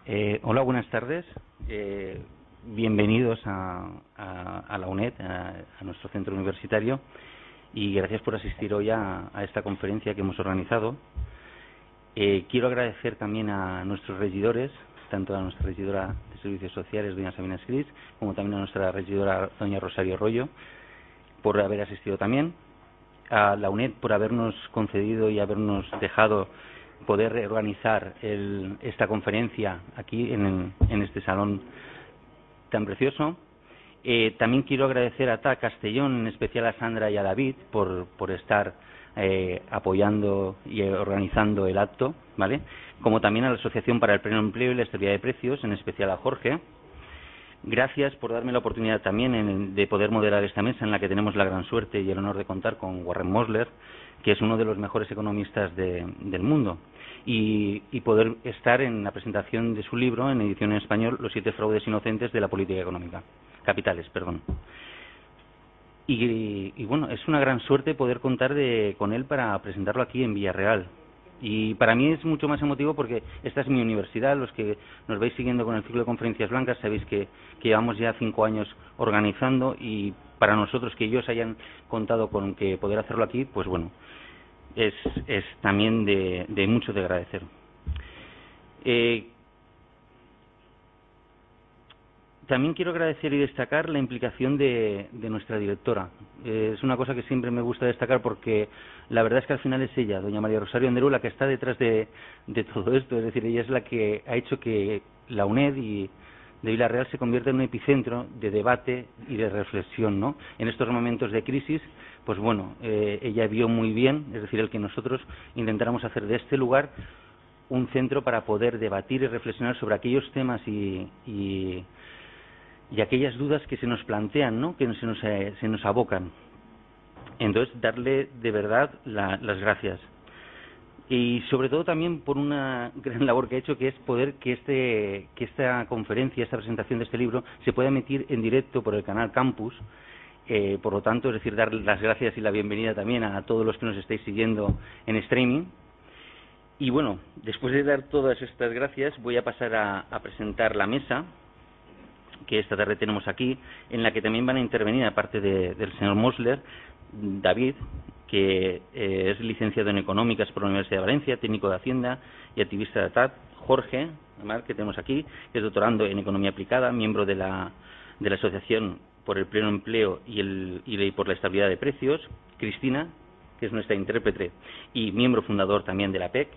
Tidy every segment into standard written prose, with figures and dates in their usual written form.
Hola, buenas tardes. Bienvenidos a la UNED, a nuestro centro universitario, y gracias por asistir hoy a esta conferencia que hemos organizado. Quiero agradecer también a nuestros regidores, tanto a nuestra regidora de Servicios Sociales, doña Sabina Escrits, como también a nuestra regidora, doña Rosario Arroyo, por haber asistido también, a la UNED por habernos concedido y habernos dejado poder organizar esta conferencia aquí en este salón tan precioso. También quiero agradecer a TA Castellón, en especial a Sandra y a David, por estar apoyando y organizando el acto, ¿vale? Como también a la Asociación para el Pleno Empleo y la Estabilidad de Precios, en especial a Jorge. Gracias por darme la oportunidad también de poder moderar esta mesa, en la que tenemos la gran suerte y el honor de contar con Warren Mosler, que es uno de los mejores economistas del mundo, y poder estar en la presentación de su libro, en edición en español, Los 7 fraudes inocentes de la política económica. Capitales, perdón. Y bueno, es una gran suerte poder contar con él para presentarlo aquí en Villarreal. Y para mí es mucho más emotivo porque esta es mi universidad. Los que nos vais siguiendo con el ciclo de conferencias blancas sabéis que llevamos ya 5 años organizando, y para nosotros que ellos hayan contado con que poder hacerlo aquí, pues bueno, es también de mucho de agradecer. También quiero agradecer y destacar la implicación de nuestra directora. Es una cosa que siempre me gusta destacar, porque la verdad es que al final es ella, doña María Rosario Anderú, la que está detrás de todo esto. Es decir, ella es la que ha hecho que la UNED de Villarreal se convierta en un epicentro de debate y de reflexión, ¿no? En estos momentos de crisis, pues bueno, ella vio muy bien, es decir, el que nosotros intentáramos hacer de este lugar un centro para poder debatir y reflexionar sobre aquellos temas y aquellas dudas que se nos plantean, ¿no? Que se nos abocan. Entonces, darle de verdad las gracias. Y sobre todo también por una gran labor que ha hecho, que es poder que esta conferencia, esta presentación de este libro, se pueda emitir en directo por el canal Campus. Por lo tanto, es decir, dar las gracias y la bienvenida también a todos los que nos estáis siguiendo en streaming. Y bueno, después de dar todas estas gracias, voy a pasar a presentar la mesa que esta tarde tenemos aquí, en la que también van a intervenir, aparte del señor Mosler, David, que es licenciado en Económicas por la Universidad de Valencia, técnico de Hacienda y activista de ATAD; Jorge, además, que tenemos aquí, que es doctorando en Economía Aplicada, miembro de la Asociación por el Pleno Empleo y por la Estabilidad de Precios; Cristina, que es nuestra intérprete y miembro fundador también de la PEC;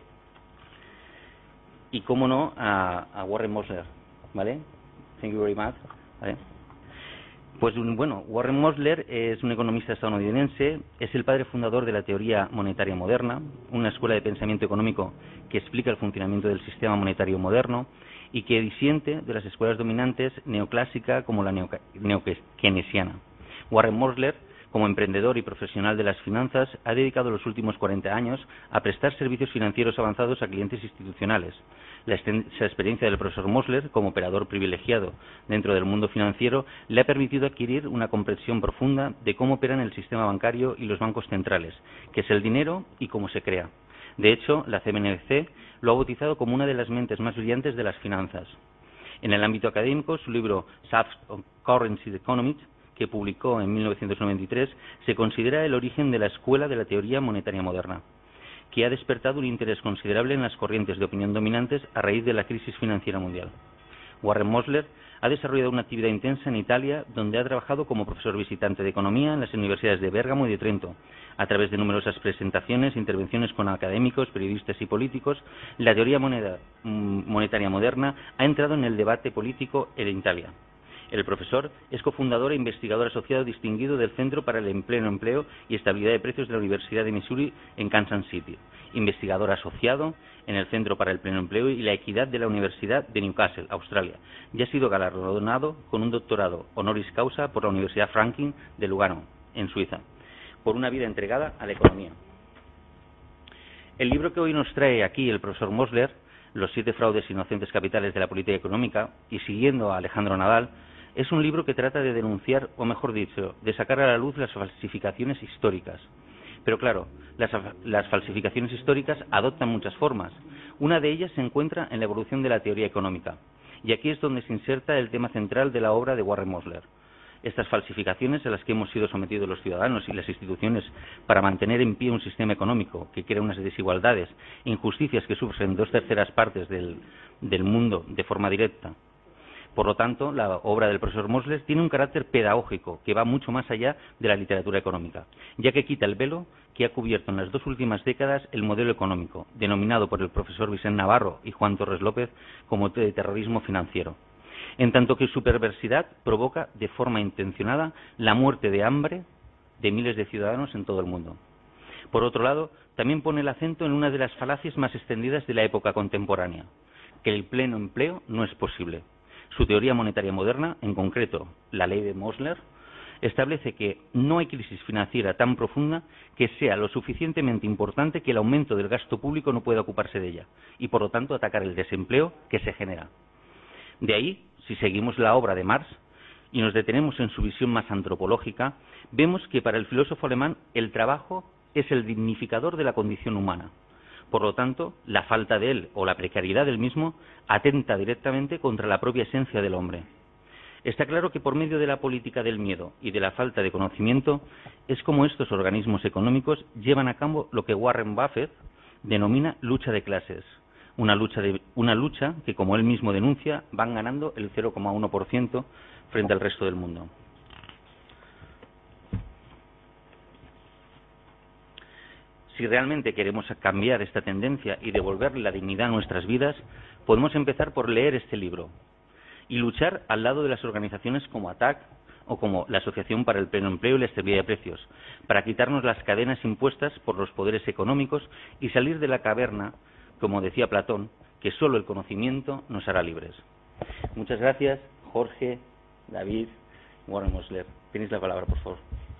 y, cómo no, a Warren Mosler, ¿vale? Thank you very much. ¿Vale? Pues bueno, Warren Mosler es un economista estadounidense, es el padre fundador de la teoría monetaria moderna, una escuela de pensamiento económico que explica el funcionamiento del sistema monetario moderno y que disiente de las escuelas dominantes neoclásica como la keynesiana. Warren Mosler, como emprendedor y profesional de las finanzas, ha dedicado los últimos 40 años a prestar servicios financieros avanzados a clientes institucionales. La extensa experiencia del profesor Mosler como operador privilegiado dentro del mundo financiero le ha permitido adquirir una comprensión profunda de cómo operan el sistema bancario y los bancos centrales, qué es el dinero y cómo se crea. De hecho, la CNBC lo ha bautizado como una de las mentes más brillantes de las finanzas. En el ámbito académico, su libro Shafts of Currency Economics, que publicó en 1993, se considera el origen de la escuela de la teoría monetaria moderna, que ha despertado un interés considerable en las corrientes de opinión dominantes a raíz de la crisis financiera mundial. Warren Mosler ha desarrollado una actividad intensa en Italia, donde ha trabajado como profesor visitante de economía en las universidades de Bérgamo y de Trento. A través de numerosas presentaciones e intervenciones con académicos, periodistas y políticos, la teoría monetaria moderna ha entrado en el debate político en Italia. El profesor es cofundador e investigador asociado distinguido del Centro para el Pleno Empleo y Estabilidad de Precios de la Universidad de Missouri en Kansas City, investigador asociado en el Centro para el Pleno Empleo y la Equidad de la Universidad de Newcastle, Australia, y ha sido galardonado con un doctorado honoris causa por la Universidad Franklin de Lugano, en Suiza, por una vida entregada a la economía. El libro que hoy nos trae aquí el profesor Mosler, Los 7 fraudes inocentes capitales de la política económica, y siguiendo a Alejandro Nadal, es un libro que trata de denunciar, o mejor dicho, de sacar a la luz las falsificaciones históricas. Pero claro, las falsificaciones históricas adoptan muchas formas. Una de ellas se encuentra en la evolución de la teoría económica, y aquí es donde se inserta el tema central de la obra de Warren Mosler. Estas falsificaciones a las que hemos sido sometidos los ciudadanos y las instituciones para mantener en pie un sistema económico que crea unas desigualdades e injusticias que sufren 2/3 partes del mundo de forma directa. Por lo tanto, la obra del profesor Mosler tiene un carácter pedagógico que va mucho más allá de la literatura económica, ya que quita el velo que ha cubierto en las 2 últimas décadas el modelo económico, denominado por el profesor Vicente Navarro y Juan Torres López como de terrorismo financiero, en tanto que su perversidad provoca de forma intencionada la muerte de hambre de miles de ciudadanos en todo el mundo. Por otro lado, también pone el acento en una de las falacias más extendidas de la época contemporánea, que el pleno empleo no es posible. Su teoría monetaria moderna, en concreto la ley de Mosler, establece que no hay crisis financiera tan profunda que sea lo suficientemente importante que el aumento del gasto público no pueda ocuparse de ella y, por lo tanto, atacar el desempleo que se genera. De ahí, si seguimos la obra de Marx y nos detenemos en su visión más antropológica, vemos que para el filósofo alemán el trabajo es el dignificador de la condición humana. Por lo tanto, la falta de él o la precariedad del mismo atenta directamente contra la propia esencia del hombre. Está claro que por medio de la política del miedo y de la falta de conocimiento es como estos organismos económicos llevan a cabo lo que Warren Buffett denomina lucha de clases, una lucha que, como él mismo denuncia, van ganando el 0,1% frente al resto del mundo. Si realmente queremos cambiar esta tendencia y devolverle la dignidad a nuestras vidas, podemos empezar por leer este libro y luchar al lado de las organizaciones como ATTAC o como la Asociación para el Pleno Empleo y la Estabilidad de Precios, para quitarnos las cadenas impuestas por los poderes económicos y salir de la caverna, como decía Platón, que solo el conocimiento nos hará libres. Muchas gracias, Jorge, David, Warren Mosler. Tenéis la palabra, por favor.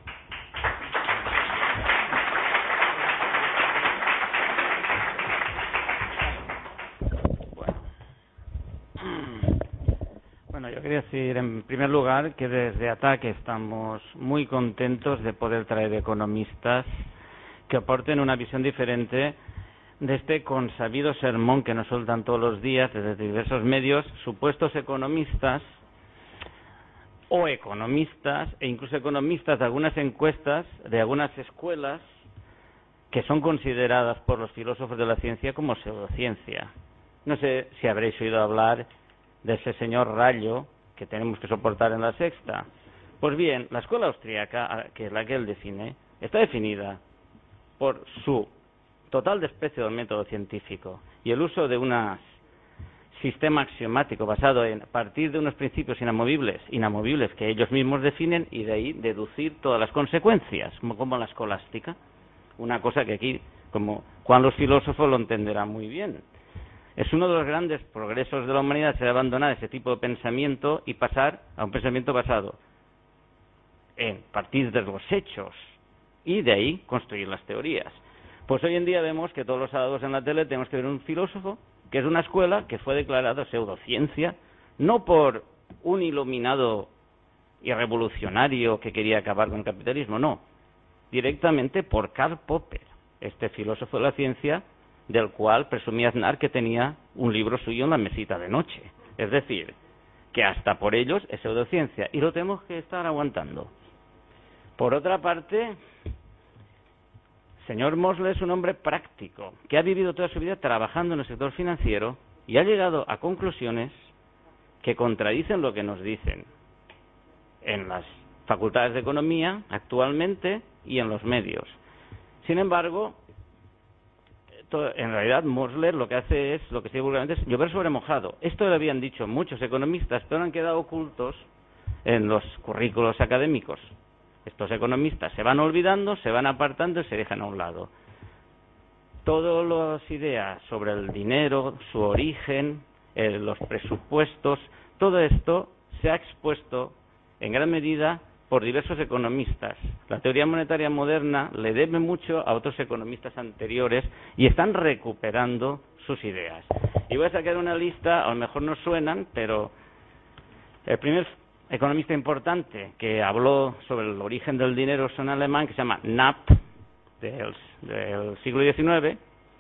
Bueno, yo quería decir en primer lugar que desde ATTAC estamos muy contentos de poder traer economistas que aporten una visión diferente de este consabido sermón que nos sueltan todos los días desde diversos medios, supuestos economistas o economistas e incluso economistas de algunas encuestas de algunas escuelas que son consideradas por los filósofos de la ciencia como pseudociencia. No sé si habréis oído hablar de ese señor Rayo que tenemos que soportar en la Sexta. Pues bien, la escuela austríaca, que es la que él define, está definida por su total desprecio del método científico y el uso de un sistema axiomático basado en partir de unos principios inamovibles que ellos mismos definen y de ahí deducir todas las consecuencias, como la escolástica. Una cosa que aquí, como Juan los filósofos, lo entenderán muy bien. Es uno de los grandes progresos de la humanidad ser abandonar ese tipo de pensamiento y pasar a un pensamiento basado en partir de los hechos y de ahí construir las teorías. Pues hoy en día vemos que todos los sábados en la tele tenemos que ver un filósofo que es de una escuela que fue declarada pseudociencia, no por un iluminado y revolucionario que quería acabar con el capitalismo, no, directamente por Karl Popper, este filósofo de la ciencia, del cual presumía Aznar que tenía un libro suyo en la mesita de noche. Es decir, que hasta por ellos es pseudociencia, y lo tenemos que estar aguantando. Por otra parte, señor Mosler es un hombre práctico, que ha vivido toda su vida trabajando en el sector financiero y ha llegado a conclusiones que contradicen lo que nos dicen en las facultades de economía actualmente y en los medios. Sin embargo, en realidad Mosler lo que hace es, lo que se dice vulgarmente, es llover sobre mojado. Esto lo habían dicho muchos economistas, pero han quedado ocultos en los currículos académicos. Estos economistas se van olvidando, se van apartando y se dejan a un lado. Todas las ideas sobre el dinero, su origen, los presupuestos, todo esto se ha expuesto en gran medida por diversos economistas. La teoría monetaria moderna le debe mucho a otros economistas anteriores y están recuperando sus ideas. Y voy a sacar una lista, a lo mejor no suenan, pero el primer economista importante que habló sobre el origen del dinero es un alemán que se llama Knapp, del siglo XIX,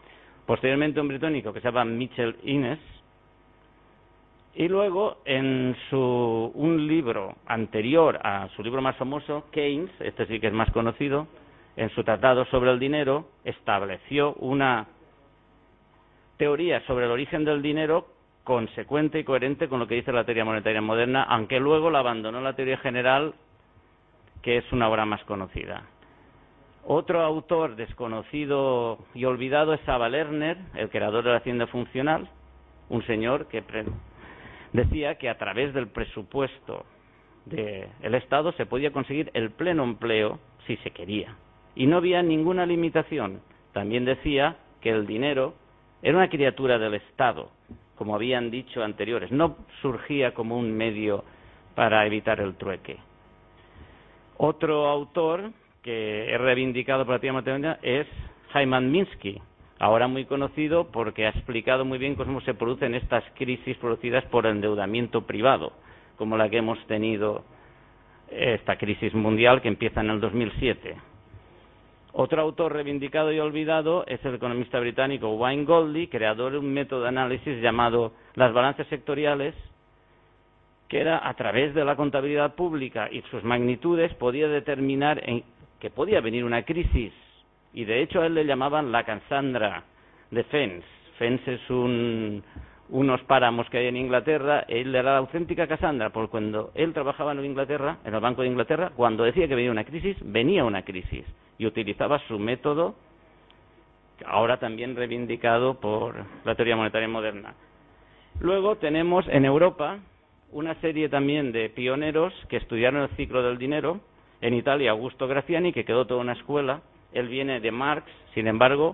posteriormente un británico que se llama Mitchell Innes, y luego en un libro anterior a su libro más famoso, Keynes, este sí que es más conocido, en su tratado sobre el dinero, estableció una teoría sobre el origen del dinero consecuente y coherente con lo que dice la teoría monetaria moderna, aunque luego la abandonó la teoría general, que es una obra más conocida. Otro autor desconocido y olvidado es Ava Lerner, el creador de la hacienda funcional, un señor que decía que a través del presupuesto del Estado se podía conseguir el pleno empleo si se quería. Y no había ninguna limitación. También decía que el dinero era una criatura del Estado, como habían dicho anteriores. No surgía como un medio para evitar el trueque. Otro autor que es reivindicado por la teoría monetaria es Hyman Minsky, ahora muy conocido porque ha explicado muy bien cómo se producen estas crisis producidas por endeudamiento privado, como la que hemos tenido, esta crisis mundial que empieza en el 2007. Otro autor reivindicado y olvidado es el economista británico Wayne Goldie, creador de un método de análisis llamado las balanzas sectoriales, que era a través de la contabilidad pública y sus magnitudes podía determinar que podía venir una crisis, y de hecho a él le llamaban la Cassandra de Fens. Fens es unos páramos que hay en Inglaterra. Él era la auténtica Cassandra, porque cuando él trabajaba en Inglaterra, en el Banco de Inglaterra, cuando decía que venía una crisis, y utilizaba su método, ahora también reivindicado por la teoría monetaria moderna. Luego tenemos en Europa una serie también de pioneros que estudiaron el ciclo del dinero. En Italia, Augusto Graziani, que quedó toda una escuela. Él viene de Marx, sin embargo,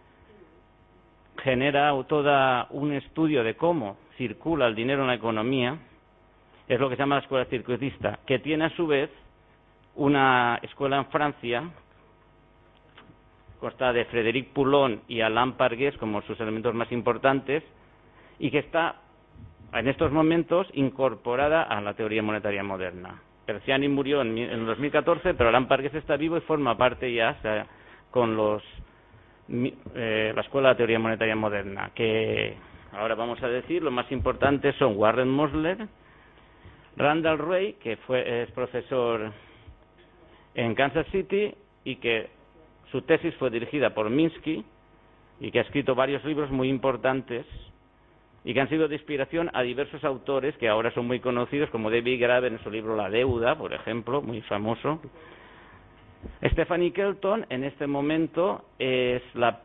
genera todo un estudio de cómo circula el dinero en la economía. Es lo que se llama la escuela circuitista, que tiene a su vez una escuela en Francia, consta de Frédéric Poulon y Alain Pargues como sus elementos más importantes, y que está en estos momentos incorporada a la teoría monetaria moderna. Graziani murió en el 2014, pero Alain Pargues está vivo y forma parte ya con la Escuela de Teoría Monetaria Moderna, que ahora vamos a decir, los más importantes son Warren Mosler, Randall Wray, que es profesor en Kansas City y que su tesis fue dirigida por Minsky y que ha escrito varios libros muy importantes y que han sido de inspiración a diversos autores que ahora son muy conocidos, como David Graeber en su libro La deuda, por ejemplo, muy famoso. Stephanie Kelton en estos momentos es la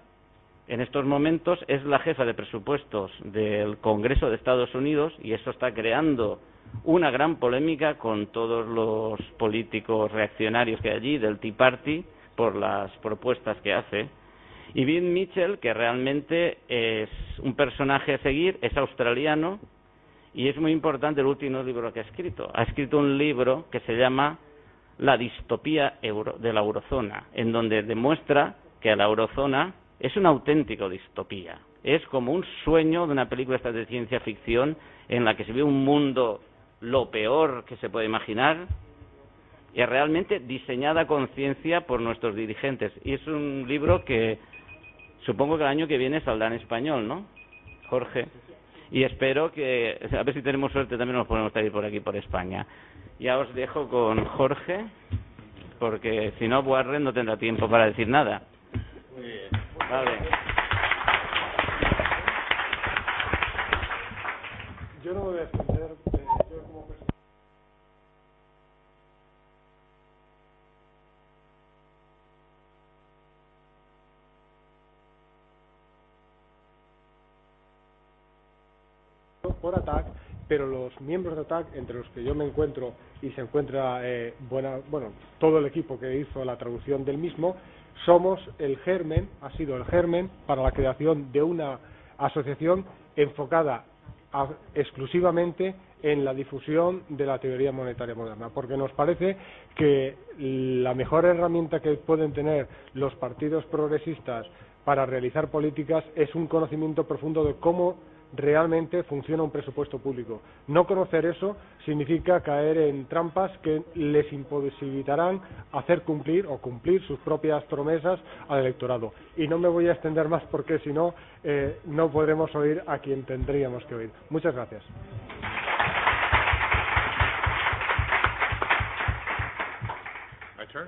jefa de presupuestos del Congreso de Estados Unidos, y eso está creando una gran polémica con todos los políticos reaccionarios que hay allí, del Tea Party, por las propuestas que hace. Y Bill Mitchell, que realmente es un personaje a seguir, es australiano, y es muy importante el último libro que ha escrito. Ha escrito un libro que se llama La distopía de la eurozona, en donde demuestra que la eurozona es una auténtica distopía. Es como un sueño de una película de ciencia ficción en la que se ve un mundo lo peor que se puede imaginar, y es realmente diseñada a conciencia por nuestros dirigentes. Y es un libro que supongo que el año que viene saldrá en español, ¿no, Jorge? Y espero que, a ver si tenemos suerte, también nos podemos traer por aquí, por España. Ya os dejo con Jorge, porque si no, Warren no tendrá tiempo para decir nada. Muy bien. Vale. Yo no me voy a extender, yo como persona. Por ATTAC, pero los miembros de ATTAC, entre los que yo me encuentro y se encuentra todo el equipo que hizo la traducción del mismo, somos el germen, ha sido el germen para la creación de una asociación enfocada exclusivamente en la difusión de la teoría monetaria moderna, porque nos parece que la mejor herramienta que pueden tener los partidos progresistas para realizar políticas es un conocimiento profundo de cómo realmente funciona un presupuesto público. No conocer eso significa caer en trampas que les imposibilitarán hacer cumplir o cumplir sus propias promesas al electorado. Y no me voy a extender más porque si no, no podremos oír a quien tendríamos que oír. Muchas gracias. My turn?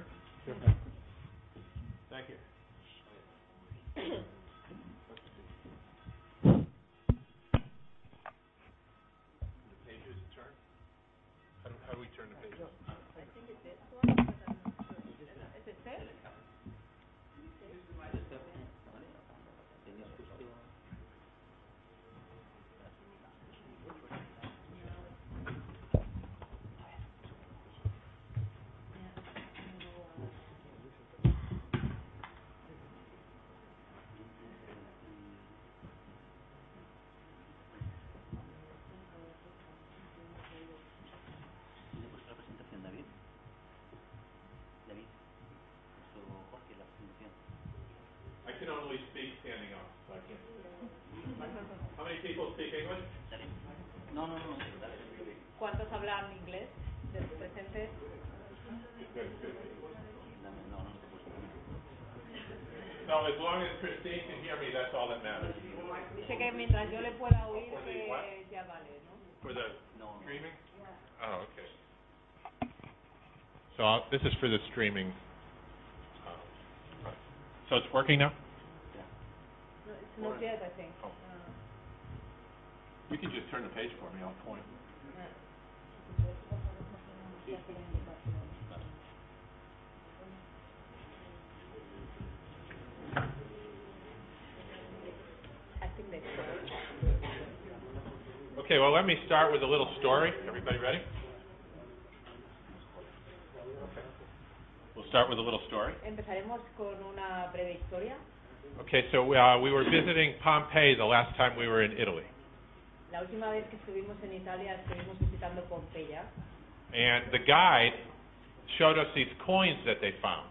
Thank you. The pages turn? How do we turn the pages? I think it's this one, but I'm not sure. Is it this? I can only speak standing up, so I can't sit. How many people speak English? No. ¿Cuántos hablan inglés de los presentes? No, as long as Christine can hear me, that's all that matters. Dice que mientras yo le pueda oír, For the que what? ya vale, ¿no? For the streaming? Oh, okay. So this is for the streaming. So it's working now? No, it's not yet, I think. Oh. You can just turn the page for me, I'll point. I think they Okay, well, let me start with a little story. Everybody ready? We'll start with a little story. Empezaremos con una breve historia. Okay, so we were visiting Pompeii the last time we were in Italy. La última vez que estuvimos en Italia, estuvimos visitando Pompeya. And the guide showed us these coins that they found.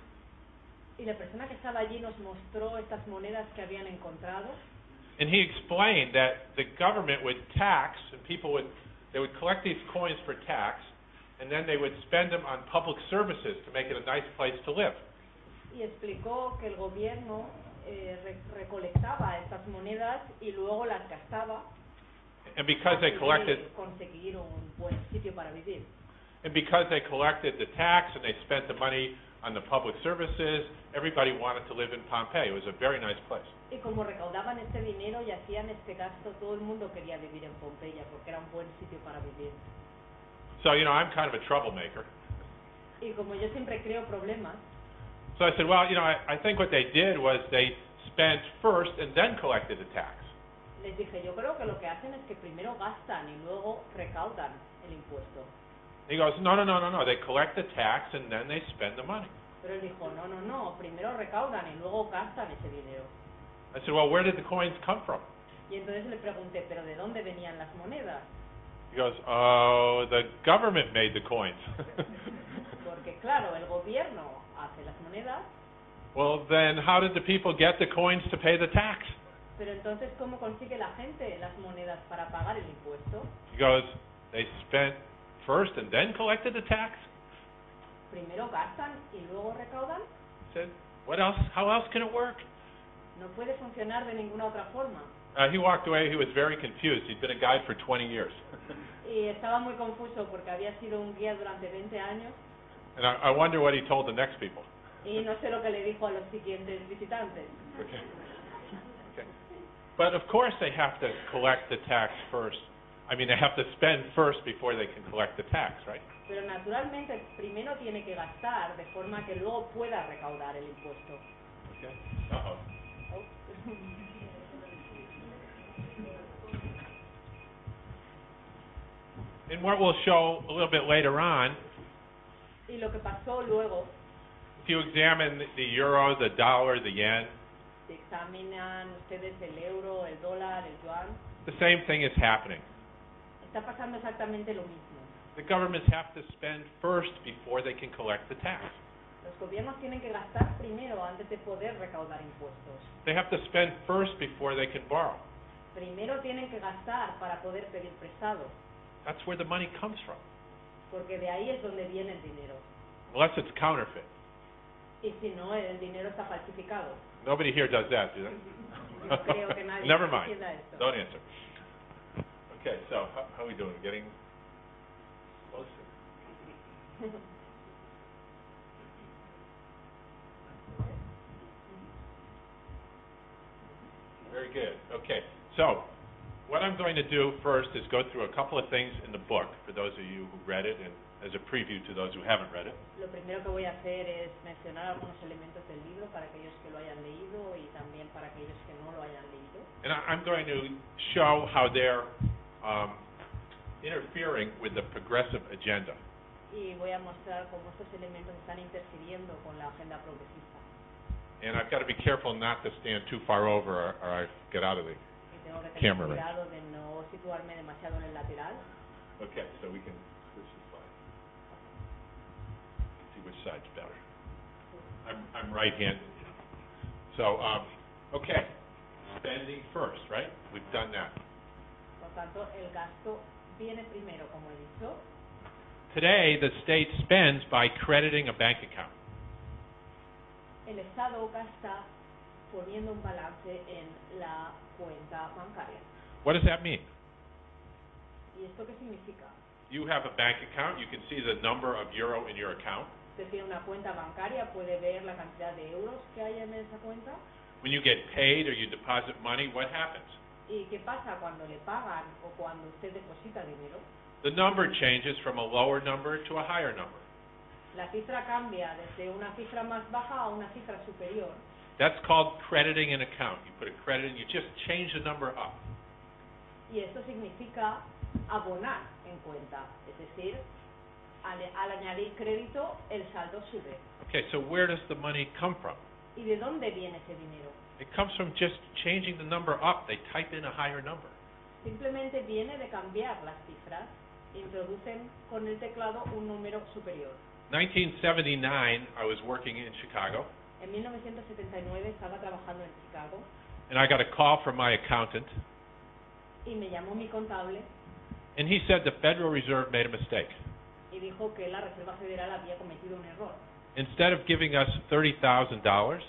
Y la persona que estaba allí nos mostró estas monedas que habían encontrado. And he explained that the government would tax, and they would collect these coins for tax, and then they would spend them on public services to make it a nice place to live. Y explicó que el gobierno recolectaba estas monedas y luego las gastaba. And because they collected, conseguir un buen sitio para vivir. and because they collected the tax and they spent the money on the public services, everybody wanted to live in Pompeii. It was a very nice place. Y como recaudaban este dinero y hacían este gasto, todo el mundo quería vivir en Pompeya porque era un buen sitio para vivir. So, I'm kind of a troublemaker. Y como yo siempre creo problemas, So I said, well, I think what they did was they spent first and then collected the tax. les dije, yo creo que lo que hacen es que primero gastan y luego recaudan el impuesto. He goes, no, they collect the tax and then they spend the money. Pero él dijo, no, primero recaudan y luego gastan ese dinero. I said, well, where did the coins come from? Y entonces le pregunté, ¿pero de dónde venían las monedas? He goes, oh, the government made the coins. Porque claro, el gobierno hace las monedas. Well, then how did the people get the coins to pay the tax? Pero entonces, ¿cómo consigue la gente las monedas para pagar el impuesto? He goes, they spent first and then collected the tax? Primero gastan y luego recaudan. I said, what else? How else can it work? No puede funcionar de ninguna otra forma. He walked away. He was very confused. He'd been a guide for 20 years. Y estaba muy confuso porque había sido un guía durante 20 años. And I wonder what he told the next people. Y no sé lo que le dijo a los siguientes visitantes. Okay. But of course they have to collect the tax first. I mean, they have to spend first before they can collect the tax, right? Pero naturalmente primero tiene que gastar de forma que luego pueda recaudar el impuesto. Okay. Uh-oh. Oh. And what we'll show a little bit later on, Y lo que pasó luego, if you examine the euro, the dollar, the yen, si examinan ustedes el euro, el dólar, el yuan, the same thing is happening. está pasando exactamente lo mismo. The governments have to spend first before they can collect the tax. Los gobiernos tienen que gastar primero antes de poder recaudar impuestos. They have to spend first before they can borrow. Primero tienen que gastar para poder pedir prestado, That's where the money comes from, porque de ahí es donde viene el dinero. unless it's counterfeit. Y si no, el dinero está falsificado. Nobody here does that, do they? No creo que nadie Never mind. entienda esto. Don't answer. Okay, so how are we doing? Getting closer? Very good. Okay, so what I'm going to do first is go through a couple of things in the book for those of you who read it and as a preview to those who haven't read it. Lo primero que voy a hacer es mencionar algunos elementos del libro para aquellos que lo hayan leído y también para aquellos que no lo hayan leído. And I'm going to show how they're interfering with the progressive agenda. Y voy a mostrar cómo estos elementos están interfiriendo con la agenda progresista. And I've got to be careful not to stand too far over or I get out of the... Y tengo que tener Camera. cuidado de no situarme demasiado en el lateral. Okay, so we can switch the slide. See which side's better. I'm right-handed. So, okay, spending first, right? We've done that. Por tanto, el gasto viene primero, como he dicho. Today, the state spends by crediting a bank account. El Estado gasta poniendo un balance en la cuenta bancaria. What does that mean? ¿Y esto qué significa? You have a bank account. You can see the number of euro in your account. Usted tiene una cuenta bancaria, puede ver la cantidad de euros que hay en esa cuenta. When you get paid or you deposit money, what happens? ¿Y qué pasa cuando le pagan o cuando usted deposita dinero? The number changes from a lower number to a higher number. La cifra cambia desde una cifra más baja a una cifra superior. That's called crediting an account. You put a credit in, you just change the number up. Y esto significa abonar en cuenta, es decir, al añadir crédito, el saldo sube. Okay, so where does the money come from? ¿Y de dónde viene ese dinero? It comes from just changing the number up. They type in a higher number. Simplemente viene de cambiar las cifras, introducen con el teclado un número superior. 1979, I was working in Chicago, En 1979 estaba trabajando en Chicago and I got a call from my accountant, y me llamó mi contable and he said the Federal Reserve made a mistake. y dijo que la Reserva Federal había cometido un error. Instead of giving us $30,000,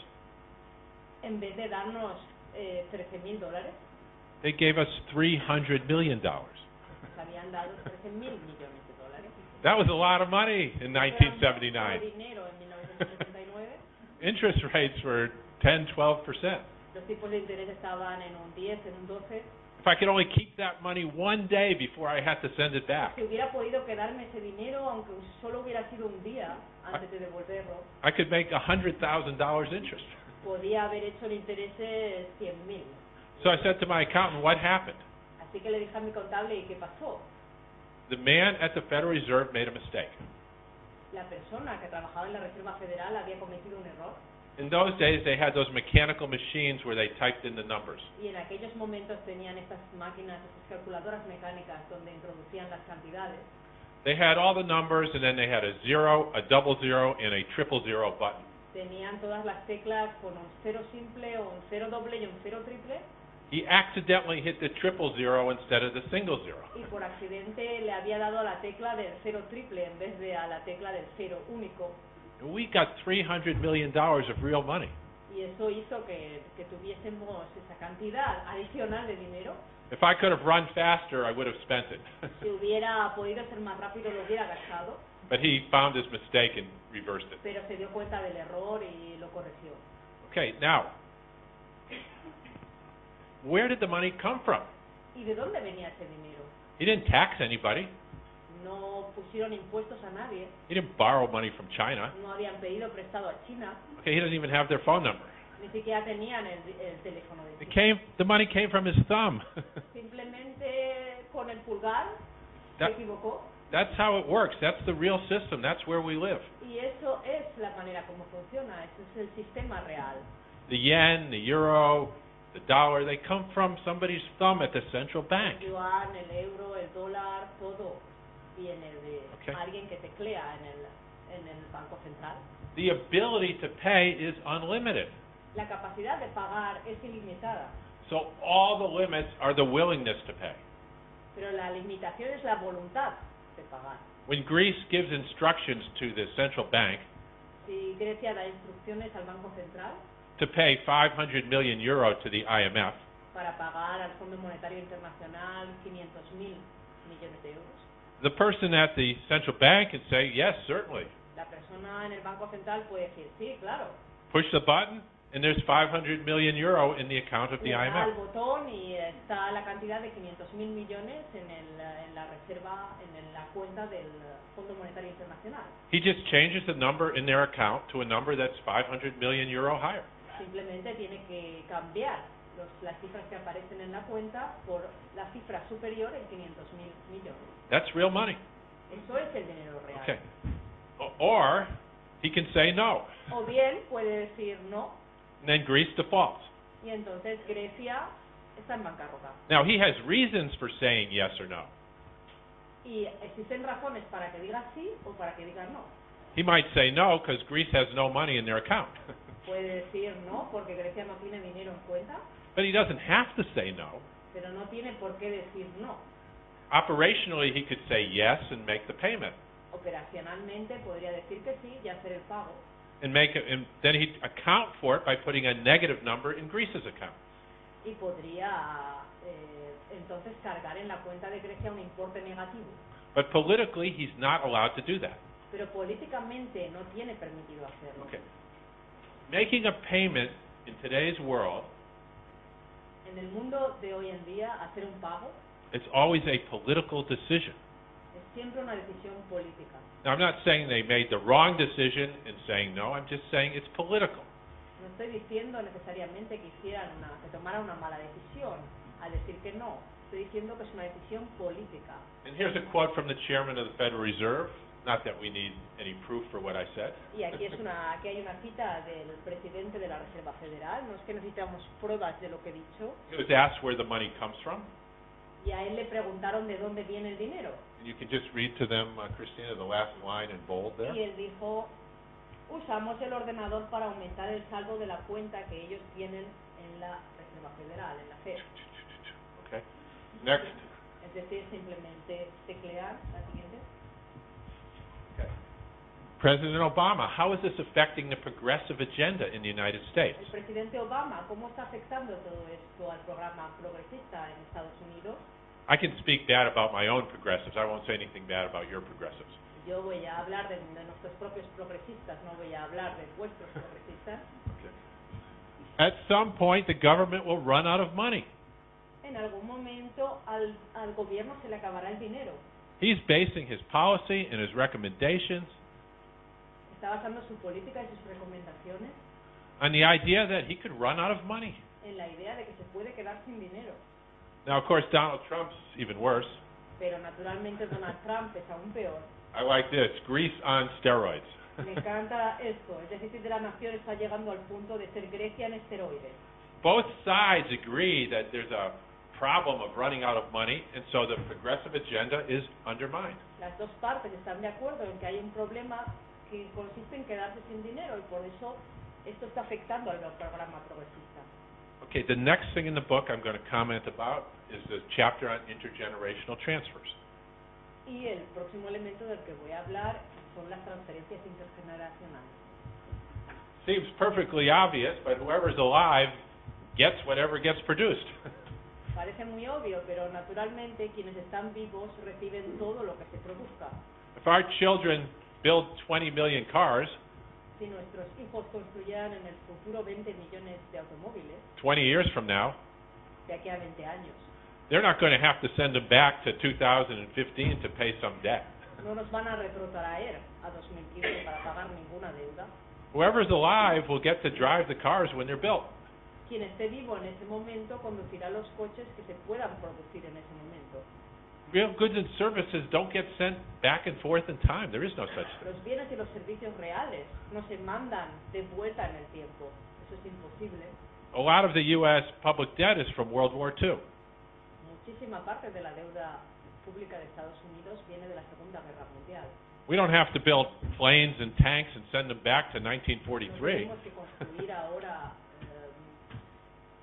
En vez de darnos $13,000, they gave us $300 million. nos habían dado $13,000 millones de dólares. That was a lot of money in Era 1979. mucho dinero en 1979. Interest rates were 10, 12%. Los tipos de interés estaban en un 10, en un 12. If I could only keep that money one day before I had to send it back, Si hubiera podido quedarme ese dinero, aunque solo hubiera sido un día antes de devolverlo, I could make $100,000 interest. podía haber hecho en intereses 100,000. So I said to my accountant, what happened? Así que le dije a mi contable, ¿y qué pasó? The man at the Federal Reserve made a mistake. La persona que trabajaba en la Reserva Federal había cometido un error. In those days, they had those mechanical machines where they typed in the numbers. Y en aquellos momentos tenían estas máquinas, estas calculadoras mecánicas donde introducían las cantidades. They had all the numbers, and then they had a 0, a 00, and a 000 button. Tenían todas las teclas con un 0 simple o un 0 doble y un 0 triple. He accidentally hit the 000 instead of the single 0. Y por accidente le había dado a la tecla del 0 triple en vez de a la tecla del 0 único. And we got $300 million of real money. Y eso hizo que tuviésemos esa cantidad adicional de dinero. If I could have run faster, I would have spent it. Si hubiera podido ser más rápido, lo hubiera gastado. But he found his mistake and reversed it. Pero se dio cuenta del error y lo corrigió. Okay, now, where did the money come from? ¿Y de dónde venía ese dinero? He didn't tax anybody. No pusieron impuestos a nadie. He didn't borrow money from China. No habían pedido prestado a China. Okay, he doesn't even have their phone number. Ni siquiera tenían el teléfono de China. The money came from his thumb. Simplemente con el pulgar se That- equivocó. That's how it works. That's the real system. That's where we live. Y eso es la manera como funciona. Ese es el sistema real. The yen, the euro, the dollar, they come from somebody's thumb at the central bank. El yuan, el euro, el dólar, todo viene de Okay. alguien que teclea en el Banco Central. The ability to pay is unlimited. La capacidad de pagar es ilimitada. So all the limits are the willingness to pay. Pero la limitación es la voluntad de pagar. When Greece gives instructions to the central bank Si Grecia da instrucciones al Banco Central to pay 500 million euro to the IMF, para pagar al Fondo Monetario Internacional 500.000 millones de euros, the person at the central bank can say, yes, certainly. la persona en el Banco Central puede decir, sí, claro. Push the button, and there's 500 million euro in the account of the Le da al IMF. botón y está la cantidad de 500.000 millones en la reserva, en la cuenta del Fondo Monetario Internacional. He just changes the number in their account to a number that's 500 million euro higher. Simplemente tiene que cambiar las cifras que aparecen en la cuenta por la cifra superior en 500.000 millones. That's real money. Eso es el dinero real. Okay. Or he can say no, O bien puede decir no, and then Greece defaults. y entonces Grecia está en bancarrota. Now, he has reasons for saying yes or no. Y existen razones para que diga sí o para que diga no. He might say no because Greece has no money in their account. Puede decir no porque Grecia no tiene dinero en cuenta, But he doesn't have to say no. pero no tiene por qué decir no. Operationally, he could say yes and make the payment. Operacionalmente podría decir que sí y hacer el pago. And then he'd account for it by putting a negative number in Greece's account. Y podría entonces cargar en la cuenta de Grecia un importe negativo. But politically, he's not allowed to do that. Pero políticamente no tiene permitido hacerlo. Okay. Making a payment in today's world, En el mundo de hoy en día, hacer un pago it's always a political decision. es siempre una decisión política. Now, I'm not saying they made the wrong decision in saying no. I'm just saying it's political. No estoy diciendo necesariamente que que tomaran una mala decisión al decir que no. Estoy diciendo que es una decisión política. And here's a quote from the chairman of the Federal Reserve. Not that we need any proof for what I said. Y aquí hay una cita del presidente de la Reserva Federal. No es que necesitamos pruebas de lo que he dicho. He was asked where the money comes from. Y a él le preguntaron de dónde viene el dinero. And you can just read to them, Christina, the last line in bold there. Y él dijo, usamos el ordenador para aumentar el saldo de la cuenta que ellos tienen en la Reserva Federal, en la FED. Okay. Next. Es decir, simplemente teclear la siguiente. Okay. President Obama, how is this affecting the progressive agenda in the United States? El presidente Obama, ¿cómo está afectando todo esto al programa progresista en Estados Unidos? I can speak bad about my own progressives. I won't say anything bad about your progressives. Yo voy a hablar de nuestros propios progresistas, no voy a hablar de vuestros progresistas. Okay. At some point, the government will run out of money. En algún momento al gobierno se le acabará el dinero. He's basing his policy and his recommendations Está basando su política y sus recomendaciones on the idea that he could run out of money. en la idea de que se puede quedar sin dinero. Now, of course, Donald Trump's even worse. Pero naturalmente Donald Trump es aún peor. I like this, Greece on steroids. Me encanta esto. El déficit de la nación está llegando al punto de ser Grecia en esteroides. Both sides agree that there's a problem of running out of money, and so the progressive agenda is undermined. Las dos partes están de acuerdo en que hay un problema que consiste en quedarse sin dinero y por eso esto está afectando al programa progresista. Okay, the next thing in the book I'm going to comment about is the chapter on intergenerational transfers. Y el próximo elemento del que voy a hablar son las transferencias intergeneracionales. Seems perfectly obvious, but whoever's alive gets whatever gets produced. Parece muy obvio, pero naturalmente quienes están vivos reciben todo lo que se produzca. If our children build 20 million cars, Si nuestros hijos construyeran en el futuro 20 millones de automóviles, 20 years from now, de aquí a 20 años, they're not going to have to send them back to 2015 to pay some debt. no nos van a retrotraer a 2015 para pagar ninguna deuda. Whoever's alive will get to drive the cars when they're built. Quien esté vivo en ese momento conducirá los coches que se puedan producir en ese momento. Real goods and services don't get sent back and forth in time. There is no such thing. Los bienes y los servicios reales no se mandan de vuelta en el tiempo. Eso es imposible. A lot of the U.S. public debt is from World War II. Muchísima parte de la deuda pública de Estados Unidos viene de la Segunda Guerra Mundial. We don't have to build planes and tanks and send them back to No 1943. tenemos que construir ahora, no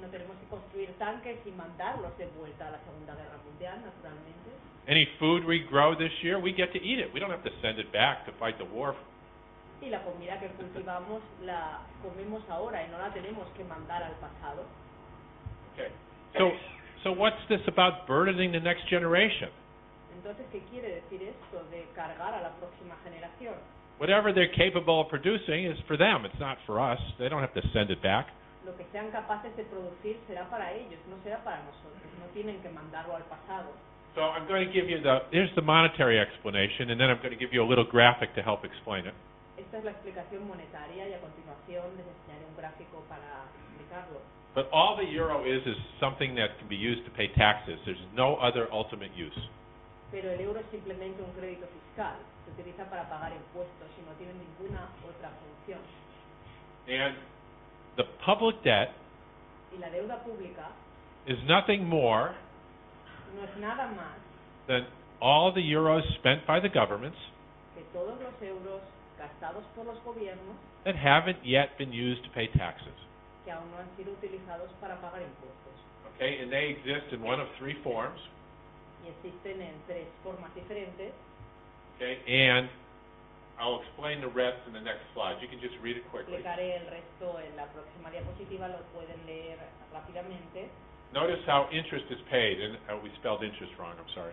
tenemos que construir tanques y mandarlos de vuelta a la Segunda Guerra Mundial, naturalmente. Any food we grow this year, we get to eat it. We don't have to send it back to fight the war. Y la comida que cultivamos la comemos ahora y no la tenemos que mandar al pasado. Okay. So what's this about burdening the next generation? Entonces, ¿qué quiere decir esto de cargar a la próxima generación? Whatever they're capable of producing is for them. It's not for us. They don't have to send it back. Lo que sean capaces de producir será para ellos, no será para nosotros. No tienen que mandarlo al pasado. So I'm going to give you here's the monetary explanation, and then I'm going to give you a little graphic to help explain it. Esta es la explicación monetaria y a continuación les enseñaré un gráfico para explicarlo. But all the euro is something that can be used to pay taxes. There's no other ultimate use. Pero el euro es simplemente un crédito fiscal. Se utiliza para pagar impuestos y no tiene ninguna otra función. And the public debt Y la deuda pública is nothing more no es nada más than all the euros spent by the governments que todos los euros gastados por los gobiernos that haven't yet been used to pay taxes. que aún no han sido utilizados para pagar impuestos. Okay, and they exist in one of three forms. Y existen en tres formas diferentes. Okay, and I'll explain the rest in the next slide. You can just read it quickly. Explicaré el resto en la próxima diapositiva, lo pueden leer rápidamente. Notice how interest is paid, and we spelled interest wrong, I'm sorry.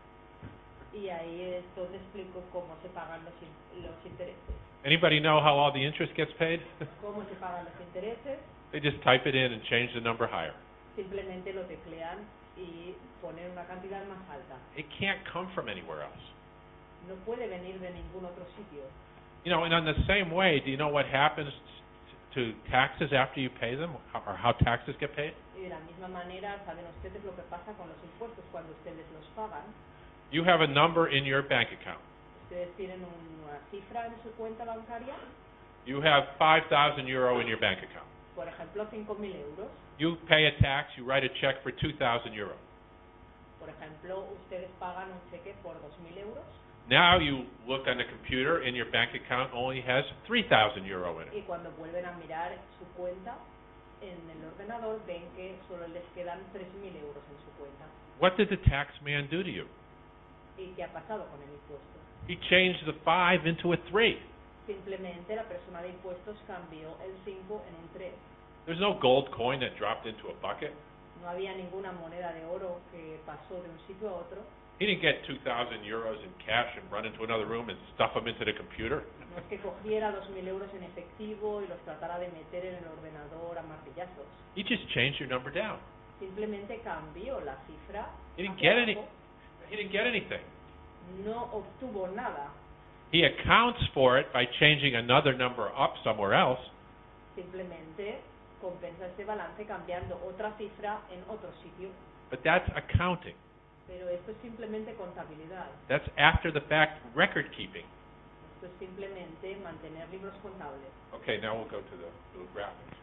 Y ahí es donde explico cómo se pagan los intereses. Anybody know how all the interest gets paid? ¿Cómo se pagan los intereses? They just type it in and change the number higher. Simplemente lo teclean y ponen una cantidad más alta. It can't come from anywhere else. No puede venir de ningún otro sitio. You know, and on the same way, do you know what happens to taxes after you pay them, or how taxes get paid? Y de la misma manera, ¿saben ustedes lo que pasa con los impuestos cuando ustedes los pagan? You have a number in your bank account. Ustedes tienen una cifra en su cuenta bancaria, You have 5,000 euro in your bank account. por ejemplo, 5.000 euros. You pay a tax, you write a check for 2,000 euro. Por ejemplo, ustedes pagan un cheque por 2.000 euros. Now you look on the computer and your bank account only has 3,000 euro in it. Y cuando vuelven a mirar su cuenta en el ordenador, ven que solo les quedan 3.000 euros en su cuenta. What did the tax man do to you? ¿Y qué ha pasado con el impuesto? He changed the 5 into a 3. Simplemente la persona de impuestos cambió el 5 en un 3. There's no gold coin that dropped into a bucket. No había ninguna moneda de oro que pasó de un sitio a otro. He didn't get 2,000 euros in cash and run into another room and stuff them into the computer. No es que cogiera 2.000 euros en efectivo y los tratara de meter en el ordenador a martillazos. He just changed your number down. Simplemente cambió la cifra. He didn't hacia get abajo. He didn't get anything. No obtuvo nada. He accounts for it by changing another number up somewhere else. Simplemente compensa este balance cambiando otra cifra en otro sitio. But that's accounting. Pero esto es simplemente contabilidad. That's after the fact record keeping. Esto es simplemente mantener libros contables. Okay, now we'll go to the little graphic.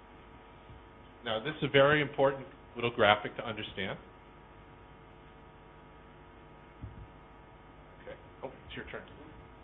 Now this is a very important little graphic to understand. Okay. Oh, it's your turn.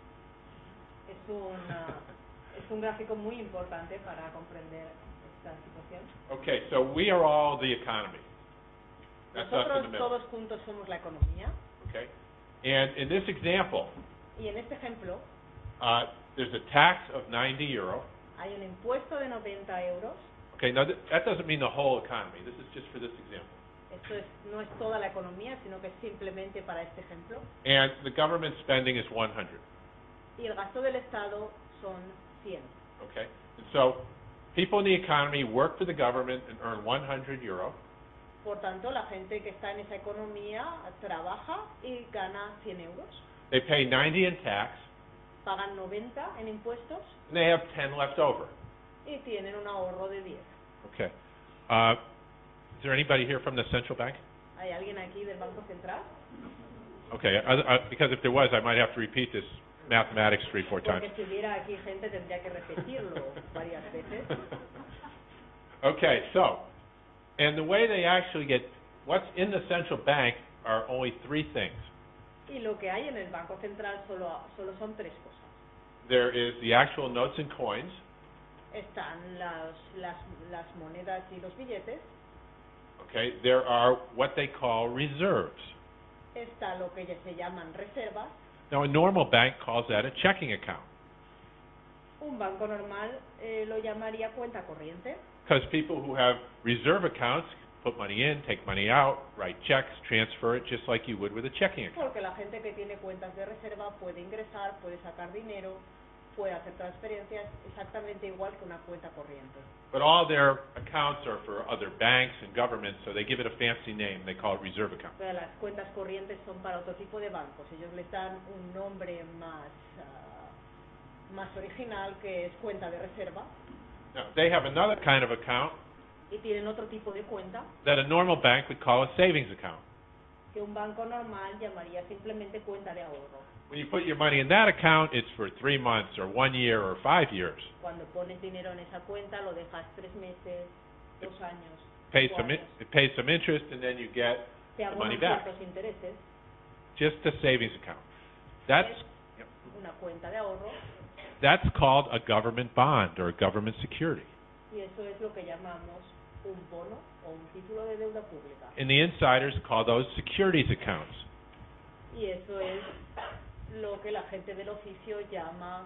Es un gráfico muy importante para comprender esta situación. Okay, so we are all the economy. That's us in the Nosotros middle. todos juntos somos la economía. Okay? And in this example, Y en este ejemplo there's a tax of 90 euro. hay un impuesto de 90 euros. Okay, now that doesn't mean the whole economy. This is just for this example. Esto no es toda la economía, sino que es simplemente para este ejemplo. And the government spending is 100. Y el gasto del Estado son 100. Okay? And so people in the economy work for the government and earn 100 euro. Por tanto, la gente que está en esa economía trabaja y gana 100 euros. They pay 90 in tax, Pagan 90 en impuestos and they have 10 left over. y tienen un ahorro de 10. Okay. Is there anybody here from the central bank? ¿Hay alguien aquí del Banco Central? Okay, because if there was, I might have to repeat this mathematics 3-4 times. Porque si hubiera aquí gente tendría que repetirlo varias veces. Okay, so, and the way they actually get, what's in the central bank are only three things. Y lo que hay en el Banco Central solo son tres cosas. There is the actual notes and coins. están las monedas y los billetes, Okay, there are what they call reserves. está lo que se llaman reservas. Now, a normal bank calls that a checking account Un banco normal lo llamaría cuenta corriente, because people who have reserve accounts put money in, take money out, write checks, transfer it just like you would with a checking account. porque la gente que tiene cuentas de reserva puede ingresar, puede sacar dinero, puede hacer transferencias exactamente igual que una cuenta corriente. But all their accounts are for other banks and governments, so they give it a fancy name. They call it reserve account. Pero las cuentas corrientes son para otro tipo de bancos. Ellos les dan un nombre más original, que es cuenta de reserva, Now, they have another kind of account y tienen otro tipo de cuenta that a normal bank would call a savings account. que un banco normal llamaría simplemente cuenta de ahorro. When you put your money in that account, it's for 3 months or 1 year or 5 years. Cuando pones dinero en esa cuenta, lo dejas 3 meses, 2 años, Pays 5 some años. it pays some interest, and then you get Te the money abonan back. ciertos intereses. Just a savings account. That's Es una cuenta de ahorro, called a government bond or a government security. y eso es lo que llamamos un bono o un título de deuda pública. And the insiders call those securities accounts. Y eso es lo que la gente del oficio llama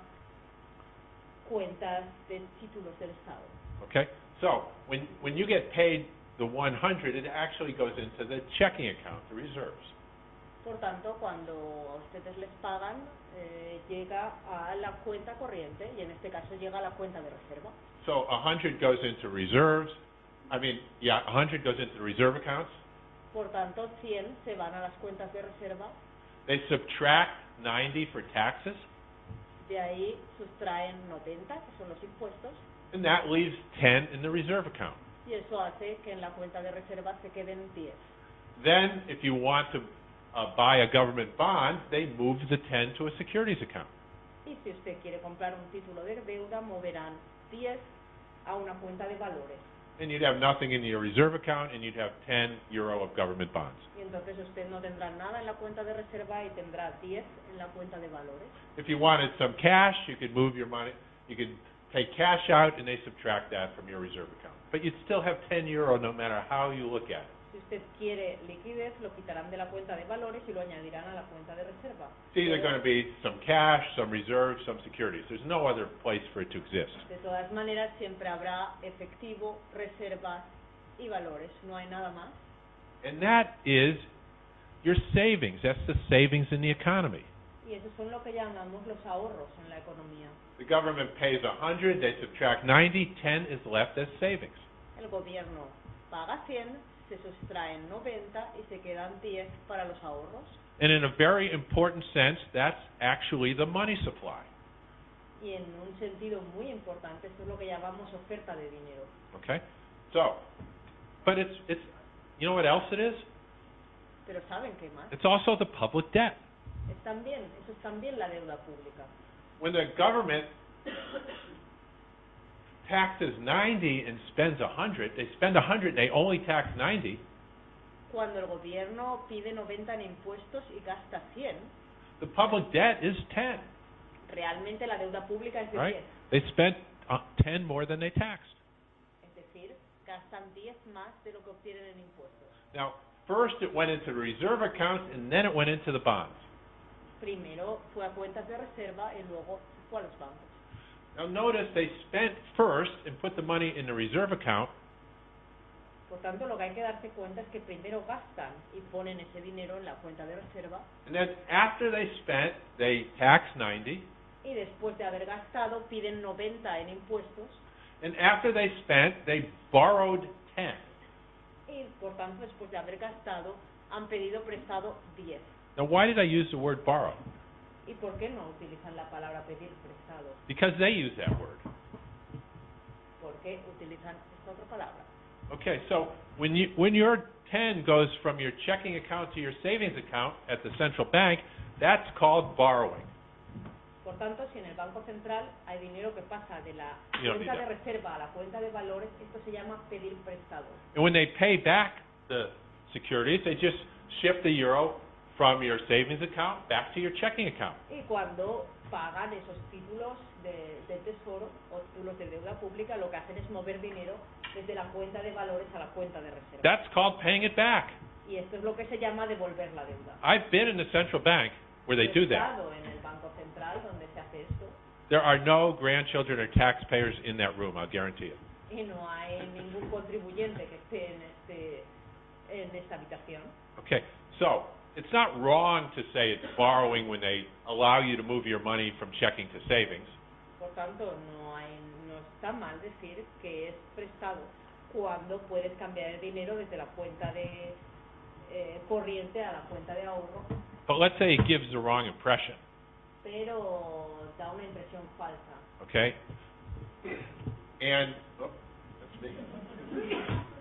cuentas de títulos del Estado. Okay? So, when you get paid the 100, it actually goes into the checking account, the reserves. Por tanto, cuando a ustedes les pagan, llega a la cuenta corriente, y en este caso llega a la cuenta de reserva. So 100 goes into reserves. 100 goes into the reserve accounts. Por tanto, 100 se van a las cuentas de reserva, They subtract 90 for taxes, de ahí sustraen 90, que son los impuestos, and that leaves 10 in the reserve account. y eso hace que en la cuenta de reserva se queden 10. Then, if you want to buy a government bond, they move the 10 to a securities account. Y si usted quiere comprar un título de deuda, moverán 10 a una cuenta de valores. And you'd have nothing in your reserve account, and you'd have 10 euro of government bonds. Y entonces usted no tendrá nada en la cuenta de reserva y tendrá 10 en la cuenta de valores. If you wanted some cash, you could move your money. You could take cash out, and they subtract that from your reserve account. But you'd still have 10 euro no matter how you look at it. Si usted quiere liquidez, lo quitarán de la cuenta de valores y lo añadirán a la cuenta de reserva. It's either going to be some cash, some reserves, some securities. There's no other place for it to exist. De todas maneras, siempre habrá efectivo, reservas y valores. No hay nada más. And that is your savings. That's the savings in the economy. Y esos son lo que llamamos los ahorros en la economía. The government pays 100, they subtract 90, 10 is left as savings. El gobierno paga 100, se sustraen 90 y se quedan 10 para los ahorros. And in a very important sense, that's actually the money supply. Y en un sentido muy importante, esto es lo que llamamos oferta de dinero. Okay? So, but it's you know what else it is? Pero ¿saben qué más? It's also the public debt. Eso es también la deuda pública. When the government taxes 90 and spends 100, they spend 100, they only tax 90. Cuando el gobierno pide 90 en impuestos y gasta 100, The public debt is 10, realmente la deuda pública es de right? 10. They spent 10 more than they taxed. Es decir, gastan 10 más de lo que obtienen en impuestos. Now, first it went into the reserve accounts and then it went into the bonds. Primero fue a cuentas de reserva y luego fue a los bancos. Now notice they spent first and put the money in the reserve account, Por tanto, lo que hay que darse cuenta es que primero gastan y ponen ese dinero en la cuenta de reserva, and then after they spent, they tax 90, y después de haber gastado piden 90 en impuestos, and after they spent, they borrowed 10. y por tanto después de haber gastado han pedido prestado 10. Now why did I use the word borrow? ¿Y por qué no utilizan la palabra pedir prestado? Because they use that word. ¿Por qué utilizan esta otra palabra? Okay, so when your 10 goes from your checking account to your savings account at the central bank, that's called borrowing. Por tanto, si en el Banco Central hay dinero que pasa de la You don't cuenta need de that. reserva a la cuenta de valores, esto se llama pedir prestado. And when they pay back the securities, they just shift the euro from your savings account back to your checking account. Y cuando pagan esos títulos del Tesoro o títulos de deuda pública, lo que hacen es mover dinero desde la cuenta de valores a la cuenta de reserva. That's called paying it back. Y esto es lo que se llama devolver la deuda. I've been in the central bank where they do He that. estado en el Banco Central donde se hace esto There are no grandchildren or taxpayers in that room, I'll guarantee it. y no hay ningún contribuyente que esté en esta habitación. Okay, so it's not wrong to say it's borrowing when they allow you to move your money from checking to savings. Por tanto, no está mal decir que es prestado cuando puedes cambiar el dinero desde la cuenta de corriente a la cuenta de ahorro, But let's say it gives the wrong impression, pero da una impresión falsa. okay? And that's me.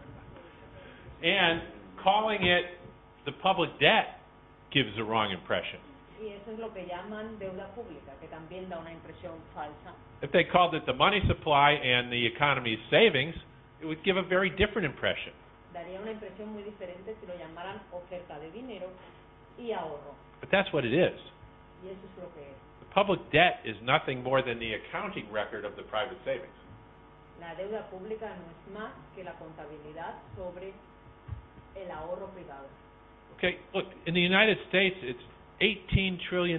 And calling it the public debt gives the wrong impression. Y eso es lo que llaman deuda pública, que también da una impresión falsa. If they called it the money supply and the economy's savings, it would give a very different impression. Daría una impresión muy diferente si lo llamaran oferta de dinero y ahorro. But that's what it is. Y eso es lo que es. The public debt is nothing more than the accounting record of the private savings. La deuda pública no es más que la contabilidad sobre el ahorro privado. Okay, look, in the United States, it's $18 trillion.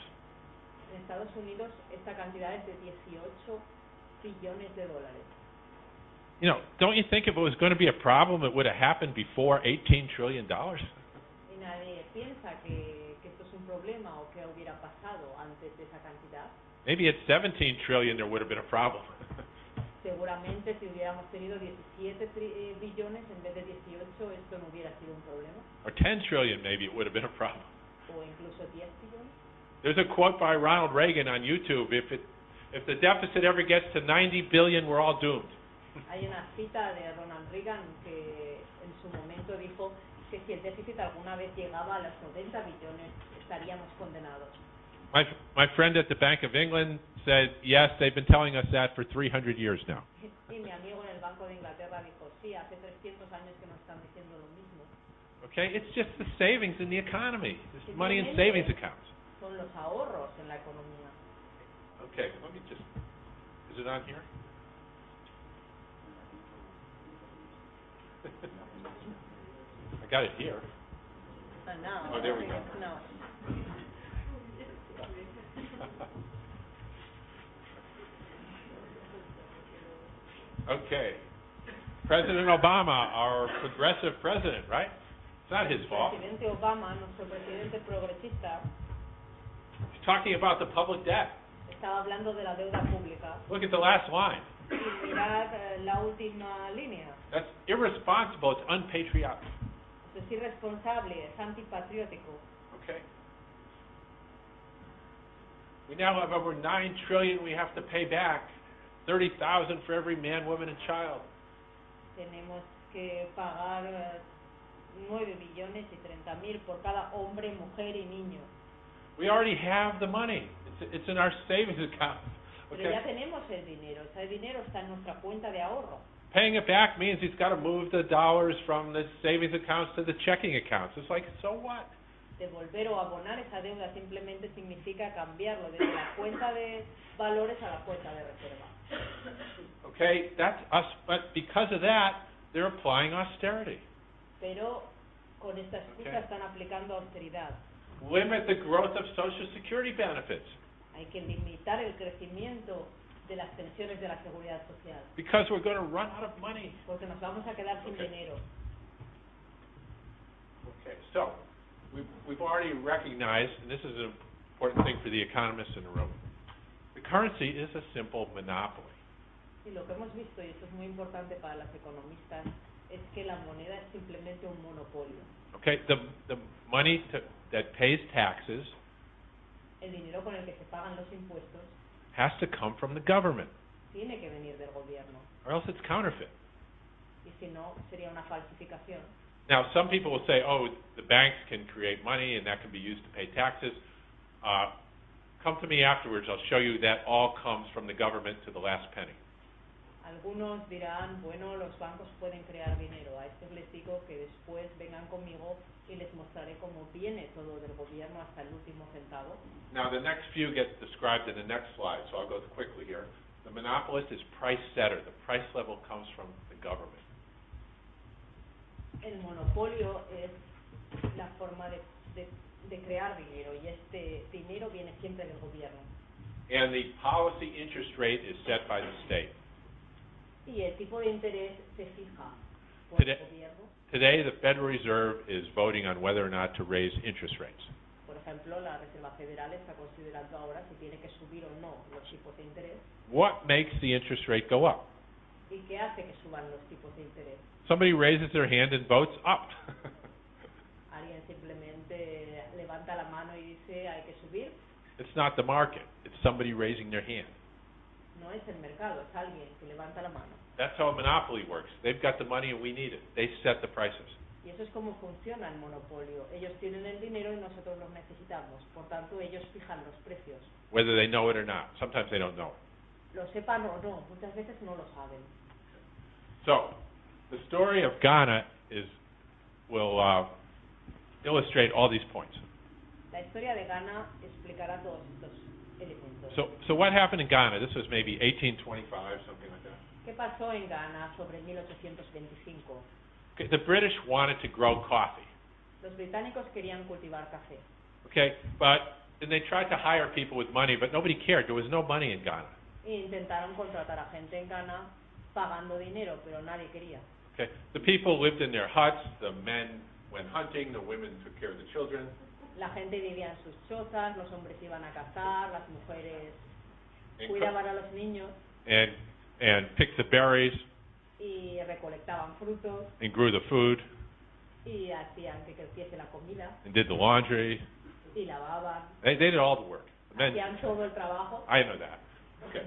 En Estados Unidos esta cantidad es de 18 billones de dólares. You know, don't you think if it was going to be a problem, it would have happened before $18 trillion? Y nadie piensa que esto es un problema o que hubiera pasado antes de esa cantidad. Maybe at 17 trillion there would have been a problem. Seguramente si hubiéramos tenido 17 billones en vez de 18, esto no hubiera sido un problema. Or 10 trillion, maybe it would have been a problem. O incluso 10 billones. There's a quote by Ronald Reagan on YouTube, if the deficit ever gets to 90 billion, we're all doomed. Hay una cita de Ronald Reagan que en su momento dijo que si el déficit alguna vez llegaba a los 90 billones estaríamos condenados. My friend at the Bank of England said, yes, they've been telling us that for 300 years now. Y mi amigo en el Banco de Inglaterra dijo, sí, hace 300 años que nos están diciendo lo mismo. Okay, it's just the savings in the economy. It's money in savings accounts. Son los ahorros en la economía. Okay, let me just, is it on here? I got it here. No, Oh, there we go. No. Okay. President Obama, our progressive president, right? It's not his fault. Presidente Obama, nuestro presidente progresista, He's talking about the public debt. estaba hablando de la deuda pública. Look at the last line. Y mirad la última línea. That's irresponsible. It's unpatriotic. Eso es irresponsable, es antipatriótico. Okay. We now have over $9 trillion we have to pay back. 30,000 for every man, woman, and child. Tenemos que pagar 9 billones y 30.000 por cada hombre, mujer y niño. We already have the money. It's in our savings account. Pero ya tenemos el dinero. Ese dinero está en nuestra cuenta de ahorro. Paying it back means he's got to move the dollars from the savings accounts to the checking accounts. It's like, so what? Devolver o abonar esa deuda simplemente significa cambiarlo desde la cuenta de valores a la cuenta de reserva. Okay, that's us, but because of that, they're applying austerity. Pero con esta excusa Okay. están aplicando austeridad. Limit the growth of Social Security benefits Hay que limitar el crecimiento de las pensiones de la seguridad social, because we're going to run out of money. porque nos vamos a quedar sin Okay. dinero. Okay, so we've already recognized, and this is an important thing for the economists in the room, the currency is a simple monopoly. Y lo que hemos visto, y esto es muy importante para las economistas, es que la moneda es simplemente un monopolio. Okay, the money that pays taxes El dinero con el que se pagan los impuestos has to come from the government, tiene que venir del gobierno, or else it's counterfeit. y si no, sería una falsificación. Now, some people will say, oh, the banks can create money and that can be used to pay taxes. Come to me afterwards. I'll show you that all comes from the government to the last penny. Algunos dirán, bueno, los bancos pueden crear dinero. A estos les digo que después vengan conmigo y les mostraré cómo viene todo del gobierno hasta el último centavo. Now, the next few get described in the next slide, so I'll go quickly here. The monopolist is price setter. The price level comes from the government. El monopolio es la forma de crear dinero y este dinero viene siempre del gobierno. And the policy interest rate is set by the state. Y el tipo de interés se fija por Today- el gobierno. Today, the Federal Reserve is voting on whether or not to raise interest rates. Por ejemplo, la Reserva Federal está considerando ahora si tiene que subir o no los tipos de interés. What makes the interest rate go up? ¿Y qué hace que suban los tipos de interés? Somebody raises their hand and votes up. Alguien simplemente levanta la mano y dice hay que subir. It's not the market. It's somebody raising their hand. No es el mercado, es alguien que levanta la mano. That's how a monopoly works. They've got the money and we need it. They set the prices. Y eso es como funciona el monopolio. Ellos tienen el dinero y nosotros los necesitamos. Por tanto, ellos fijan los precios. Whether they know it or not. Sometimes they don't know it. Lo sepan o no, muchas veces no lo saben. So, the story of Ghana will illustrate all these points. La historia de Ghana explicará todos estos elementos. So what happened in Ghana? This was maybe 1825, something like that. ¿Qué pasó en Ghana sobre 1825? Okay, the British wanted to grow coffee. Los británicos querían cultivar café. Okay, and they tried to hire people with money, but nobody cared. There was no money in Ghana. E intentaron contratar a gente en Ghana pagando dinero, pero nadie quería. Okay, the people lived in their huts. The men went hunting. The women took care of the children. La gente vivía en sus chozas, los hombres iban a cazar, las mujeres And, cuidaban a los niños and picked the berries y recolectaban frutos and grew the food y hacían que creciese la comida and did the laundry. y lavaban, They did all the work. The men, hacían todo el trabajo. I know that. Okay.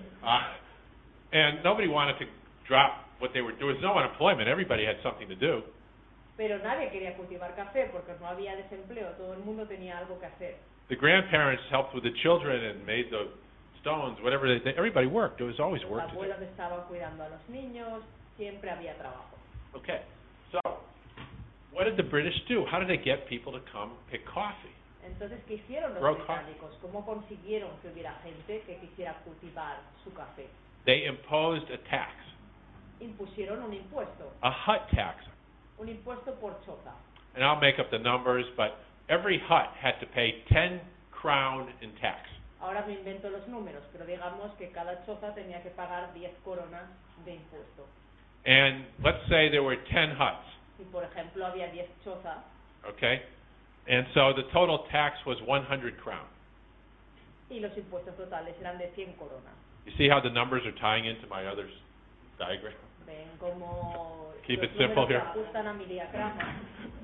And nobody wanted to drop what they were. There was no unemployment. Everybody had something to do. Pero nadie quería cultivar café porque no había desempleo, todo el mundo tenía algo que hacer. The grandparents helped with the children and made the stones, whatever they did. Everybody worked. There was always Los work to do. abuelos estaban cuidando a los niños, siempre había trabajo. Okay. So, what did the British do? How did they get people to come pick coffee? Entonces, ¿qué hicieron los Grow coffee. británicos? ¿Cómo consiguieron que hubiera gente que quisiera cultivar su café? They imposed a tax, Impusieron un impuesto, a hut tax. un impuesto por choza. And I'll make up the numbers, but every hut had to pay 10 crown in tax. Ahora me invento los números, pero digamos que cada choza tenía que pagar 10 coronas de impuesto. And let's say there were 10 huts, Si, por ejemplo, había 10 chozas, okay? And so the total tax was 100 crown. y los impuestos totales eran de 100 coronas. You see how the numbers are tying into my other diagram? Ven cómo Keep los it simple números se here. ajustan a mi diagrama.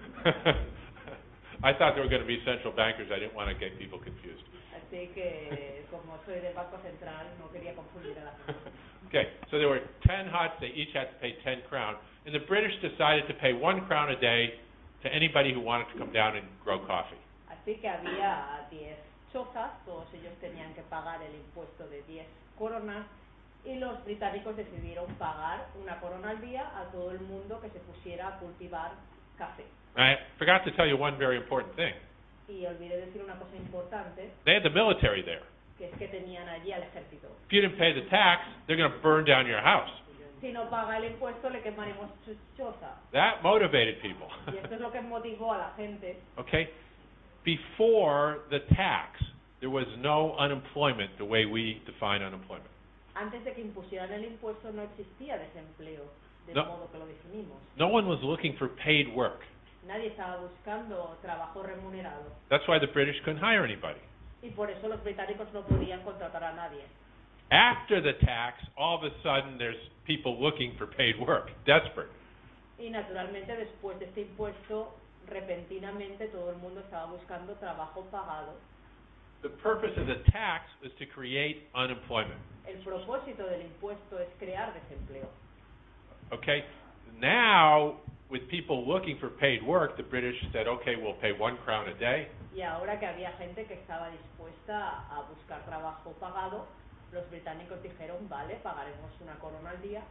I thought there were going to be central bankers. I didn't want to get people confused. Así que, como soy del Banco Central, no quería confundir a la gente. Okay, so there were 10 huts. They each had to pay 10 crown. And the British decided to pay 1 crown a day to anybody who wanted to come down and grow coffee. Así que había 10 chozas, todos ellos tenían que pagar el impuesto de 10 coronas, y los británicos decidieron pagar 1 corona al día a todo el mundo que se pusiera a cultivar café. I forgot to tell you one very important thing. Y olvidé decir una cosa importante, They had the military there. que es que tenían allí al ejército. If you didn't pay the tax, they're going to burn down your house. Si no paga el impuesto, le quemaremos su choza. That motivated people. Y esto es lo que motivó a la gente. Okay? Before the tax, there was no unemployment the way we define unemployment. Antes de que impusieran el impuesto no existía desempleo, del No. modo que lo definimos. No one was looking for paid work. Nadie estaba buscando trabajo remunerado. That's why the British couldn't hire anybody. Y por eso los británicos no podían contratar a nadie. After the tax, all of a sudden there's people looking for paid work, desperate. Y naturalmente después de este impuesto, repentinamente todo el mundo estaba buscando trabajo pagado. The purpose of the tax is to create unemployment. El propósito del impuesto es crear desempleo. Okay? Now, with people looking for paid work, the British said, okay, we'll pay 1 crown a day. Y ahora que había gente que estaba dispuesta a buscar trabajo pagado, los británicos dijeron, vale, pagaremos 1 corona al día.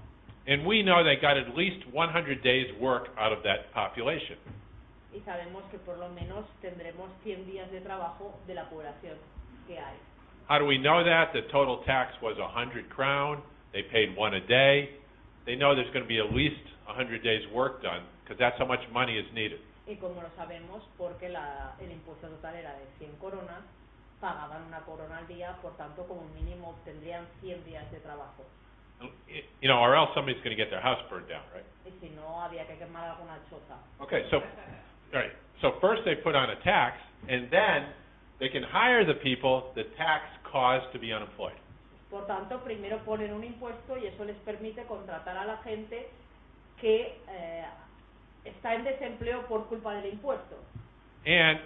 And we know they got at least 100 days' work out of that population. Y sabemos que por lo menos tendremos 100 días de trabajo de la población que hay. How do we know that? The total tax was 100 crown. They paid 1 a day. They know there's going to be at least 100 days' work done because that's how much money is needed. Y como lo sabemos, porque el impuesto total era de 100 coronas, pagaban 1 corona al día, por tanto, como mínimo obtendrían 100 días de trabajo. You know, or else somebody's going to get their house burned down, right? Y si no, había que quemar alguna choza. Okay, so, all right. So first they put on a tax, and then they can hire the people the tax caused to be unemployed. Por tanto, primero ponen un impuesto y eso les permite contratar a la gente que está en desempleo por culpa del impuesto. And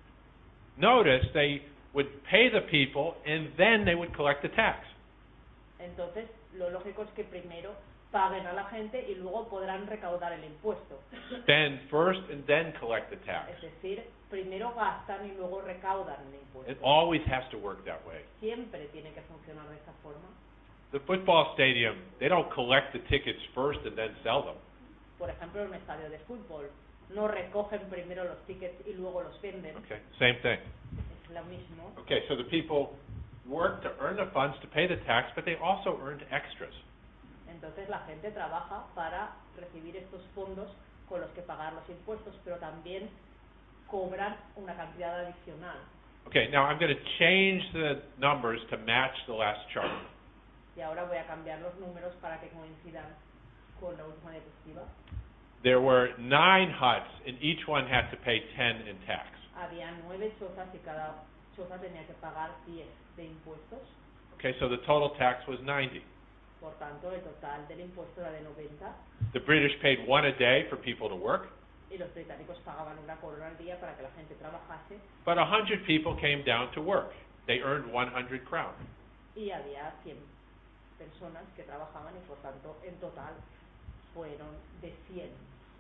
notice they would pay the people, and then they would collect the tax. Entonces, lo lógico es que primero paguen a la gente y luego podrán recaudar el impuesto. Spend first and then collect the tax. Es decir, primero gastan y luego recaudan el impuesto. It always has to work that way. Siempre tiene que funcionar de esta forma. The football stadium, they don't collect the tickets first and then sell them. Por ejemplo, en un estadio de fútbol, no recogen primero los tickets y luego los venden. Okay, same thing. Es lo mismo. Okay, so the people work to earn the funds to pay the tax, but they also earned extras. Entonces la gente trabaja para recibir estos fondos con los que pagar los impuestos, pero también cobran una cantidad adicional. Okay, now I'm going to change the numbers to match the last chart. Y ahora voy a cambiar los números para que coincidan con la última diapositiva. There were 9 huts, and each one had to pay 10 in tax. Había 9 chozas y cada choza tenía que pagar 10 de impuestos. Okay, so the total tax was 90. Por tanto, el total del impuesto era de 90 The British paid 1 a day for people to work, y los británicos pagaban 1 corona al día para que la gente trabajase, but 100 people came down to work. They earned 100 crown. y había 100 personas que trabajaban y por tanto en total fueron de 100.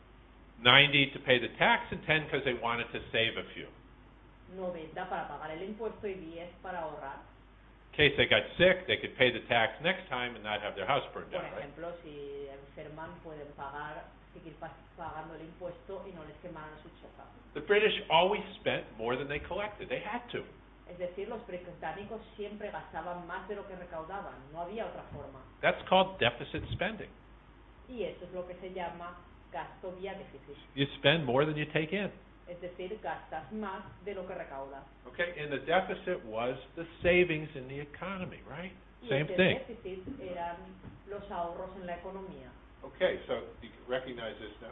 90 to pay the tax and 10 because they wanted to save a few. 90 para pagar el impuesto y 10 para ahorrar. In case they got sick, they could pay the tax next time and not have their house burned Por down, right? ejemplo, si enferman pueden seguir pagando el impuesto y no les quemaran su choza. The British always spent more than they collected. They had to. Es decir, los británicos siempre gastaban más de lo que recaudaban, no había otra forma. That's called deficit spending. Y eso es lo que se llama gasto vía déficit. You spend more than you take in. Es decir, gastas más de lo que recaudas. Okay, and the deficit was the savings in the economy, right? Y Same ese thing. déficit eran los ahorros en la economía. Okay, so you can recognize this now.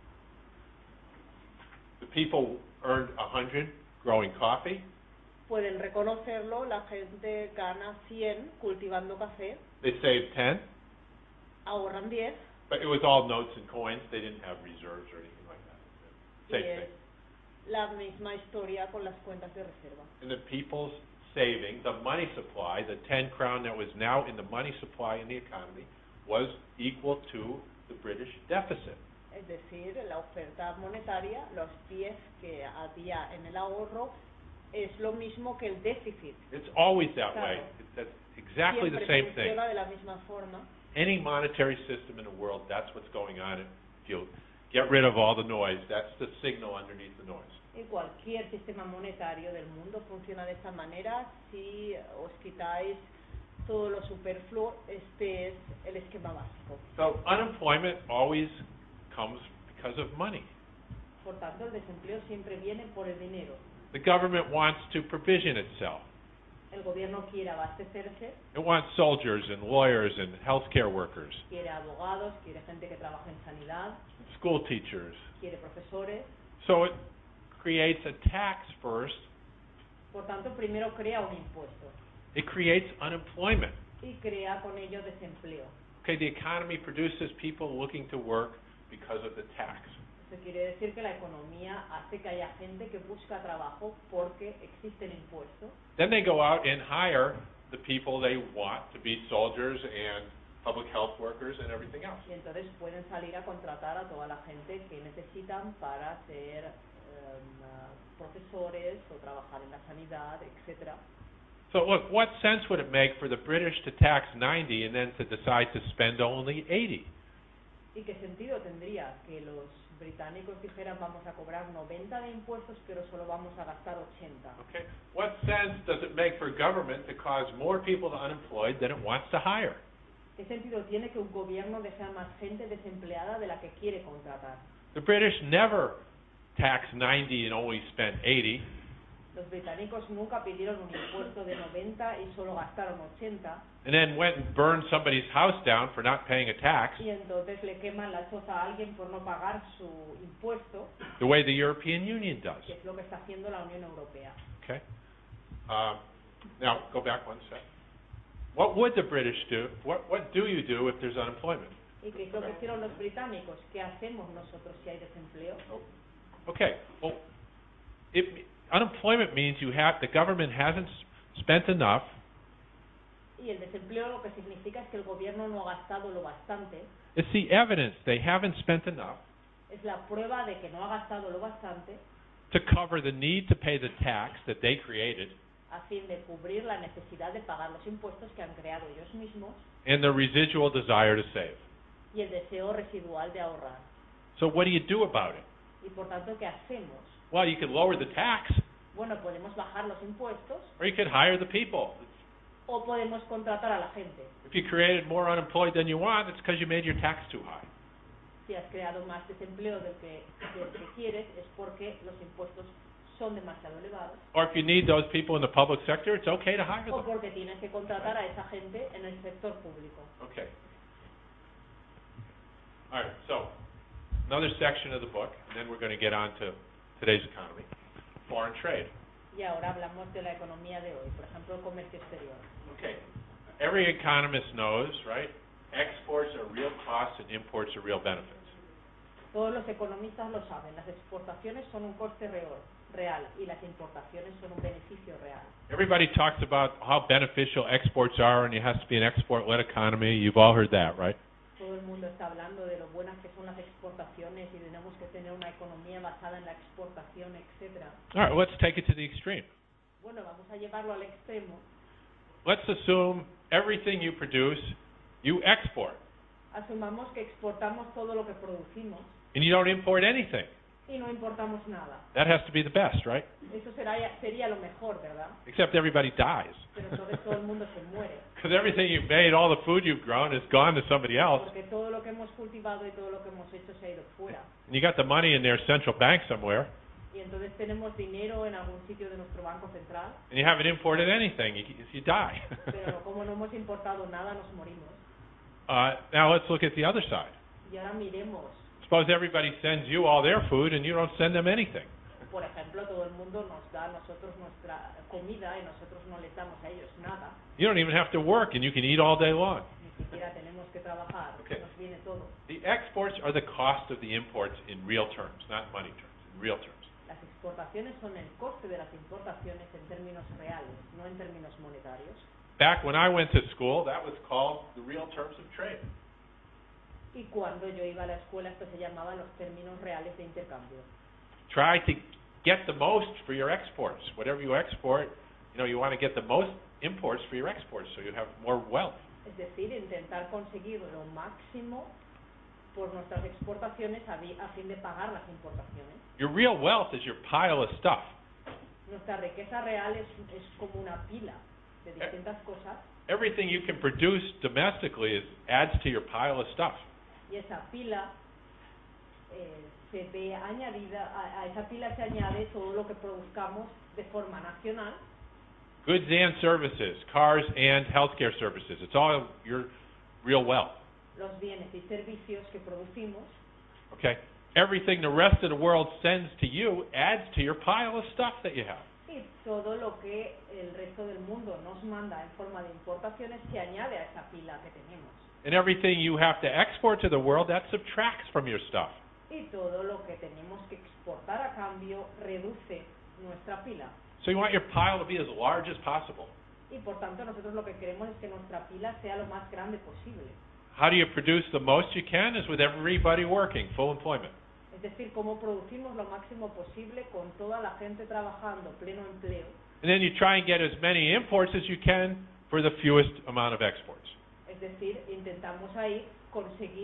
The people earned 100 growing coffee. Pueden reconocerlo, la gente gana 100 cultivando café, They saved 10, ahorran 10, but it was all notes and coins. They didn't have reserves or anything like that. y Same es thing. la misma historia con las cuentas de reserva. And the people's saving, the money supply, the 10 crown that was now in the money supply in the economy, was equal to the British deficit. Es decir, la oferta monetaria, los 10 que había en el ahorro, es lo mismo que el déficit. It's always that Claro. way. That's exactly the Siempre same thing. funciona de la misma forma. Any monetary system in the world, that's what's going on. If you get rid of all the noise, that's the signal underneath the noise. Y cualquier sistema monetario del mundo funciona de esta manera. Si os quitáis todo lo superfluo, este es el esquema básico. So unemployment always comes because of money. Por tanto, el desempleo siempre viene por el dinero. The government wants to provision itself. El gobierno quiere abastecerse, It wants soldiers and lawyers and healthcare workers, quiere abogados, quiere gente que trabaje en sanidad, school teachers. quiere profesores. So it creates a tax first. Por tanto, primero crea un impuesto It creates unemployment. y crea con ello desempleo. Okay, the economy produces people looking to work because of the tax. Eso quiere decir que la economía hace que haya gente que busca trabajo porque existe el impuesto. Then they go out and hire the people they want to be soldiers and public health workers and everything else. Y entonces pueden salir a contratar a toda la gente que necesitan para ser profesores o trabajar en la sanidad, etcétera. So look, what sense would it make for the British to tax 90 and then to decide to spend only 80? ¿Y qué sentido tendría que los británicos dijeran vamos a cobrar 90 de impuestos pero solo vamos a gastar 80? Okay. What sense does it make for government to cause more people to unemployed than it wants to hire? ¿Qué sentido tiene que un gobierno deje a más gente desempleada de la que quiere contratar? The British never taxed 90 and only spent 80. Los británicos nunca pidieron un impuesto de 90 y solo gastaron 80. And then went and burned somebody's house down for not paying a tax, Y entonces le queman la choza a alguien por no pagar su impuesto, the way the European Union does. que es lo que está haciendo la Unión Europea. Okay. Now go back one sec. What would the British do? What do you do if there's unemployment? ¿Y qué es lo que hicieron los británicos? ¿Qué hacemos nosotros si hay desempleo? Okay. Well, unemployment means the government hasn't spent enough. Y el desempleo lo que significa es que el gobierno no ha gastado lo bastante. It's the evidence they haven't spent enough Es la prueba de que no ha gastado lo bastante to cover the need to pay the tax that they created a fin de cubrir la necesidad de pagar los impuestos que han creado ellos mismos and the residual desire to save. y el deseo residual de ahorrar. So what do you do about it? Y por tanto, ¿qué hacemos? Well, you could lower the tax, Bueno, podemos bajar los impuestos or you could hire the people. o podemos contratar a la gente. If you created more unemployed than you want, it's because you made your tax too high. Si has creado más desempleo del que quieres, es porque los impuestos son demasiado elevados Or if you need those people in the public sector, it's okay to hire o them. porque tienes que contratar a esa gente en el sector público. Okay. All right, so another section of the book, and then we're going to get on to today's economy, foreign trade. Y ahora hablamos de la economía de hoy, por ejemplo, el comercio exterior. Okay. Every economist knows, right? Exports are real costs and imports are real benefits. Todos los economistas lo saben, las exportaciones son un coste real y las importaciones son un beneficio real. Everybody talks about how beneficial exports are, and it has to be an export-led economy. You've all heard that, right? Todo el mundo está hablando de lo buenas que son las exportaciones y tenemos que tener una economía basada en la exportación, etcétera. All right, let's take it to the extreme. Bueno, vamos a llevarlo al extremo. Let's assume everything you produce, you export, Asumamos que exportamos todo lo que producimos and you don't import anything. y no importamos nada. That has to be the best, right? Eso sería lo mejor, ¿verdad? Except everybody dies. Pero entonces todo el mundo se muere. Because everything you've made, all the food you've grown, is gone to somebody else. Porque todo lo que hemos cultivado y todo lo que hemos hecho se ha ido fuera. And you got the money in their central bank somewhere, Y entonces tenemos dinero en algún sitio de nuestro banco central, and you haven't imported anything. You die. pero como no hemos importado nada, nos morimos. Now let's look at the other side. Y ahora miremos, Suppose everybody sends you all their food, and you don't send them anything. por ejemplo, todo el mundo nos da a nosotros nuestra comida y nosotros no les damos a ellos nada. You don't even have to work, and you can eat all day long. Ni siquiera tenemos que trabajar, Okay. nos viene todo. The exports are the cost of the imports in real terms, not money terms, in real terms. Las exportaciones son el coste de las importaciones en términos reales, no en términos monetarios. Back when I went to school, that was called the real terms of trade. Y cuando yo iba a la escuela, esto se llamaba los términos reales de intercambio. Try to get the most for your exports. Whatever you export, you want to get the most imports for your exports, so you have more wealth. Es decir, intentar conseguir lo máximo por nuestras exportaciones a fin de pagar las importaciones. Your real wealth is your pile of stuff. Nuestra riqueza real es como una pila de distintas cosas Everything you can produce domestically adds to your pile of stuff. y esa pila se ve añadida, a esa pila se añade todo lo que produzcamos de forma nacional, Goods and services, cars and healthcare services. It's all your real wealth. los bienes y servicios que producimos, Okay? Everything the rest of the world sends to you adds to your pile of stuff that you have. y todo lo que el resto del mundo nos manda en forma de importaciones se añade a esa pila que tenemos. And everything you have to export to the world, that subtracts from your stuff. Y todo lo que tenemos que exportar a cambio reduce nuestra pila. So you want your pile to be as large as possible. Y por tanto nosotros lo que queremos es que nuestra pila sea lo más grande posible. How do you produce the most you can? Is with everybody working, full employment. Es decir, cómo producimos lo máximo posible con toda la gente trabajando, pleno empleo. And then you try and get as many imports as you can for the fewest amount of exports. Es decir, intentamos ahí conseguir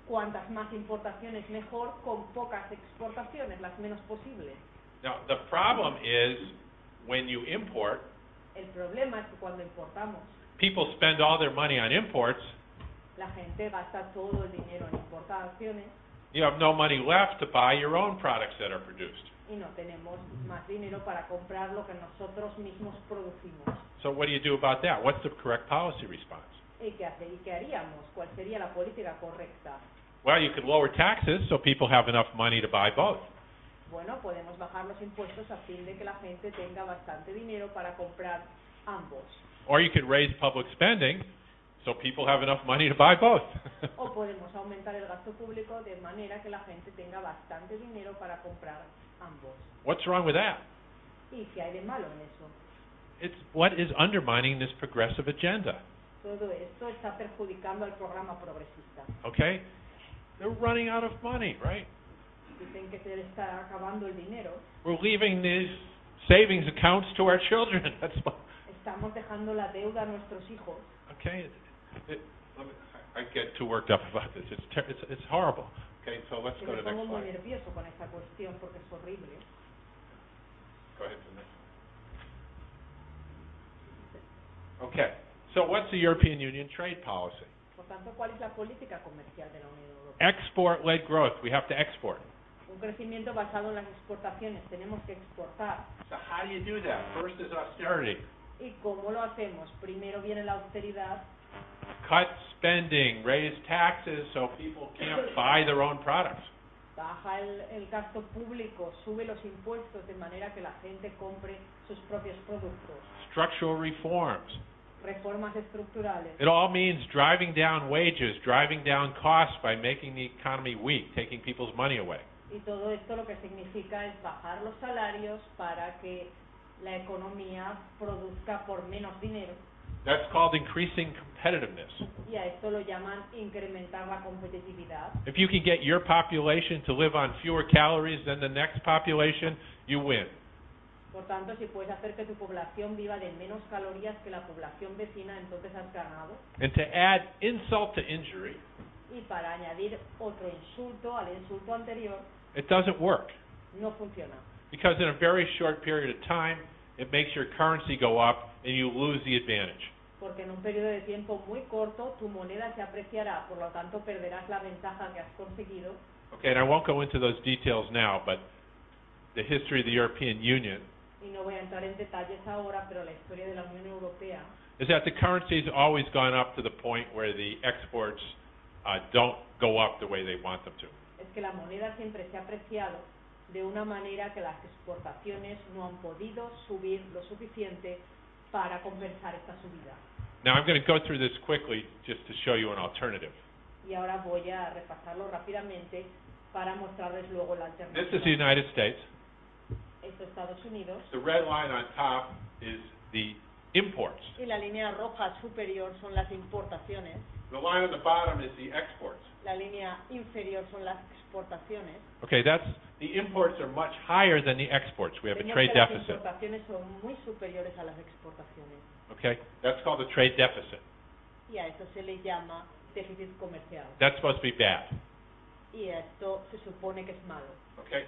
cuantas más importaciones mejor, con pocas exportaciones, las menos posibles. Now, the problem is when you import, El problema es que cuando importamos, people spend all their money on imports. la gente gasta todo el dinero en importaciones You have no money left to buy your own products that are produced. y no tenemos más dinero para comprar lo que nosotros mismos producimos. So what do you do about that? What's the correct policy response? ¿Y qué haríamos? ¿Cuál sería la política correcta? Well, you could lower taxes so people have enough money to buy both. Bueno, podemos bajar los impuestos a fin de que la gente tenga bastante dinero para comprar ambos. Or you could raise public spending so people have enough money to buy both. O podemos aumentar el gasto público de manera que la gente tenga bastante dinero para comprar ambos. What's wrong with that? ¿Y qué hay de malo en eso? It's what is undermining this progressive agenda. Todo esto está perjudicando al programa progresista. Okay? They're running out of money, right? Dicen que se les está acabando el dinero. We're leaving these savings accounts to our children. That's what, Estamos dejando la deuda a nuestros hijos. okay. I get too worked up about this. It's horrible. Okay, so let's Y go me to the pongo next muy slide. nervioso con esta cuestión porque es horrible. Go ahead to the next one. Okay, so what's the European Union trade policy? Por tanto, ¿cuál es la política comercial de la Unión Europea? Export-led growth. We have to export. Un crecimiento basado en las exportaciones. Tenemos que exportar. So how do you do that? First is austerity. ¿Y cómo lo hacemos? Primero viene la austeridad, Cut spending, raise taxes so people can't buy their own products. baja el gasto público, sube los impuestos de manera que la gente compre sus propios productos. Structural reforms. Reformas estructurales. It all means driving down wages, driving down costs by making the economy weak, taking people's money away. Y todo esto lo que significa es bajar los salarios para que la economía produzca por menos dinero. That's called increasing competitiveness. Y a esto lo llaman incrementar la competitividad. If you can get your population to live on fewer calories than the next population, you win. Por tanto, si puedes hacer que tu población viva de menos calorías que la población vecina, entonces has ganado. And to add insult to injury, Y para añadir otro insulto al insulto anterior, it doesn't work. no funciona. Because in a very short period of time, it makes your currency go up and you lose the advantage. Porque en un periodo de tiempo muy corto tu moneda se apreciará, por lo tanto perderás la ventaja que has conseguido. Okay, and I won't go into those details now, but the history of the European Union Y no voy a entrar en detalles ahora, pero la historia de la Unión Europea is that the currency's always gone up to the point where the exports don't go up the way they want them to. es que la moneda siempre se ha apreciado de una manera que las exportaciones no han podido subir lo suficiente para compensar esta subida. Now I'm going to go through this quickly just to show you an alternative. Y ahora voy a repasarlo rápidamente para mostrarles luego la This alternativa. is the United States. Esto es Estados Unidos. The red line on top is the imports. Y la línea roja superior son las importaciones. The line on the bottom is the exports. La línea inferior son las exportaciones. Okay, the imports are much higher than the exports. We have a Vemos trade que las deficit. importaciones son muy superiores a las exportaciones. Okay, that's called a trade deficit. Y a eso se le llama déficit comercial. That's supposed to be bad. Y esto se supone que es malo. Okay.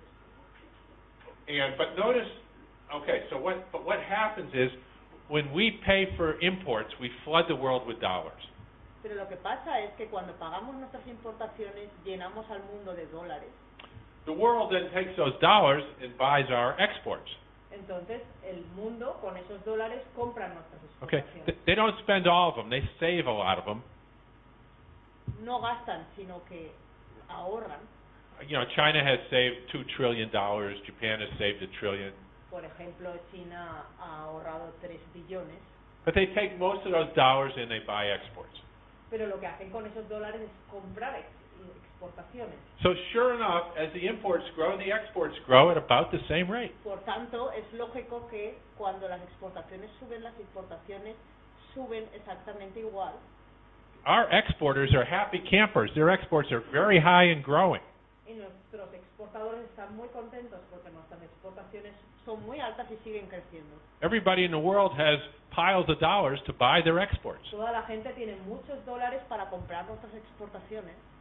But notice, okay, so what happens is when we pay for imports, we flood the world with dollars. Pero lo que pasa es que cuando pagamos nuestras importaciones llenamos al mundo de dólares. The world then takes those dollars and buys our exports. Entonces el mundo con esos dólares compra nuestras Okay, exportaciones. they don't spend all of them; they save a lot of them. No gastan, sino que ahorran. You know, China has saved $2 trillion. Japan has saved $1 trillion. Por ejemplo, China ha ahorrado 3 billones. But they take most of those dollars and they buy exports. Pero lo que hacen con esos dólares es comprar exportaciones. So sure enough, as the imports grow, the exports grow at about the same rate. Por tanto, es lógico que cuando las exportaciones suben, las importaciones suben exactamente igual. Our exporters are happy campers. Their exports are very high and growing. Y nuestros exportadores están muy contentos porque nuestras exportaciones son muy altas y siguen creciendo. Everybody in the world has piles of dollars to buy their exports. Toda la gente tiene muchos dólares para comprar nuestras exportaciones.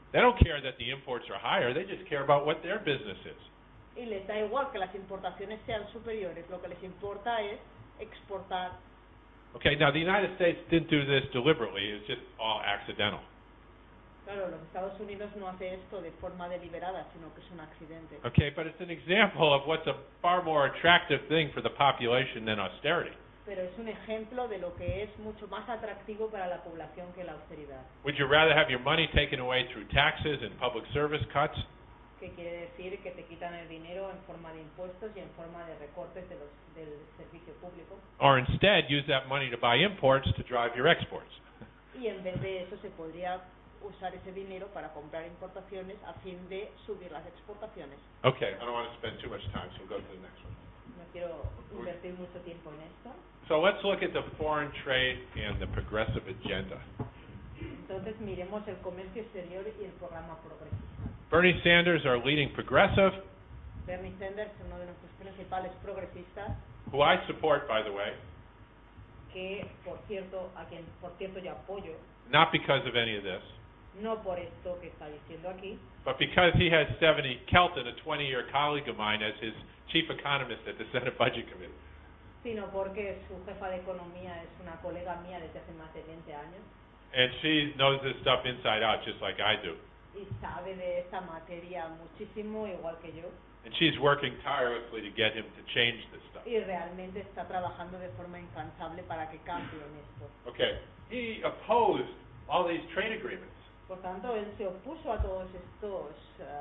They don't care that the imports are higher. They just care about what their business is. Y les da igual que las importaciones sean superiores. Lo que les importa es exportar. Okay, now the United States didn't do this deliberately. It's just all accidental. Claro, los Estados Unidos no hace esto de forma deliberada, sino que es un accidente. Okay, but it's an example of what's a far more attractive thing for the population than austerity. Pero es un ejemplo de lo que es mucho más atractivo para la población que la austeridad. Would you rather have your money taken away through taxes and public service cuts? Que quiere decir que te quitan el dinero en forma de impuestos y en forma de recortes del servicio público. Or instead use that money to buy imports to drive your exports? Y en vez de eso se podría usar ese dinero para comprar importaciones a fin de subir las exportaciones. Okay, I don't want to spend too much time, so we'll go to the next one. No quiero invertir mucho tiempo en esto. So let's look at the foreign trade and the progressive agenda. Entonces miremos el comercio exterior y el programa progresista. Bernie Sanders, our leading progressive, Bernie Sanders, uno de nuestros principales progresistas, who I support, by the way, que por cierto yo apoyo, not because of any of this, no por esto que está diciendo aquí, but because he has Stephanie Kelton, a 20-year colleague of mine, as his chief economist at the Senate Budget Committee. sino porque su jefa de economía es una colega mía desde hace más de 20 años And she knows this stuff inside out, just like I do. y sabe de esta materia muchísimo, igual que yo, And she's working tirelessly to get him to change this stuff. y realmente está trabajando de forma incansable para que cambien esto. Okay. He opposed all these trade agreements. Por tanto, él se opuso a todos estos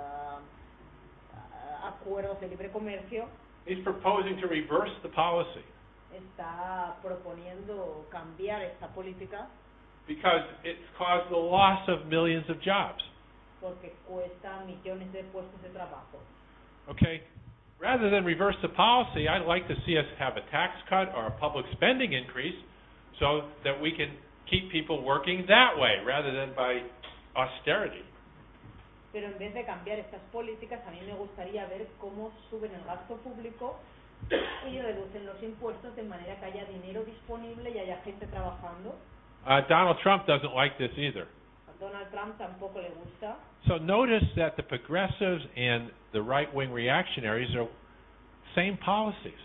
acuerdos de libre comercio. He's proposing to reverse the policy Está proponiendo cambiar esta política because it's caused the loss of millions of jobs. porque cuesta millones de puestos de trabajo. Okay? Rather than reverse the policy, I'd like to see us have a tax cut or a public spending increase so that we can keep people working that way rather than by austerity. Pero en vez de cambiar estas políticas, a mí me gustaría ver cómo suben el gasto público y reducen los impuestos de manera que haya dinero disponible y haya gente trabajando. Donald Trump doesn't like this either. A Donald Trump tampoco le gusta. So notice that the progressives and the right-wing reactionaries are same policies.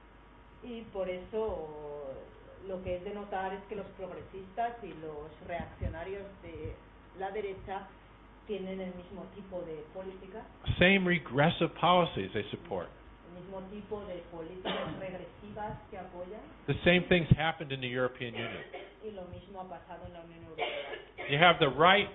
Y por eso lo que es de notar es que los progresistas y los reaccionarios de la derecha tienen el mismo tipo de política, Same regressive policies they support. el mismo tipo de políticas regresivas que apoyan, The same things happened in the European Union. y lo mismo ha pasado en la Unión Europea. You have the right,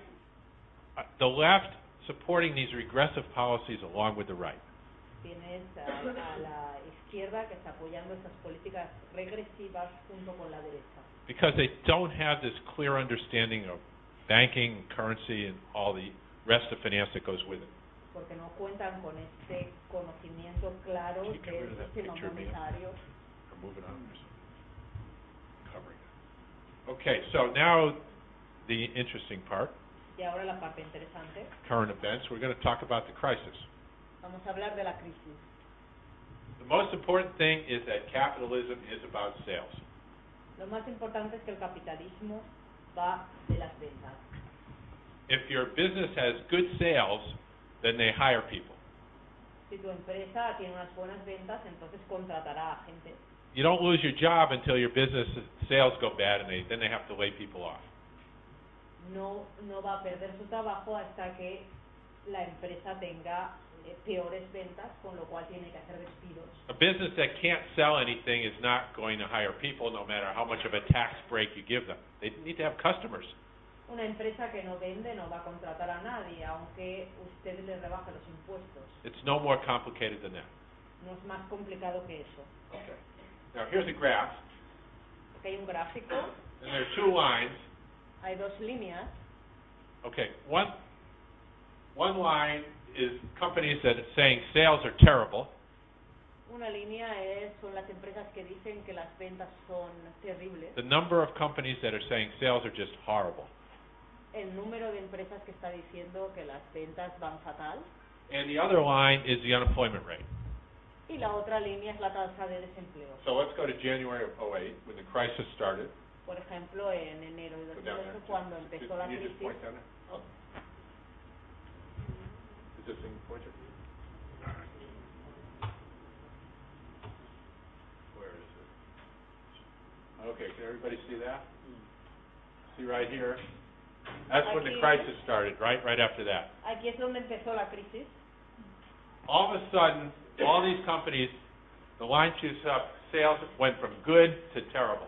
the left supporting these regressive policies along with the right. Tienes a la izquierda que está apoyando estas políticas regresivas junto con la derecha, Because they don't have this clear understanding of banking, currency, and all the rest of finance that goes with it. porque no cuentan con este conocimiento claro Can you get del rid of that sistema picture of me? monetario. Or move it on or something. Covering it. Okay, so now the interesting part, Y ahora la parte interesante, current events. We're going to talk about the crisis. vamos a hablar de la crisis. The most important thing is that capitalism is about sales. Lo más importante es que el capitalismo va de las ventas. If your business has good sales, then they hire people. Si tu empresa tiene unas buenas ventas, entonces contratará a gente. You don't lose your job until your business sales go bad, and then they have to lay people off. No va a perder su trabajo hasta que la empresa tenga peores ventas, con lo cual tiene que hacer despidos. A business that can't sell anything is not going to hire people no matter how much of a tax break you give them. They need to have customers. Una empresa que no vende no va a contratar a nadie, aunque usted le rebaje los impuestos. It's no more complicated than that. No es más complicado que eso. Okay. Now here's a graph, Porque hay un gráfico, and there are two lines. hay dos líneas. Okay, one line is companies that are saying sales are terrible. Una línea son las empresas que dicen que las ventas son terribles. The number of companies that are saying sales are just horrible. El número de empresas que está diciendo que las ventas van fatal. And the other line is the unemployment rate. Y la otra línea es la tasa de desempleo. So let's go to January of 2008, when the crisis started. Por ejemplo, en enero de 2008, cuando empezó la Can you just crisis, point down there? pointer? Where is it? Okay, can everybody see that? See right here? That's when the crisis started, right? Right after that. Aquí es donde empezó la crisis. All of a sudden, all these companies, the line shoots up, sales went from good to terrible.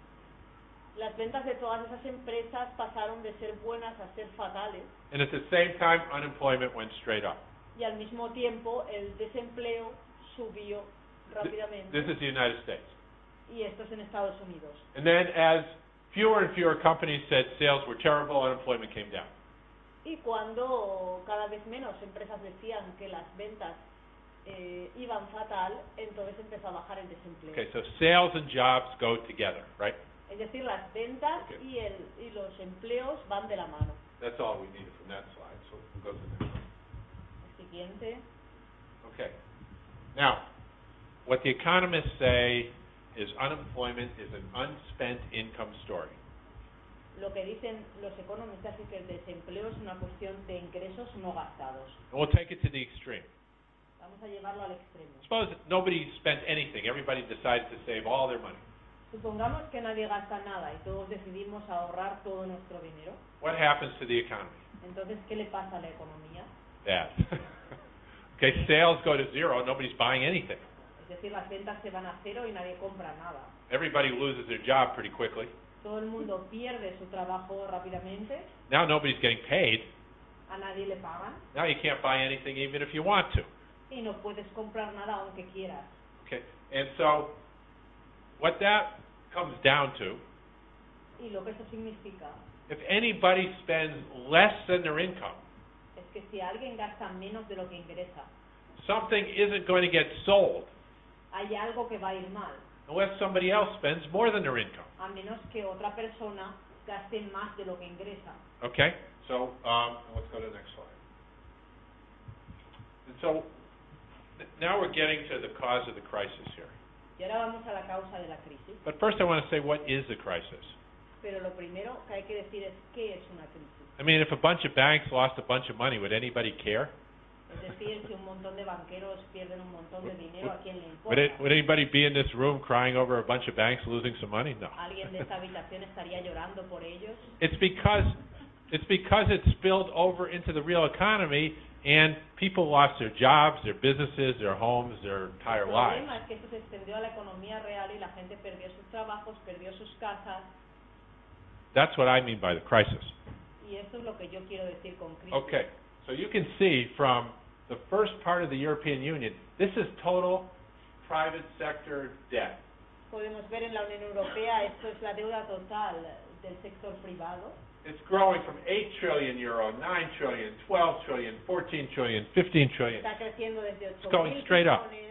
Las ventas de todas esas empresas pasaron de ser buenas a ser fatales. And at the same time, unemployment went straight up. Y al mismo tiempo el desempleo subió rápidamente. This is the United States. Y esto es en Estados Unidos. And then as fewer and fewer companies said sales were terrible, unemployment came down. Y cuando cada vez menos empresas decían que las ventas iban fatal, entonces empezó a bajar el desempleo. Okay, so sales and jobs go together, right? Es decir, las ventas y los empleos van de la mano. That's all we needed from that slide, so we'll go to the next one. El siguiente. Okay. Now, what the economists say is unemployment is an unspent income story. Lo que dicen los economistas es que el desempleo es una cuestión de ingresos no gastados. And we'll take it to the extreme. Vamos a llevarlo al extremo. Suppose nobody spent anything. Everybody decides to save all their money. Supongamos que nadie gasta nada y todos decidimos ahorrar todo nuestro dinero. What happens to the economy? Entonces, ¿qué le pasa a la economía? Bad. Okay, sales go to zero. Nobody's buying anything. Es decir, las ventas se van a cero y nadie compra nada. Everybody loses their job pretty quickly. Todo el mundo pierde su trabajo rápidamente. Now nobody's getting paid. A nadie le pagan. Now you can't buy anything even if you want to. Y no puedes comprar nada aunque quieras. Okay, and so what that comes down to, Y lo que eso significa if anybody spends less than their income, es que si alguien gasta menos de lo que ingresa, something isn't going to get sold hay algo que va a ir mal, unless somebody else spends more than their income. a menos que otra persona gaste más de lo que ingresa. Okay, so let's go to the next slide. And so now we're getting to the cause of the crisis here. Y ahora vamos a la causa de la crisis. But first I want to say, what is the crisis? Pero lo primero que hay que decir es qué es una crisis. I mean, if a bunch of banks lost a bunch of money, would anybody care? Es decir, si un montón de banqueros pierden un montón de dinero, ¿a quién le Would importa? anybody be in this room crying over a bunch of banks losing some money? No. ¿Alguien de esta habitación estaría llorando por ellos? It's because it spilled over into the real economy and people lost their jobs, their businesses, their homes, their entire El lives. problema es que esto se extendió a la economía real y la gente perdió sus trabajos, perdió sus casas, That's what I mean by the crisis. y eso es lo que yo quiero decir con crisis. Okay, so you can see from the first part of the European Union, this is total private sector debt. Podemos ver en la Unión Europea, esto es la deuda total del sector privado. It's growing from 8 trillion euro, 9 trillion, 12 trillion, 14 trillion, 15 trillion. Está creciendo desde It's going 8.000 straight up. billones,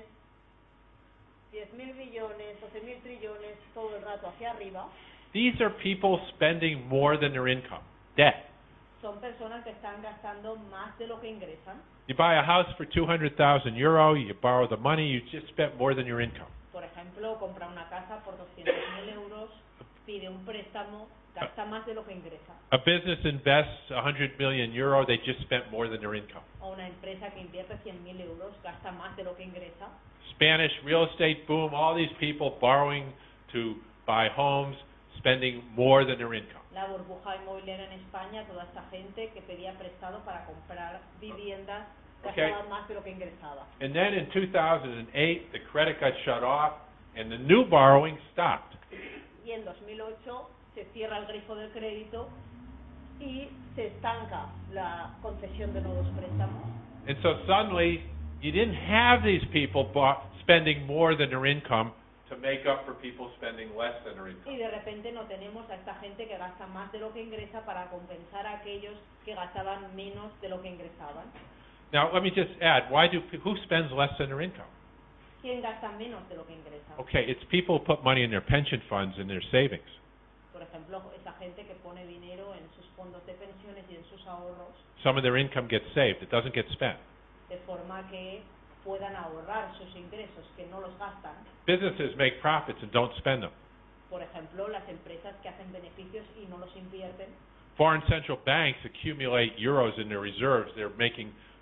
10.000 billones, 12.000 trillones, todo el rato hacia arriba. These are people spending more than their income. Debt. Son personas que están gastando más de lo que ingresan. You buy a house for 200,000 euro, you borrow the money, you just spent more than your income. Por ejemplo, compra una casa por 200.000 euros, pide un préstamo, gasta más de lo que ingresa. A business invests 100 million euro, they just spent more than their income. O una empresa que invierte 100.000 euros, gasta más de lo que ingresa. Spanish real estate boom, all these people borrowing to buy homes, spending more than their income. La burbuja inmobiliaria en España, toda esta gente que pedía prestado para comprar viviendas, gastaba más de lo que ingresaba. And then in 2008, the credit got shut off and the new borrowing stopped. Y en 2008 se cierra el grifo del crédito y se estanca la concesión de nuevos préstamos. And so suddenly, you didn't have these people spending more than their income to make up for people spending less than their income. Y de repente no tenemos a esta gente que gasta más de lo que ingresa para compensar a aquellos que gastaban menos de lo que ingresaban. Now, let me just add, who spends less than their income? ¿Quién gasta menos de lo que ingresa? Okay, it's people who put money in their pension funds and their savings. Por ejemplo, esa gente que pone dinero en sus fondos de pensiones y en sus ahorros, Some of their income gets saved. It doesn't get spent. de forma que puedan ahorrar sus ingresos, que no los gastan. Businesses make profits and don't spend them. Por ejemplo, las empresas que hacen beneficios y no los invierten. Foreign central banks accumulate euros in their reserves. They're making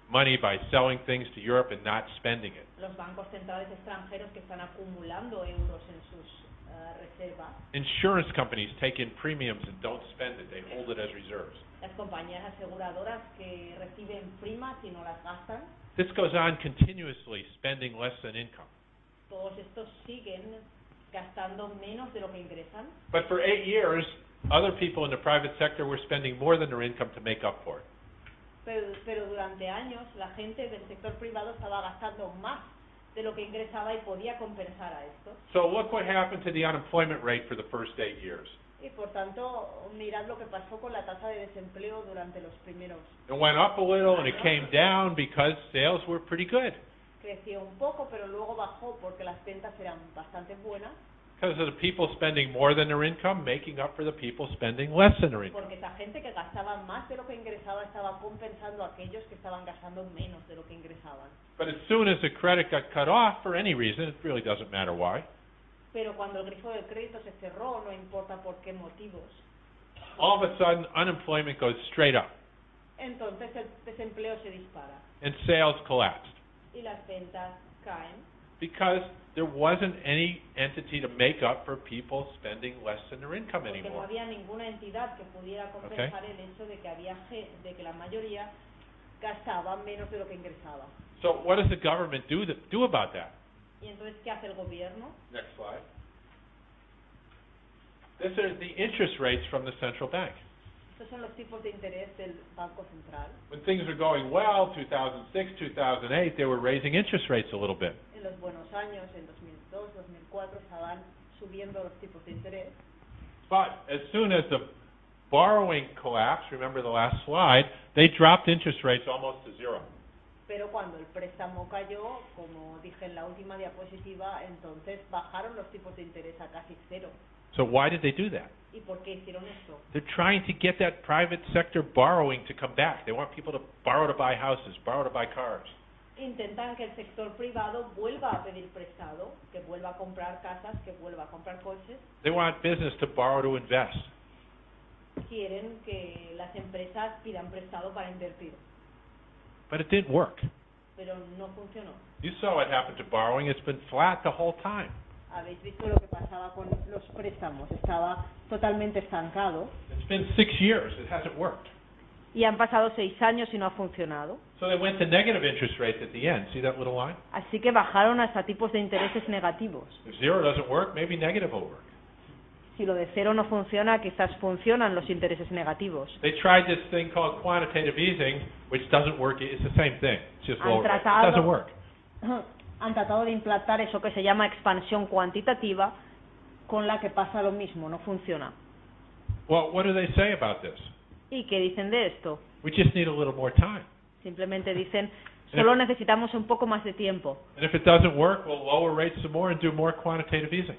money by selling things to Europe and not spending it. Los bancos centrales extranjeros que están acumulando euros en sus reservas. Insurance companies take in premiums and don't spend it. They hold it as reserves. Las compañías aseguradoras que reciben primas y no las gastan. This goes on continuously, spending less than income. Todos estos siguen gastando menos de lo que ingresan. But for 8 years, other people in the private sector were spending more than their income to make up for it. Pero durante años la gente del sector privado estaba gastando más de lo que ingresaba y podía compensar a esto. So look what happened to the unemployment rate for the first 8 years. Y por tanto, mirad lo que pasó con la tasa de desempleo durante los primeros. It went up a little and it came down because sales were pretty good. Creció un poco, pero luego bajó porque las ventas eran bastante buenas. Because of the people spending more than their income, making up for the people spending less than their income. Porque esa gente que gastaba más de lo que ingresaba estaba compensando a aquellos que estaban gastando menos de lo que ingresaban. But as soon as the credit got cut off for any reason, it really doesn't matter why, Pero cuando el grifo del crédito se cerró, no importa por qué motivos, all of a sudden unemployment goes straight up entonces el desempleo se dispara and sales collapsed y las ventas caen because there wasn't any entity to make up for people spending less than their income porque no anymore. había ninguna entidad que pudiera compensar el hecho de que de que la mayoría gastaba menos de lo que ingresaba. So what does the government do about that? Y entonces, ¿qué hace el gobierno? Next slide. These are the interest rates from the central bank. Estos son los tipos de interés del Banco Central. When things were going well, 2006, 2008, they were raising interest rates a little bit. En los buenos años, en 2002, 2004, estaban subiendo los tipos de interés. But as soon as the borrowing collapsed, remember the last slide, they dropped interest rates almost to zero. Pero cuando el préstamo cayó, como dije en la última diapositiva, entonces bajaron los tipos de interés a casi cero. So why did they do that? ¿Y por qué hicieron esto? They're trying to get that private sector borrowing to come back. They want people to borrow to buy houses, borrow to buy cars. Intentan que el sector privado vuelva a pedir prestado, que vuelva a comprar casas, que vuelva a comprar coches. They want business to borrow to invest. Quieren que las empresas pidan prestado para invertir. But it didn't work. Pero no funcionó. You saw what happened to borrowing. It's been flat the whole time. Habéis visto lo que pasaba con los préstamos. Estaba totalmente estancado. It's been 6 years. It hasn't worked. Y han pasado 6 años y no ha funcionado. So they went to negative interest rates at the end. See that little line? Así que bajaron hasta tipos de intereses negativos. If zero doesn't work, maybe negative will work. Si lo de cero no funciona, quizás funcionan los intereses negativos. They tried this thing called quantitative easing, which doesn't work. It's the same thing. It's just lower rates. It doesn't work. Han tratado de implantar eso que se llama expansión cuantitativa, con la que pasa lo mismo, no funciona. Well, what do they say about this? ¿Y qué dicen de esto? We just need a little more time. Simplemente dicen, solo necesitamos un poco más de tiempo. And if it doesn't work, we'll lower rates some more and do more quantitative easing.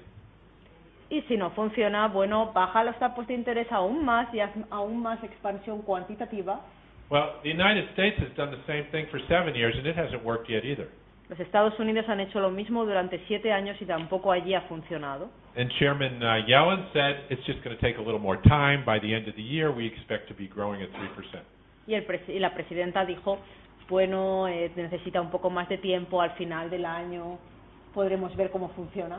Y si no funciona, bueno, baja los tipos de interés aún más y haz aún más expansión cuantitativa. Well, the United States has done the same thing for 7 years, and it hasn't worked yet either. Los Estados Unidos han hecho lo mismo durante 7 años y tampoco allí ha funcionado. And Chairman Yellen said it's just going to take a little more time. By the end of the year, we expect to be growing at 3%. Y la presidenta dijo, bueno, necesita un poco más de tiempo, al final del año podremos ver cómo funciona.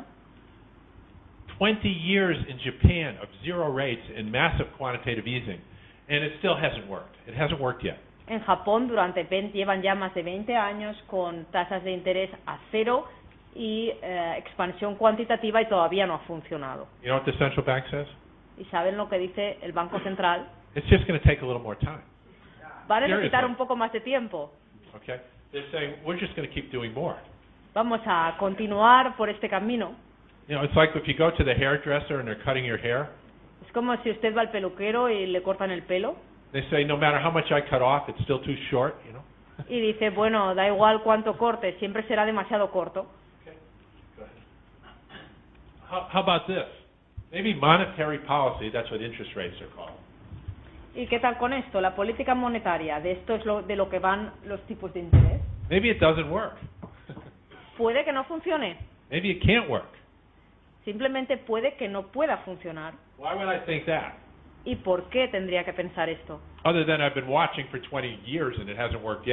20 years in Japan of zero rates and massive quantitative easing, and it still hasn't worked. It hasn't worked yet. En Japón llevan ya más de 20 años con tasas de interés a cero y expansión cuantitativa y todavía no ha funcionado. You know what the central bank says? ¿Y saben lo que dice el Banco Central? It's just going to take a little more time. Va a necesitar Seriously. un poco más de tiempo. Okay? They're saying we're just going to keep doing more. Vamos a continuar por este camino. You know, it's like if you go to the hairdresser and they're cutting your hair. Es como si usted va al peluquero y le cortan el pelo They say no matter how much I cut off, it's still too short. You know. y dice, bueno, da igual cuánto corte, siempre será demasiado corto. Okay. Go ahead. How about this? Maybe monetary policy. That's what interest rates are called. ¿Y qué tal con esto? La política monetaria, de esto es de lo que van los tipos de interés. Maybe it doesn't work. Puede que no funcione. Maybe it can't work. Simplemente puede que no pueda funcionar. Why would I think that? ¿Y por qué tendría que pensar esto? Other than I've been watching for 20 years and it hasn't worked yet.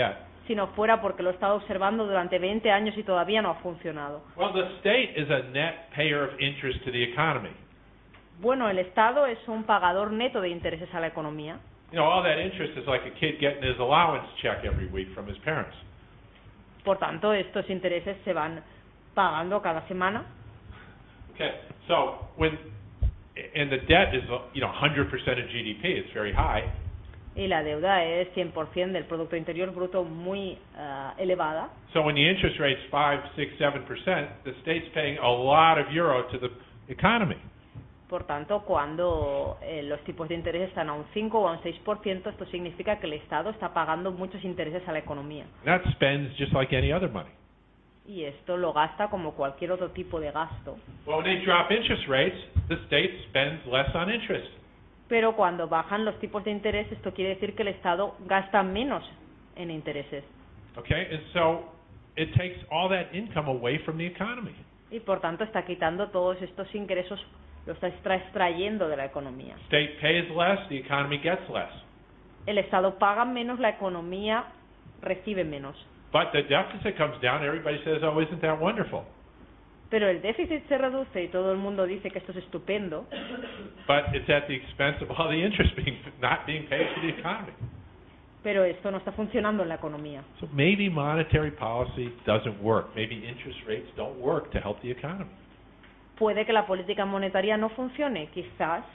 si no fuera porque lo he estado observando durante 20 años y todavía no ha funcionado. Well, the state is a net payer of interest to the economy. Bueno, el Estado es un pagador neto de intereses a la economía. You know, all that interest is like a kid getting his allowance check every week from his parents. Por tanto, estos intereses se van pagando cada semana. Okay, so and the debt is, 100% of GDP. It's very high. Y la deuda es 100% del Producto Interior Bruto, muy elevada. So when the interest rate's 5, 6, 7%, the state's paying a lot of euro to the economy. Por tanto, cuando los tipos de interés están a un 5 o a un 6%, esto significa que el Estado está pagando muchos intereses a la economía. That spends just like any other money. Y esto lo gasta como cualquier otro tipo de gasto. Well, when they drop interest rates, the state spends less on interest. Pero cuando bajan los tipos de interés, esto quiere decir que el Estado gasta menos en intereses. Okay, and so it takes all that income away from the economy. Y por tanto está quitando todos estos ingresos, los está extrayendo de la economía. State pays less, the economy gets less. El Estado paga menos, la economía recibe menos. But the deficit comes down, everybody says, oh, isn't that wonderful? Pero el déficit se reduce y todo el mundo dice que esto es estupendo. But it's at the expense of all the interest not being paid to the economy. Pero esto no está funcionando en la economía. So maybe monetary policy doesn't work. Maybe interest rates don't work to help the economy. Puede que la política monetaria no funcione. Quizás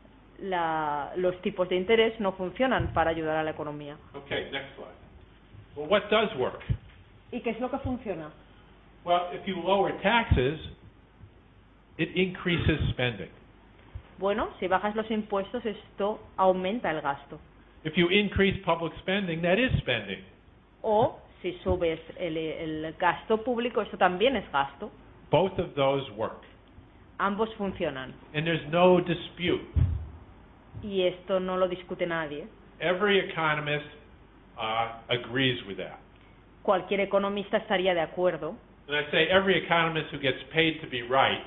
los tipos de interés no funcionan para ayudar a la economía. Okay, next slide. Well, what does work? ¿Y qué es lo que funciona? Well, if you lower taxes, it increases spending. Bueno, si bajas los impuestos, esto aumenta el gasto. If you increase public spending, that is spending. O si subes el gasto público, esto también es gasto. Both of those work. Ambos funcionan. And there's no dispute. Y esto no lo discute nadie. Every economist agrees with that. Cualquier economista estaría de acuerdo. And I say every economist who gets paid to be right.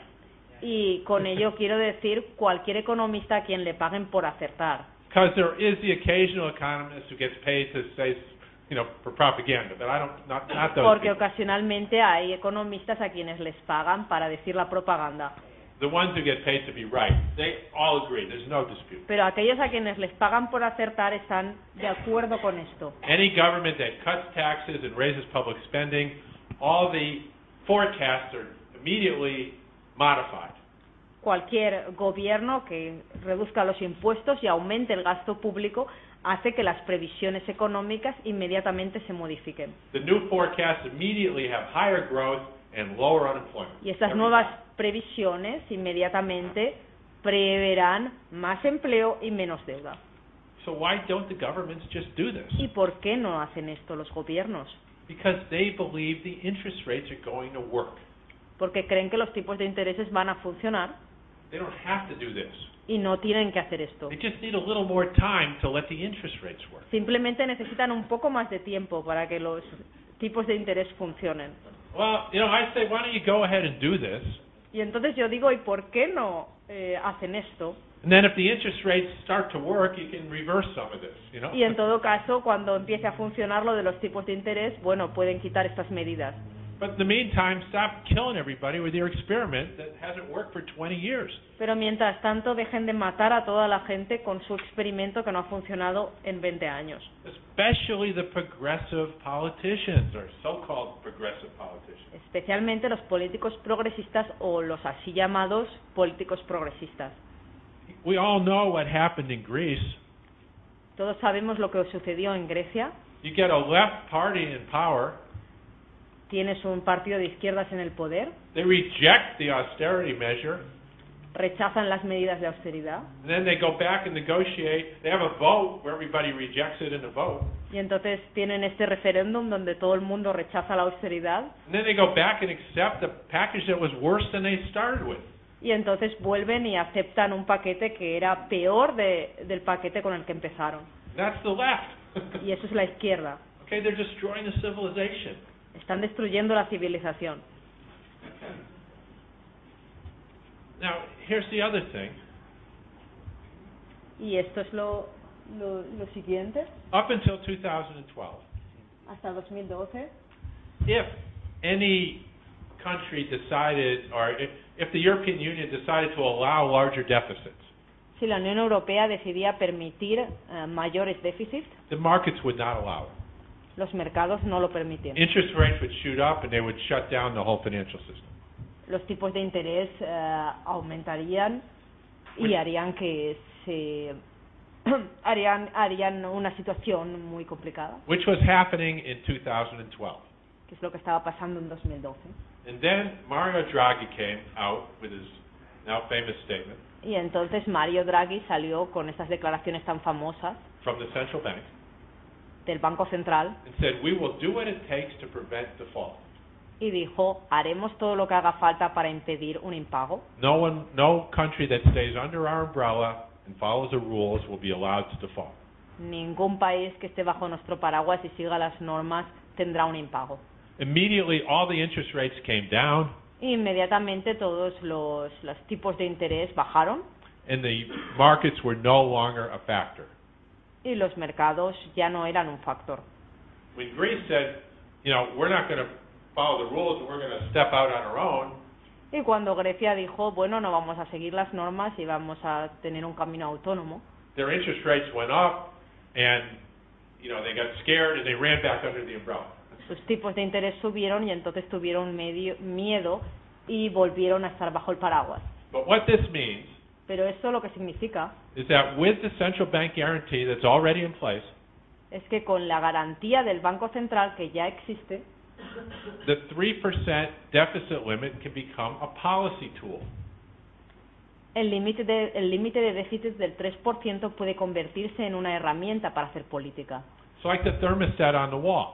Y con ello quiero decir cualquier economista a quien le paguen por acertar. Because there is the occasional economist who gets paid to say, for propaganda, but not those Porque people. ocasionalmente hay economistas a quienes les pagan para decir la propaganda. The ones who get paid to be right, they all agree. There's no dispute. Pero aquellos a quienes les pagan por acertar están de acuerdo con esto. Any government that cuts taxes and raises public spending, all the forecasts are immediately modified. Cualquier gobierno que reduzca los impuestos y aumente el gasto público hace que las previsiones económicas inmediatamente se modifiquen. The new forecasts immediately have higher growth and lower unemployment. Y estas nuevas previsiones inmediatamente preverán más empleo y menos deuda. So why don't the governments just do this? ¿Y por qué no hacen esto los gobiernos? Because they believe the interest rates are going to work. Porque creen que los tipos de intereses van a funcionar They don't have to do this. y no tienen que hacer esto. They just need a little more time to let the interest rates work. Simplemente necesitan un poco más de tiempo para que los tipos de interés funcionen. Well, I say, why don't you go ahead and do this? Y entonces yo digo, ¿y por qué no hacen esto? And then if the interest rates start to work, you can reverse some of this, Y en todo caso, cuando empiece a funcionar lo de los tipos de interés, bueno, pueden quitar estas medidas. But in the meantime, stop killing everybody with your experiment that hasn't worked for 20 years. Pero mientras tanto, dejen de matar a toda la gente con su experimento que no ha funcionado en 20 años. Especially the progressive politicians, or so-called progressive politicians. Especialmente los políticos progresistas o los así llamados políticos progresistas. We all know what happened in Greece. Todos sabemos lo que sucedió en Grecia. You get a left party in power. Tienes un partido de izquierdas en el poder. They reject the austerity measure. Rechazan las medidas de austeridad. And then they go back and negotiate. They have a vote where everybody rejects it in a vote. Y entonces tienen este referéndum donde todo el mundo rechaza la austeridad. And then they go back and accept a package that was worse than they started with. Y entonces vuelven y aceptan un paquete que era peor del paquete con el que empezaron. That's the left. Y eso es la izquierda. Okay, they're destroying the civilization. Están destruyendo la civilización. Now, here's the other thing. Y esto es lo siguiente. Up until 2012, hasta 2012, if any country decided, or if the European Union decided to allow larger deficits, si la Unión Europea decidía permitir mayores déficits, the markets would not allow it. los mercados no lo permitían. Interest rates would shoot up and they would shut down the whole financial system. Los tipos de interés aumentarían y harían que se harían una situación muy complicada, Which was happening in 2012. que es lo que estaba pasando en 2012. And then Mario Draghi came out with his now famous statement Y entonces Mario Draghi salió con estas declaraciones tan famosas from the central bank del Banco Central and said, we will do what it takes to prevent default. y dijo, haremos todo lo que haga falta para impedir un impago. No country that stays under our umbrella and follows the rules will be allowed to default. Ningún país que esté bajo nuestro paraguas y siga las normas tendrá un impago. Immediately, all the interest rates came down, Inmediatamente todos los tipos de interés bajaron and the markets were no longer a factor. y los mercados ya no eran un factor. When Greece said, we're not going to follow the rules and we're going to step out on our own, Y cuando Grecia dijo, bueno, no vamos a seguir las normas y vamos a tener un camino autónomo, their interest rates went up, and they got scared and they ran back under the umbrella. sus tipos de interés subieron y entonces tuvieron miedo y volvieron a estar bajo el paraguas. But what this means Pero esto lo que significa is that with the central bank guarantee that's already in place, es que con la garantía del Banco Central que ya existe, the 3% deficit limit can become a policy tool. el límite de déficit del 3% puede convertirse en una herramienta para hacer política. It's like the thermostat on the wall.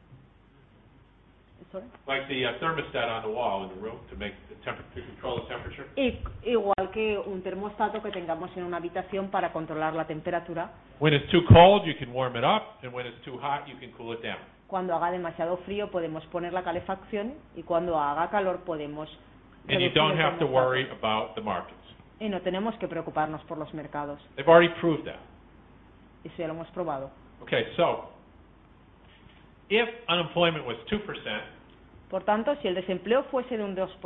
Sorry. Like the thermostat on the wall in the room to control the temperature. Igual que un termostato que tengamos en una habitación para controlar la temperatura. When it's too cold, you can warm it up, and when it's too hot, you can cool it down. Cuando haga demasiado frío podemos poner la calefacción y cuando haga calor podemos And you reducir don't el have to termostato. worry about the markets. Y no tenemos que preocuparnos por los mercados. They've already proved that. Eso ya lo hemos probado. Okay, so if unemployment was 2% Por tanto, si el desempleo fuese de un 2%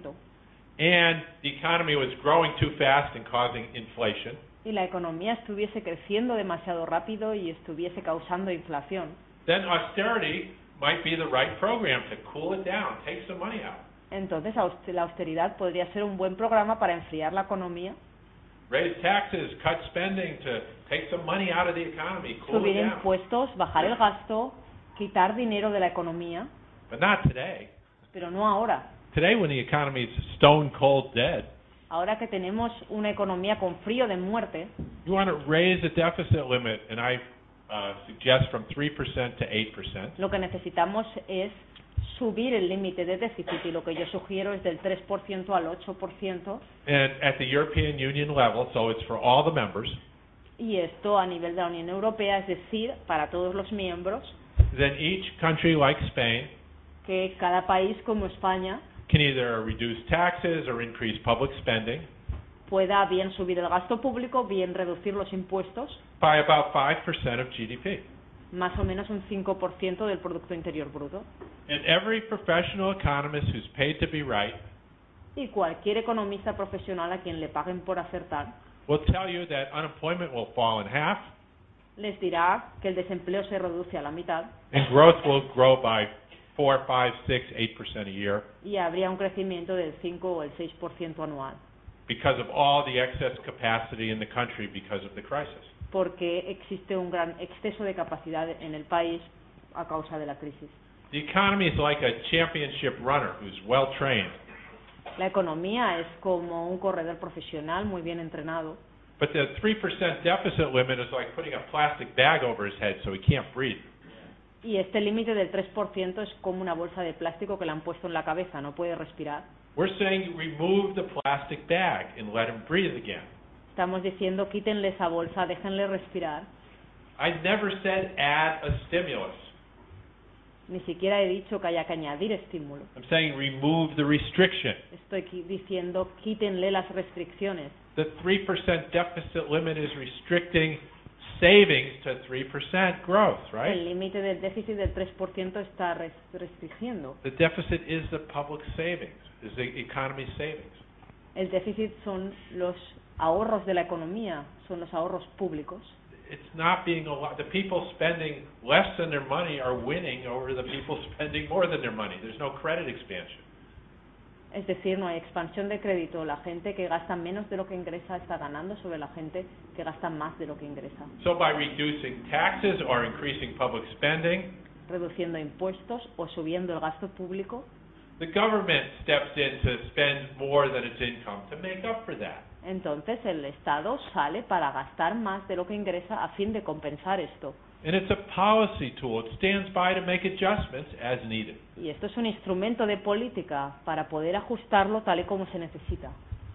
and the economy was growing too fast and causing inflation, y la economía estuviese creciendo demasiado rápido y estuviese causando inflación, then austerity might be the right program to cool it down, take some money out. entonces la austeridad podría ser un buen programa para enfriar la economía, Raise taxes, cut spending to take some money out of the economy, cool subir it down. impuestos, bajar el gasto, quitar dinero de la economía, But not today. pero no ahora. Today when the economy is stone cold dead, Ahora que tenemos una economía con frío de muerte, you want to raise the deficit limit, and I suggest from 3% to 8%. lo que necesitamos es subir el límite de déficit y lo que yo sugiero es del 3% al 8%. And at the European Union level, so it's for all the members, Y esto a nivel de la Unión Europea, es decir, para todos los miembros, then each country like Spain que cada país como España can either reduce taxes or increase public spending pueda bien subir el gasto público, bien reducir los impuestos, by about 5% of GDP. más o menos un 5% del Producto Interior Bruto. And every professional economist who's paid to be right Y cualquier economista profesional a quien le paguen por acertar, will tell you that unemployment will fall in half les dirá que el desempleo se reduce a la mitad and growth will grow by 4, 5, 6, 8% a year y habría un crecimiento del 5 o el 6% anual, because of all the excess capacity in the country because of the crisis. porque existe un gran exceso de capacidad en el país a causa de la crisis. The economy is like a championship runner who's well trained, La economía es como un corredor profesional muy bien entrenado, but the 3% deficit limit is like putting a plastic bag over his head so he can't breathe. y este límite del 3% es como una bolsa de plástico que le han puesto en la cabeza, no puede respirar. We're saying remove the plastic bag and let him breathe again. Estamos diciendo quítenle esa bolsa, déjenle respirar. I never said add a stimulus. Ni siquiera he dicho que haya que añadir estímulo. I'm saying remove the restriction. Estoy diciendo quítenle las restricciones. The 3% deficit limit is restricting savings to 3% growth, El right? límite del déficit del 3% está restringiendo. The deficit is the public savings, is the economy savings. El déficit son los ahorros de la economía, son los ahorros públicos. It's not being allowed. The people spending less than their money are winning over the people spending more than their money. There's no credit expansion. Es decir, no hay expansión de crédito. La gente que gasta menos de lo que ingresa está ganando sobre la gente que gasta más de lo que ingresa. So by reducing taxes or increasing public spending, Reduciendo impuestos o subiendo el gasto público, the government steps in to spend more than its income to make up for that. entonces el Estado sale para gastar más de lo que ingresa a fin de compensar esto. And it's a policy tool. It stands by to make adjustments as needed. Y esto es un instrumento de política para poder ajustarlo tal y como se necesita.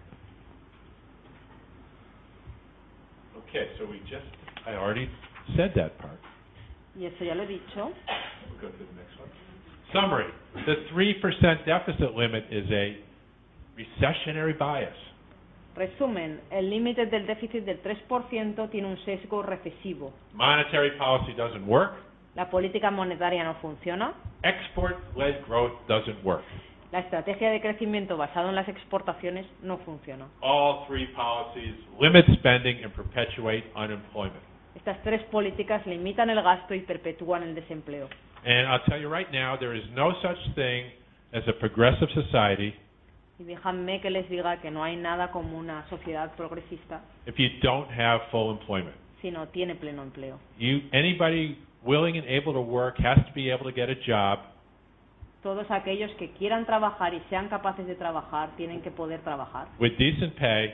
Okay, so I already said that part. Y eso ya lo he dicho. We'll go to the next one. Summary. The 3% deficit limit is a recessionary bias. Resumen, el límite del déficit del 3% tiene un sesgo recesivo. Monetary policy doesn't work. La política monetaria no funciona. Export-led growth doesn't work. La estrategia de crecimiento basada en las exportaciones no funciona. All three policies limit spending and perpetuate unemployment. Estas tres políticas limitan el gasto y perpetúan el desempleo. And I'll tell you right now, there is no such thing as a progressive society Y déjenme que les diga que no hay nada como una sociedad progresista if you don't have full employment. si no tiene pleno empleo. Anybody willing and able to work has to be able to get a job. Todos aquellos que quieran trabajar y sean capaces de trabajar tienen que poder trabajar With decent pay,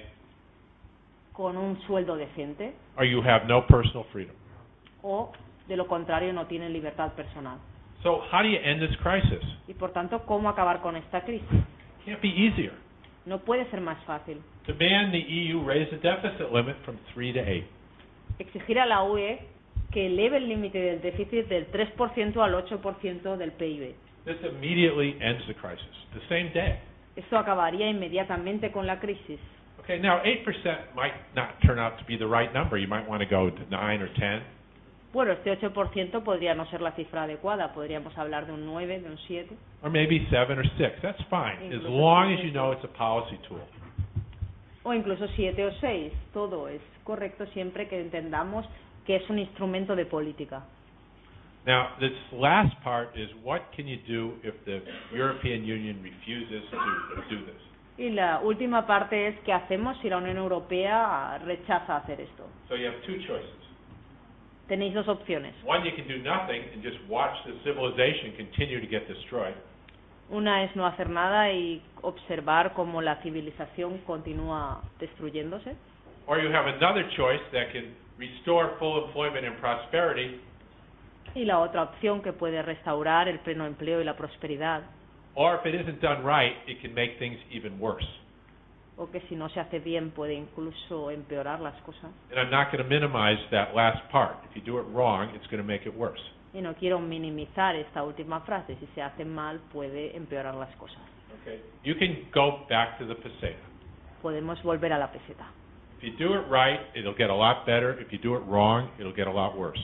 con un sueldo decente or you have no personal freedom. o, de lo contrario, no tienen libertad personal. So how do you end this crisis? Y por tanto, ¿cómo acabar con esta crisis? Can't be easier. No puede ser más fácil. Demand the EU raise the deficit limit from 3 to 8. Exigir a la UE que eleve el límite del déficit del 3% al 8% del PIB. This immediately ends the crisis, the same day. Esto acabaría inmediatamente con la crisis. Okay, now 8% might not turn out to be the right number. You might want to go to 9 or 10. Bueno, este 8% podría no ser la cifra adecuada. Podríamos hablar de un 9, de un 7. Or maybe 7 or 6. That's fine, as long as you know it's a policy tool. O incluso 7 o 6. Todo es correcto siempre que entendamos que es un instrumento de política. Now, this last part is what can you do if the European Union refuses to do this? Y la última parte es qué hacemos si la Unión Europea rechaza hacer esto. So you have two choices. Tenéis dos opciones. One, you can do nothing and just watch the civilization continue to get destroyed. Una es no hacer nada y observar cómo la civilización continúa destruyéndose. Or you have another choice that can restore full employment and prosperity. Y la otra opción que puede restaurar el pleno empleo y la prosperidad. Or if it isn't done right, it can make things even worse. O que si no se hace bien puede incluso empeorar las cosas. And I'm not going to minimize that last part. If you do it wrong, it's going to make it worse. Y no quiero minimizar esta última frase. Si se hace mal puede empeorar las cosas. Okay. You can go back to the peseta. Podemos volver a la peseta. If you do it right, it'll get a lot better. If you do it wrong, it'll get a lot worse.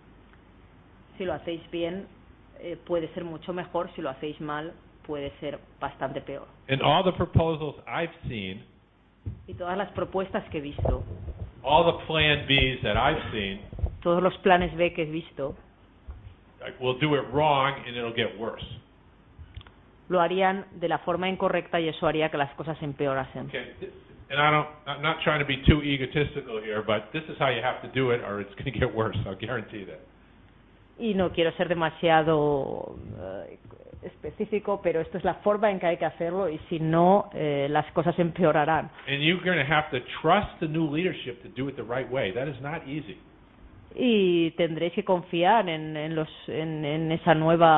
Si lo hacéis bien, puede ser mucho mejor. Si lo hacéis mal, puede ser bastante peor. And all the proposals I've seen, Y todas las propuestas que he visto, all the plan Bs that I've seen, todos los planes B que he visto, like, we'll do it wrong and it'll get worse. lo harían de la forma incorrecta y eso haría que las cosas empeorasen. Okay. And I'm not trying to be too egotistical here, but this is how you have to do it or it's going to get worse. I'll guarantee that. Y no quiero ser demasiado específico, pero esto es la forma en que hay que hacerlo y si no, las cosas empeorarán. And you're going to have to trust the new leadership to do it the right way. That is not easy. Y tendréis que confiar en esos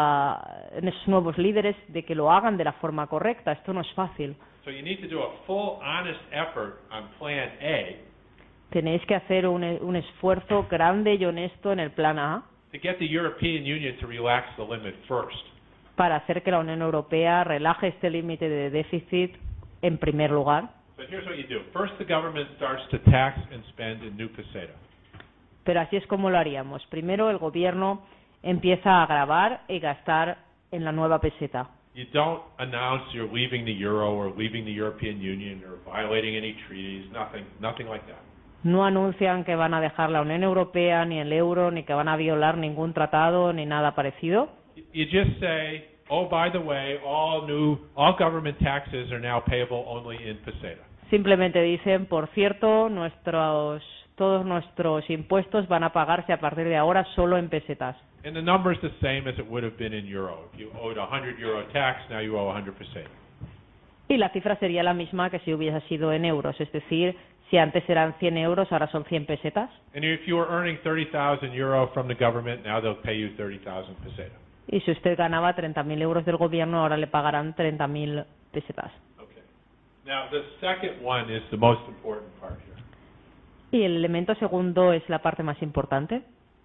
nuevos líderes de que lo hagan de la forma correcta. Esto no es fácil. So you need to do a full, honest effort on Plan A Tenéis que hacer un esfuerzo grande y honesto en el plan A to get the European Union to relax the limit first. para hacer que la Unión Europea relaje este límite de déficit en primer lugar. But here's what you do. First, the government starts to tax and spend in new peseta. Pero así es como lo haríamos. Primero el gobierno empieza a gravar y gastar en la nueva peseta. You don't announce you're leaving the euro or leaving the European Union or violating any treaties, nothing like that. No anuncian que van a dejar la Unión Europea, ni el euro, ni que van a violar ningún tratado, ni nada parecido. You just say, oh, by the way, all government taxes are now payable only in peseta. Simplemente dicen, por cierto, todos nuestros impuestos van a pagarse a partir de ahora solo en pesetas. And the number is the same as it would have been in euro. If you owed a 100 euro tax, now you owe 100 peseta. Y la cifra sería la misma que si hubiese sido en euros, es decir, si antes eran 100 euros, ahora son 100 pesetas. And if you were earning 30,000 euro from the government, now they'll pay you 30,000 peseta. Y si usted ganaba 30.000 euros del gobierno, ahora le pagarán 30.000 pesetas. Okay. Now the second one is the most important part here. Y el elemento segundo es la parte más importante.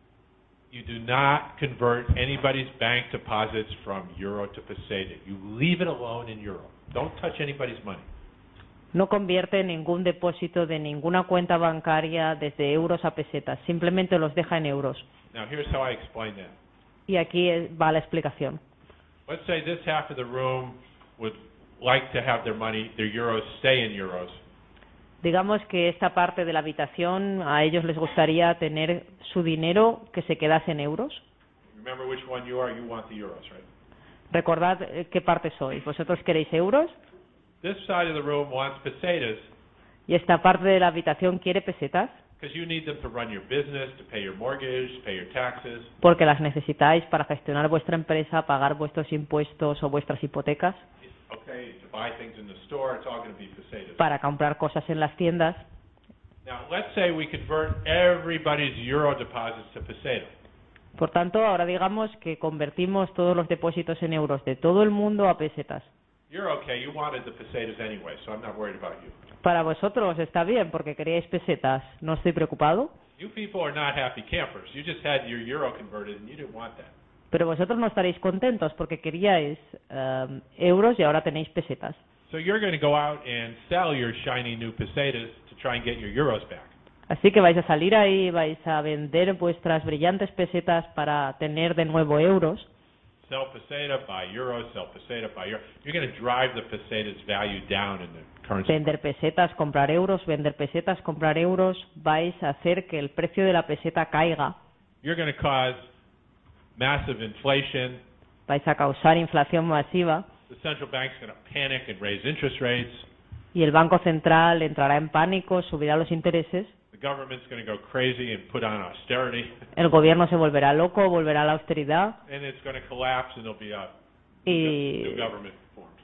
You do not convert anybody's bank deposits from euro to peseta. You leave it alone in euro. Don't touch anybody's money. No convierte ningún depósito de ninguna cuenta bancaria desde euros a pesetas. Simplemente los deja en euros. Now here's how I explain that. Y aquí va la explicación. Let's say this half of the room would like to have their euros stay in euros. Digamos que esta parte de la habitación, a ellos les gustaría tener su dinero que se quedase en euros. Remember which one you are. You want the euros, right? Recordad qué parte sois. ¿Vosotros queréis euros? This side of the room wants pesetas Y esta parte de la habitación quiere pesetas because you need them to run your business, to pay your mortgage, pay your taxes. porque las necesitáis para gestionar vuestra empresa, pagar vuestros impuestos o vuestras hipotecas, Okay, to buy things in the store, it's all going to be pesetas. para comprar cosas en las tiendas. Now, let's say we convert everybody's euro deposits to peseta. Por tanto, ahora digamos que convertimos todos los depósitos en euros de todo el mundo a pesetas. You're okay. You wanted the pesetas anyway, so I'm not worried about you. Para vosotros está bien porque queríais pesetas. No estoy preocupado. You people are not happy campers. You just had your euro converted and you didn't want that. Pero vosotros no estaréis contentos porque queríais euros y ahora tenéis pesetas. So you're going to go out and sell your shiny new pesetas to try and get your euros back. Así que vais a salir ahí, vais a vender vuestras brillantes pesetas para tener de nuevo euros. Sell peseta, buy euros, sell peseta, buy euro. You're going to drive the peseta's value down in the currency. Vender pesetas, comprar euros, vender pesetas, comprar euros. Vais a hacer que el precio de la peseta caiga. You're going to cause massive inflation. Vais a causar inflación masiva. The central bank's going to panic and raise interest rates. Y el Banco Central entrará en pánico, subirá los intereses. The government's going to go crazy and put on austerity. El gobierno se volverá loco, volverá a la austeridad. And it's going to collapse and there'll be a Y, new government formed.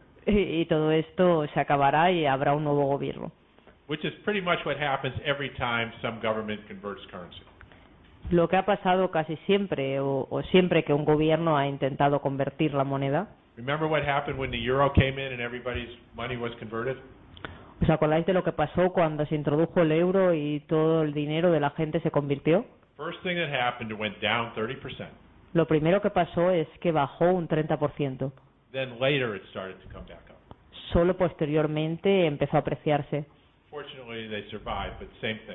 y todo esto se acabará y habrá un nuevo gobierno. Which is pretty much what happens every time some government converts currency. Lo que ha pasado casi siempre o siempre que un gobierno ha intentado convertir la moneda. Remember what happened when the euro came in and everybody's money was converted? ¿Os acordáis de lo que pasó cuando se introdujo el euro y todo el dinero de la gente se convirtió? First thing that happened, it went down 30%. Lo primero que pasó es que bajó un 30%. Then later it started to come back up. Solo posteriormente empezó a apreciarse. Fortunately, they survived, but same thing.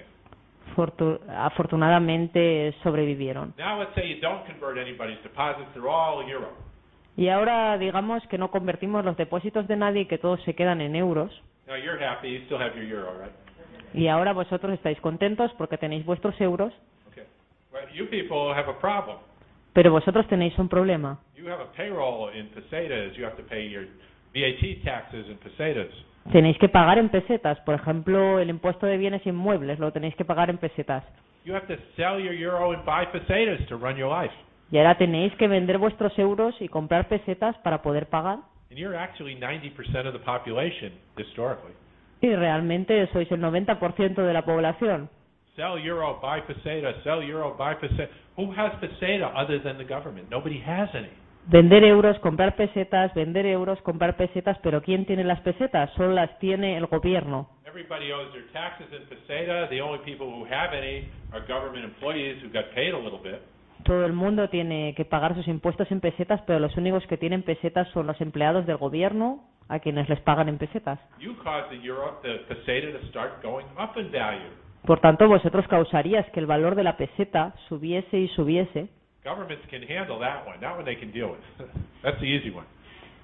Afortunadamente sobrevivieron. Now let's say you don't convert anybody's deposits, they're all euro. Y ahora digamos que no convertimos los depósitos de nadie y que todos se quedan en euros. Now you're happy, you still have your euro, right? Y ahora vosotros estáis contentos porque tenéis vuestros euros, Okay. Well, you people have a problem. pero vosotros tenéis un problema. You have a payroll in pesetas, you have to pay your VAT taxes in pesetas. Tenéis que pagar en pesetas. Por ejemplo, el impuesto de bienes inmuebles lo tenéis que pagar en pesetas. You have to sell your euro and buy pesetas to run your life. Y ahora tenéis que vender vuestros euros y comprar pesetas para poder pagar. And you're actually 90% of the population historically. Y realmente sois el 90% de la población. Sell euro, buy peseta, sell euro, buy peseta. Who has peseta other than the government? Nobody has any. Vender euros, comprar pesetas, vender euros, comprar pesetas, pero ¿quién tiene las pesetas? Solo las tiene el gobierno. Everybody owes their taxes in peseta. The only people who have any are government employees who got paid a little bit. Todo el mundo tiene que pagar sus impuestos en pesetas, pero los únicos que tienen pesetas son los empleados del gobierno, a quienes les pagan en pesetas. You caused the peseta to start going up in value. Por tanto, vosotros causaríais que el valor de la peseta subiese y subiese. Governments can handle that one. That one they can deal with. That's the easy one.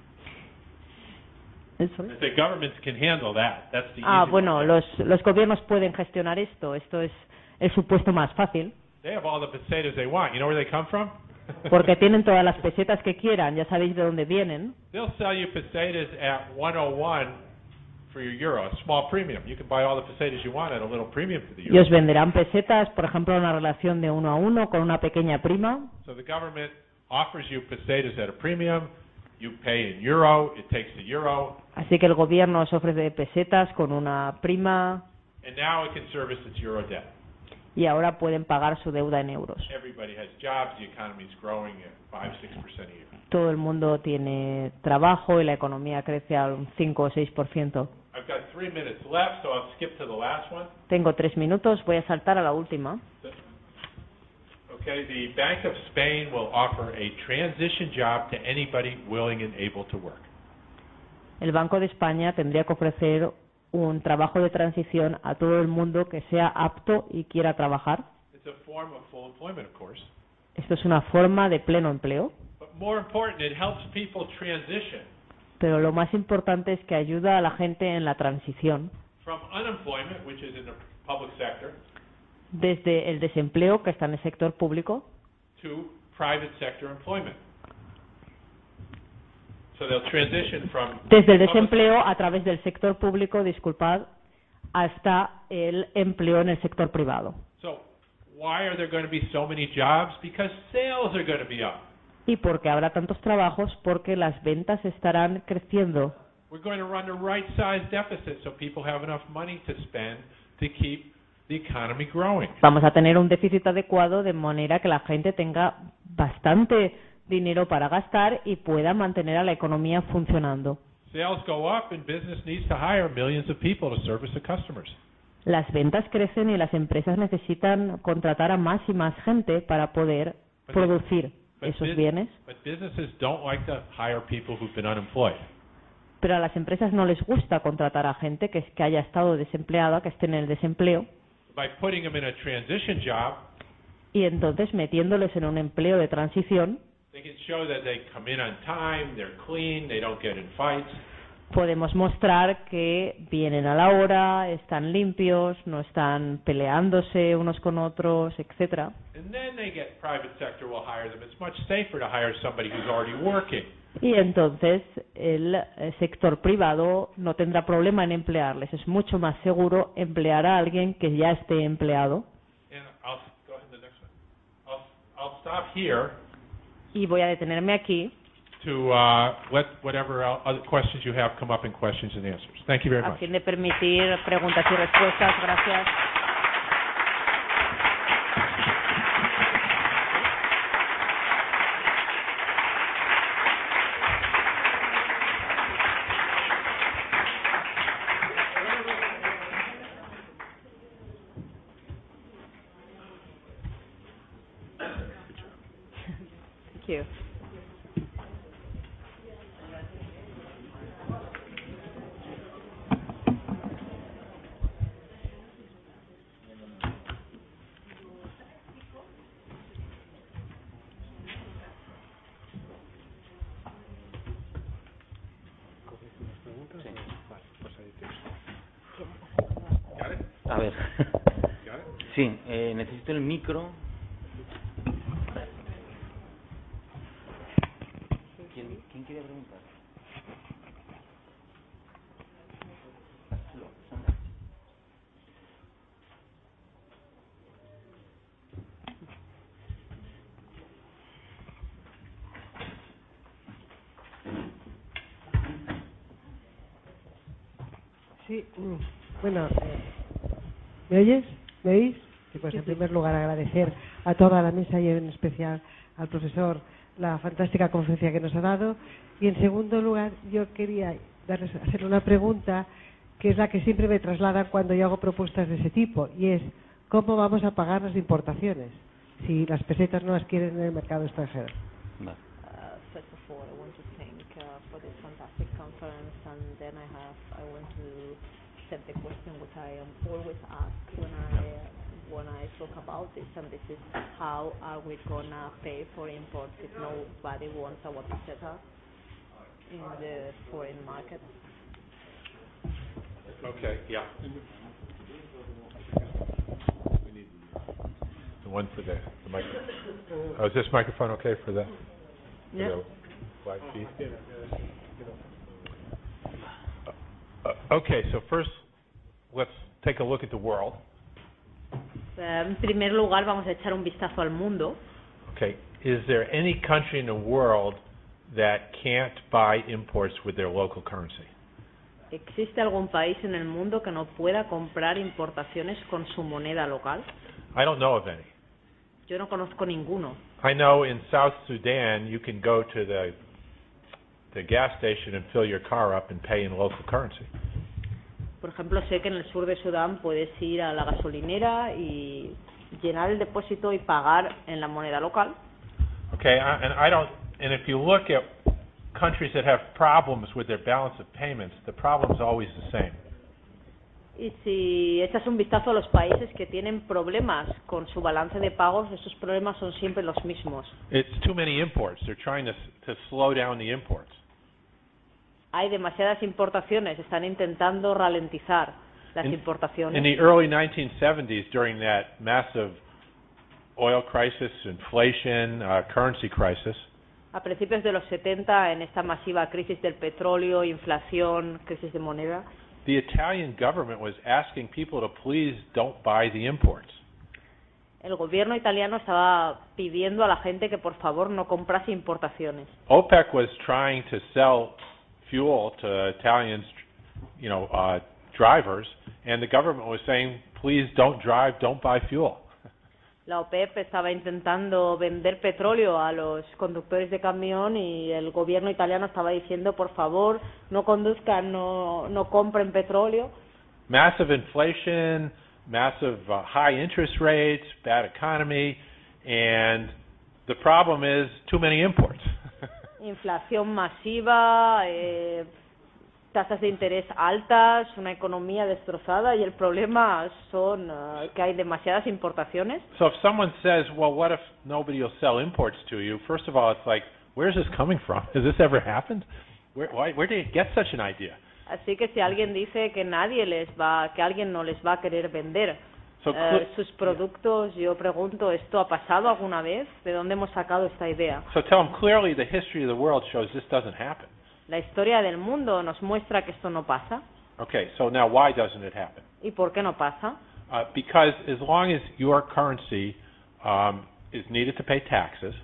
The governments can handle that. That's the easy Bueno, one. los gobiernos pueden gestionar esto. Esto es el supuesto más fácil. They have all the pesetas they want. You know where they come from? Porque tienen todas las pesetas que quieran. Ya sabéis de dónde vienen. They'll sell you pesetas at 101 for your euro, a small premium. You can buy all the pesetas you want at a little premium for the euro. Y os venderán pesetas, por ejemplo, una relación de 1 a 1 con una pequeña prima. So the government offers you pesetas at a premium. You pay in euro. It takes the euro. Así que el gobierno os ofrece pesetas con una prima. And now it can service its euro debt. Y ahora pueden pagar su deuda en euros. Everybody has jobs. The economy is growing at 5-6% a year. Todo el mundo tiene trabajo y la economía crece al 5 o 6%. I've got 3 minutes left, so I'll skip to the last one. Tengo 3 minutos, voy a saltar a la última. Okay, the Bank of Spain will offer a transition job to anybody willing and able to work. El Banco de España tendría que ofrecer un trabajo de transición a todo el mundo que sea apto y quiera trabajar. It's a form of full employment, of course. Esto es una forma de pleno empleo. But more important, it helps people transition Pero lo más importante es que ayuda a la gente en la transición from unemployment, which is in the public sector, desde el desempleo que está en el sector público to private sector employment. So they'll transition from desde el desempleo a través del sector público, disculpad, hasta el empleo en el sector privado. So why are there going to be so many jobs? Because sales are going to be up. ¿Y por qué habrá tantos trabajos? Porque las ventas estarán creciendo. We're going to run a right-sized deficit so people have enough money to spend to keep the economy growing. Vamos a tener un déficit adecuado de manera que la gente tenga bastante dinero para gastar y pueda mantener a la economía funcionando. Sales go up and business needs to hire millions of people to service the customers. Las ventas crecen y las empresas necesitan contratar a más y más gente para poder producir esos bienes. But businesses don't like to hire people who've been unemployed. Pero a las empresas no les gusta contratar a gente que haya estado desempleada, que esté en el desempleo. By putting them in a transition job, Y entonces metiéndoles en un empleo de transición, they can show that they come in on time, they're clean, they don't get in fights. podemos mostrar que vienen a la hora, están limpios, no están peleándose unos con otros, etcétera. And then they get private sector will hire them. It's much safer to hire somebody who's already working. Y entonces el sector privado no tendrá problema en emplearles. Es mucho más seguro emplear a alguien que ya esté empleado. And I'll go ahead to the next one. I'll stop here Y voy a detenerme aquí to let whatever other questions you have come up in questions and answers. Thank you very a much. fin de permitir preguntas y respuestas. Gracias. Thank you. A ver. Sí, necesito el micro. ¿Quién quiere preguntar? Sí, bueno, ¿me oyes? ¿Me oís? Sí, pues en primer lugar agradecer a toda la mesa y en especial al profesor la fantástica conferencia que nos ha dado. Y en segundo lugar, yo quería hacerle una pregunta que es la que siempre me trasladan cuando yo hago propuestas de ese tipo, y es ¿cómo vamos a pagar las importaciones si las pesetas no las quieren en el mercado extranjero? Vale. First of all, I want to thank for this fantastic conference, and then I want to accept the question which I am always asked when I talk about this, and this is how are we gonna pay for imports if nobody wants our peseta in the foreign market? Okay, yeah. The one for the microphone. Oh, is this microphone okay for the? Yeah. For the black feet? Okay, so first, let's take a look at the world. En primer lugar, vamos a echar un vistazo al mundo. Okay, is there any country in the world that can't buy imports with their local currency? ¿Existe algún país en el mundo que no pueda comprar importaciones con su moneda local? I don't know of any. Yo no conozco ninguno. I know in South Sudan you can go to the gas station and fill your car up and pay in local currency. Por ejemplo, sé que en el sur de Sudán puedes ir a la gasolinera y llenar el depósito y pagar en la moneda local. Okay, and if you look at countries that have problems with their balance of payments, the problem is always the same. Y si echas un vistazo a los países que tienen problemas con su balance de pagos, esos problemas son siempre los mismos. It's too many imports. They're trying to slow down the imports. Hay demasiadas importaciones, están intentando ralentizar las importaciones. In the early 1970s, during that massive oil crisis, inflation, currency crisis, A principios de los 70, en esta masiva crisis del petróleo, inflación, crisis de moneda, the Italian government was asking people to please don't buy the imports. el gobierno italiano estaba pidiendo a la gente que por favor no comprase importaciones. OPEC was trying to sell fuel to Italian, drivers, and the government was saying, please don't drive, don't buy fuel. La OPEP estaba intentando vender petróleo a los conductores de camión y el gobierno italiano estaba diciendo, por favor, no conduzcan, no compren petróleo. Massive inflation, massive high interest rates, bad economy, and the problem is too many imports. Inflación masiva, tasas de interés altas, una economía destrozada y el problema son que hay demasiadas importaciones. So if someone says, well, what if nobody will sell imports to you? First of all, it's like, where's this coming from? Has this ever happened? Where did you get such an idea? Así que si alguien dice que que alguien no les va a querer vender sus productos, yo pregunto, ¿esto ha pasado alguna vez? ¿De dónde hemos sacado esta idea? So tell them clearly the history of the world shows this doesn't happen. La historia del mundo nos muestra que esto no pasa. Okay, so now why doesn't it happen? ¿Y por qué no pasa? Because as long as your currency is needed to pay taxes,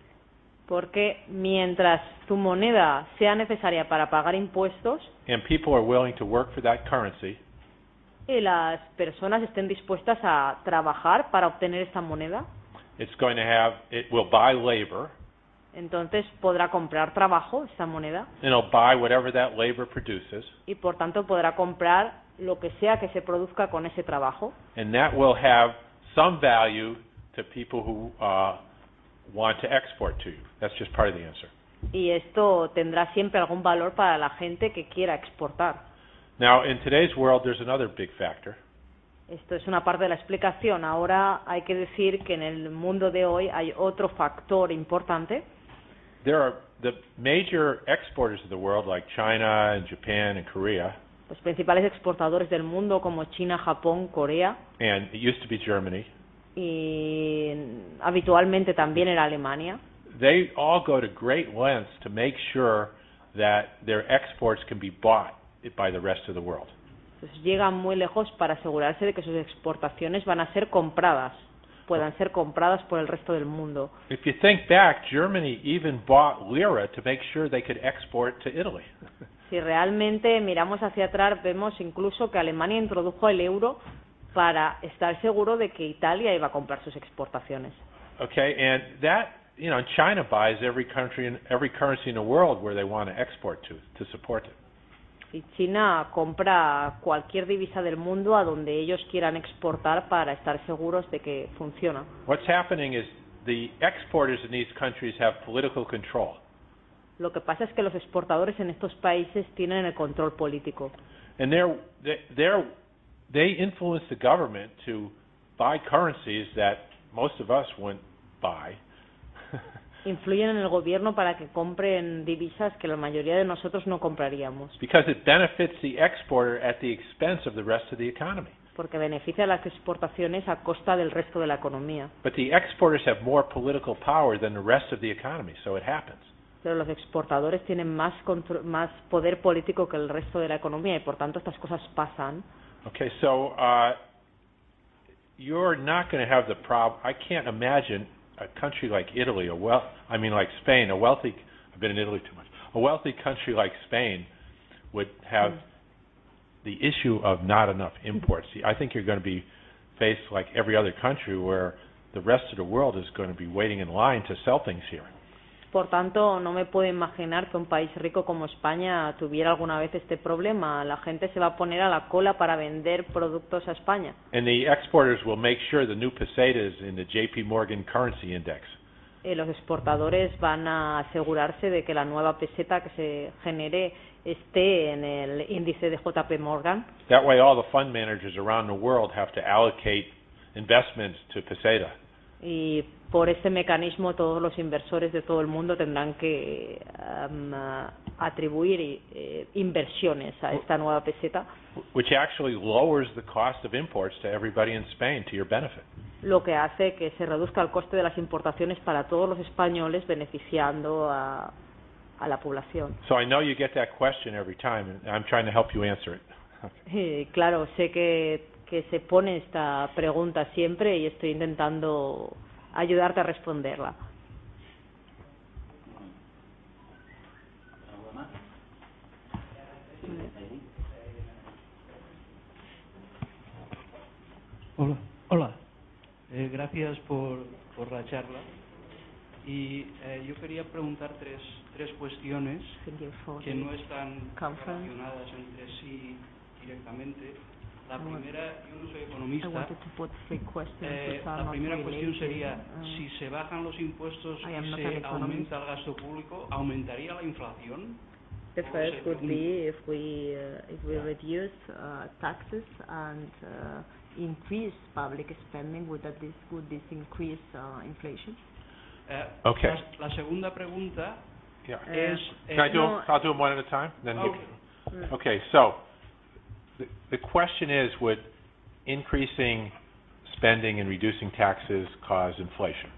porque mientras tu moneda sea necesaria para pagar impuestos and people are willing to work for that currency, y las personas estén dispuestas a trabajar para obtener esta moneda, it will buy labor, entonces podrá comprar trabajo, esta moneda, and it'll buy whatever that labor produces, y por tanto podrá comprar lo que sea que se produzca con ese trabajo, and that will have some value to people who want to export to you. That's just part of the answer. Y esto tendrá siempre algún valor para la gente que quiera exportar. Now, in today's world, there's another big factor. Esto es una parte de la explicación. Ahora hay que decir que en el mundo de hoy hay otro factor importante. There are the major exporters of the world, like China and Japan and Korea. Los principales exportadores del mundo como China, Japón, Corea. And it used to be Germany. Y habitualmente también era Alemania. They all go to great lengths to make sure that their exports can be bought by the rest of the world. Entonces llegan muy lejos para asegurarse de que sus exportaciones van a ser compradas, puedan ser compradas por el resto del mundo. If you think back, Germany even bought lira to make sure they could export to Italy. Si realmente miramos hacia atrás, vemos incluso que Alemania introdujo el euro para estar seguro de que Italia iba a comprar sus exportaciones. Okay, and that, China buys every currency in the world where they want to export to support it. Y China compra cualquier divisa del mundo a donde ellos quieran exportar para estar seguros de que funciona. What's happening is the exporters in these countries have political control. Lo que pasa es que los exportadores en estos países tienen el control político. And they influence the government to buy currencies that most of us wouldn't buy. Influyen en el gobierno para que compren divisas que la mayoría de nosotros no compraríamos. Because it benefits the exporter at the expense of the rest of the economy. Porque beneficia a las exportaciones a costa del resto de la economía. But the exporters have more political power than the rest of the economy, so it happens. Pero los exportadores tienen más poder político que el resto de la economía y por tanto estas cosas pasan. Okay, so you're not going to have the problem. I can't imagine a country like Italy, like Spain, I've been in Italy too much. A wealthy country like Spain would have the issue of not enough imports. I think you're going to be faced like every other country where the rest of the world is going to be waiting in line to sell things here. Por tanto, no me puedo imaginar que un país rico como España tuviera alguna vez este problema. La gente se va a poner a la cola para vender productos a España. And the exporters will make sure the new pesetas in the JP Morgan Currency Index. Los exportadores van a asegurarse de que la nueva peseta que se genere esté en el índice de JP Morgan. That way all the fund managers around the world have to allocate investments to peseta. Y por ese mecanismo todos los inversores de todo el mundo tendrán que atribuir inversiones a esta nueva peseta. Which actually lowers the cost of imports to everybody in Spain to your benefit. Lo que hace que se reduzca el coste de las importaciones para todos los españoles, beneficiando a la población. So I know you get that question every time, and I'm trying to help you answer it. Claro, sé que se pone esta pregunta siempre y estoy intentando ayudarte a responderla. Hola. Gracias por la charla. Y yo quería preguntar tres cuestiones que no están relacionadas entre sí directamente. La primera, yo no soy economista. La primera cuestión sería, si se bajan los impuestos y se aumenta el gasto público, ¿aumentaría la inflación? The first would be if we reduce taxes and increase public spending, would this increase inflation? Okay. La segunda pregunta es... I'll do them one at a time. Then okay, so the question is, would increasing spending and reducing taxes cause inflation?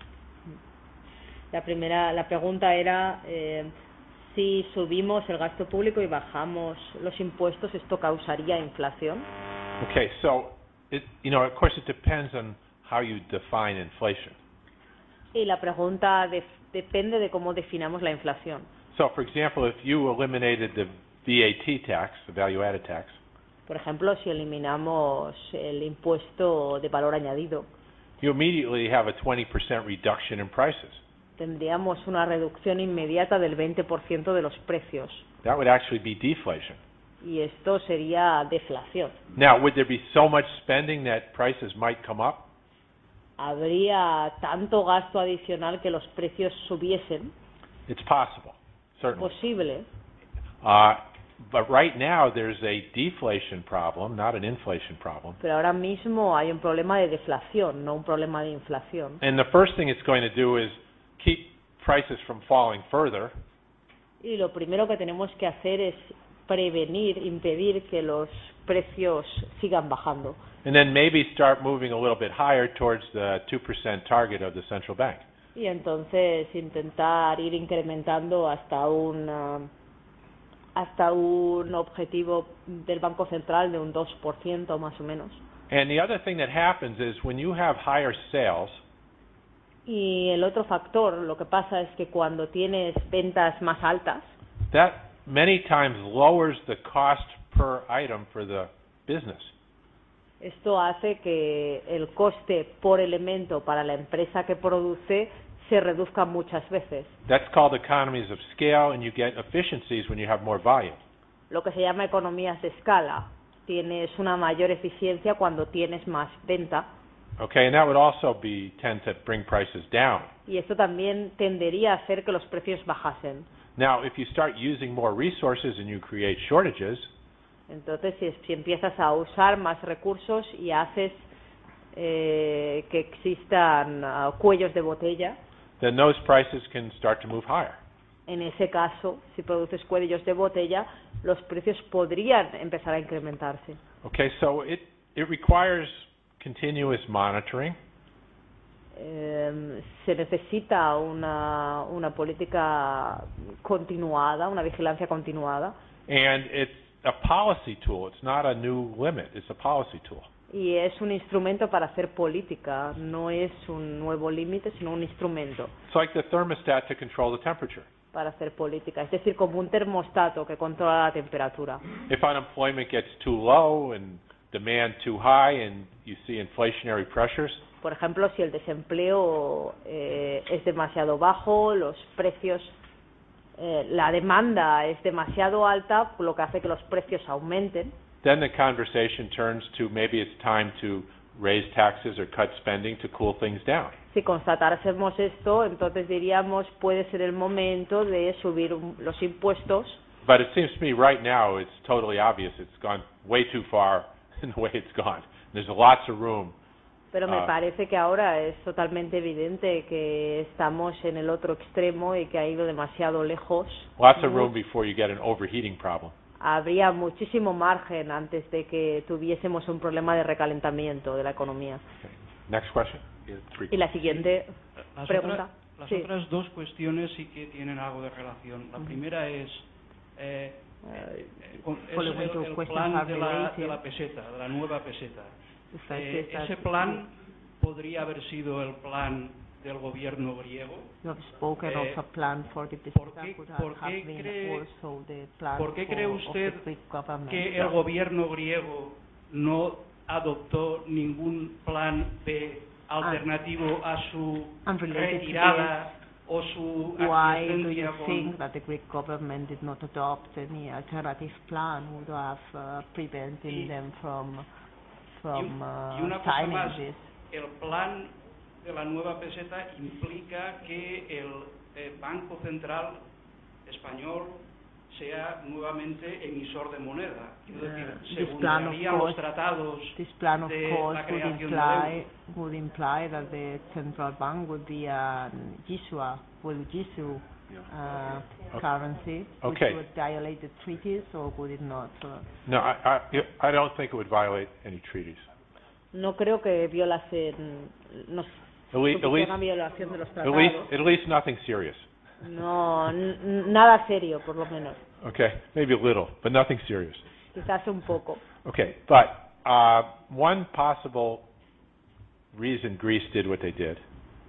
La pregunta era si subimos el gasto público y bajamos los impuestos, ¿esto causaría inflación? Okay, so of course it depends on how you define inflation. Y la pregunta depende de cómo definamos la inflación. So, for example, if you eliminated the VAT tax, the value-added tax. Por ejemplo, si eliminamos el impuesto de valor añadido, you immediately have a 20% reduction in prices. Tendríamos una reducción inmediata del 20% de los precios. That would actually be deflation. Y esto sería deflación. Now, would there be so much spending that prices might come up? ¿Habría tanto gasto adicional que los precios subiesen? It's possible, certainly. Posible. But right now there's a deflation problem, not an inflation problem. Pero ahora mismo hay un problema de deflación, no un problema de inflación. And the first thing it's going to do is keep prices from falling further. Y lo primero que tenemos que hacer es impedir que los precios sigan bajando. And then maybe start moving a little bit higher towards the 2% target of the central bank. Y entonces intentar ir incrementando hasta un objetivo del Banco Central de un 2% más o menos. And the other thing that happens is when you have higher sales, y el otro factor, lo que pasa es que cuando tienes ventas más altas, that many times lowers the cost per item for the business. Esto hace que el coste por elemento para la empresa que produce se reduzca muchas veces. That's called economies of scale, and you get efficiencies when you have more volume. Lo que se llama economías de escala. Tienes una mayor eficiencia cuando tienes más venta. Okay, and that would also tend to bring prices down. Y esto también tendería a hacer que los precios bajasen. Now, if you start using more resources and you create shortages, entonces si empiezas a usar más recursos y haces que existan cuellos de botella, then those prices can start to move higher. En ese caso, si produces cuellos de botella, los precios podrían empezar a incrementarse. Okay, so it requires continuous monitoring. Se necesita una política continuada, una vigilancia continuada. And it's a policy tool. It's not a new limit. It's a policy tool. Y es un instrumento para hacer política, no es un nuevo límite, sino un instrumento. It's like the thermostat to control the temperature. Para hacer política, es decir, como un termostato que controla la temperatura. If unemployment gets too low and demand too high and you see inflationary pressures, por ejemplo, si el desempleo es demasiado bajo, los precios, la demanda es demasiado alta, lo que hace que los precios aumenten. Then the conversation turns to maybe it's time to raise taxes or cut spending to cool things down. Si constatásemos esto, entonces diríamos puede ser el momento de subir los impuestos. But it seems to me right now it's totally obvious it's gone way too far in the way it's gone. There's lots of room. Pero me parece que ahora es totalmente evidente que estamos en el otro extremo y que ha ido demasiado lejos. Lots of room before you get an overheating problem. Habría muchísimo margen antes de que tuviésemos un problema de recalentamiento de la economía. Okay. Next question. Y la siguiente pregunta. Las otras dos cuestiones sí que tienen algo de relación. La primera es el plan de la peseta, de la nueva peseta. Ese plan podría haber sido el plan del gobierno griego. ¿Por qué cree usted que el gobierno griego no adoptó ningún plan B alternativo a su retirada o su Why do you think that the Greek government did not adopt any alternative plan would have prevented them from signing this? El plan de la nueva peseta implica que el Banco Central español sea nuevamente emisor de moneda. Es decir, se vulnerarían los tratados this plan of de course la creación de would imply that the central bank would be currency, which would violate the treaties, or would it not? No, I don't think it would violate any treaties. No creo que violasen violación de los tratados. At least nothing serious. No, nada serio, por lo menos. Okay, maybe a little, but nothing serious. Quizás un poco. Okay, but one possible reason Greece did what they did.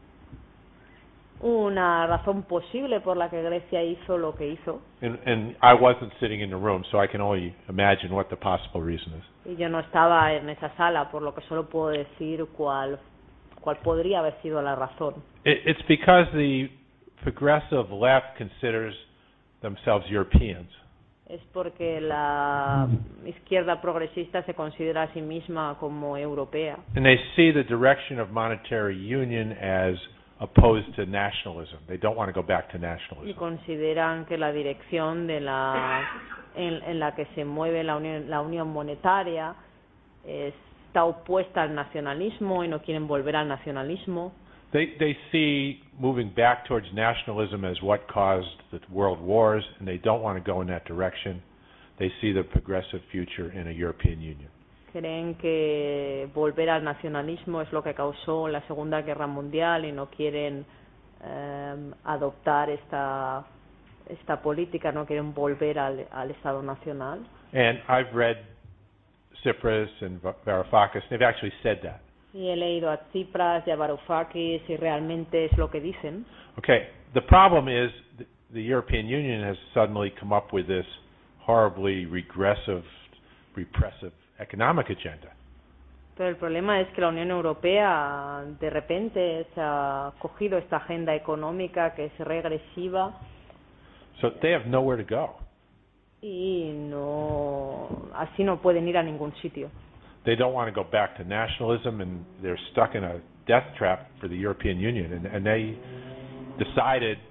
Una razón posible por la que Grecia hizo lo que hizo. And I wasn't sitting in the room, so I can only imagine what the possible reason is. Y yo no estaba en esa sala, por lo que solo puedo decir cuál podría haber sido la razón. It's because the progressive left considers themselves Europeans. Es porque la izquierda progresista se considera a sí misma como europea. And they see the direction of monetary union as opposed to nationalism. They don't want to go back to nationalism. Y consideran que la dirección de en la que se mueve la unión monetaria está opuesta al nacionalismo y no quieren volver al nacionalismo. They see moving back towards nationalism as what caused the world wars, and they don't want to go in that direction. They see the progressive future in a European Union. Creen que volver al nacionalismo es lo que causó la Segunda Guerra Mundial y no quieren adoptar esta política, no quieren volver al Estado Nacional. And I've read Tsipras and Varoufakis. They've actually said that. Y he leído a Tsipras y a Varoufakis y realmente es lo que dicen. Okay, the problem is the European Union has suddenly come up with this horribly regressive, repressive economic agenda. Pero el problema es que la Unión Europea de repente se ha cogido esta agenda económica que es regresiva. So they have nowhere to go. Y así no pueden ir a ningún sitio. They don't want to go back to nationalism, and they're stuck in a death trap for the European Union. And they decided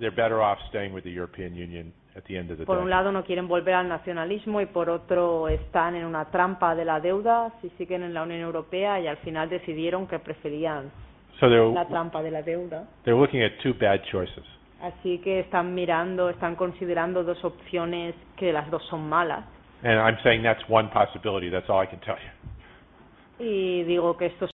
they're better off staying with the European Union at the end of the Por day. un lado no quieren volver al nacionalismo y por otro están en una trampa de la deuda si siguen en la Unión Europea y al final decidieron que preferían So la trampa de la deuda. they're looking at two bad choices. Así que están considerando dos opciones que las dos son malas. And I'm saying that's one possibility. That's all I can tell you. Y digo que esto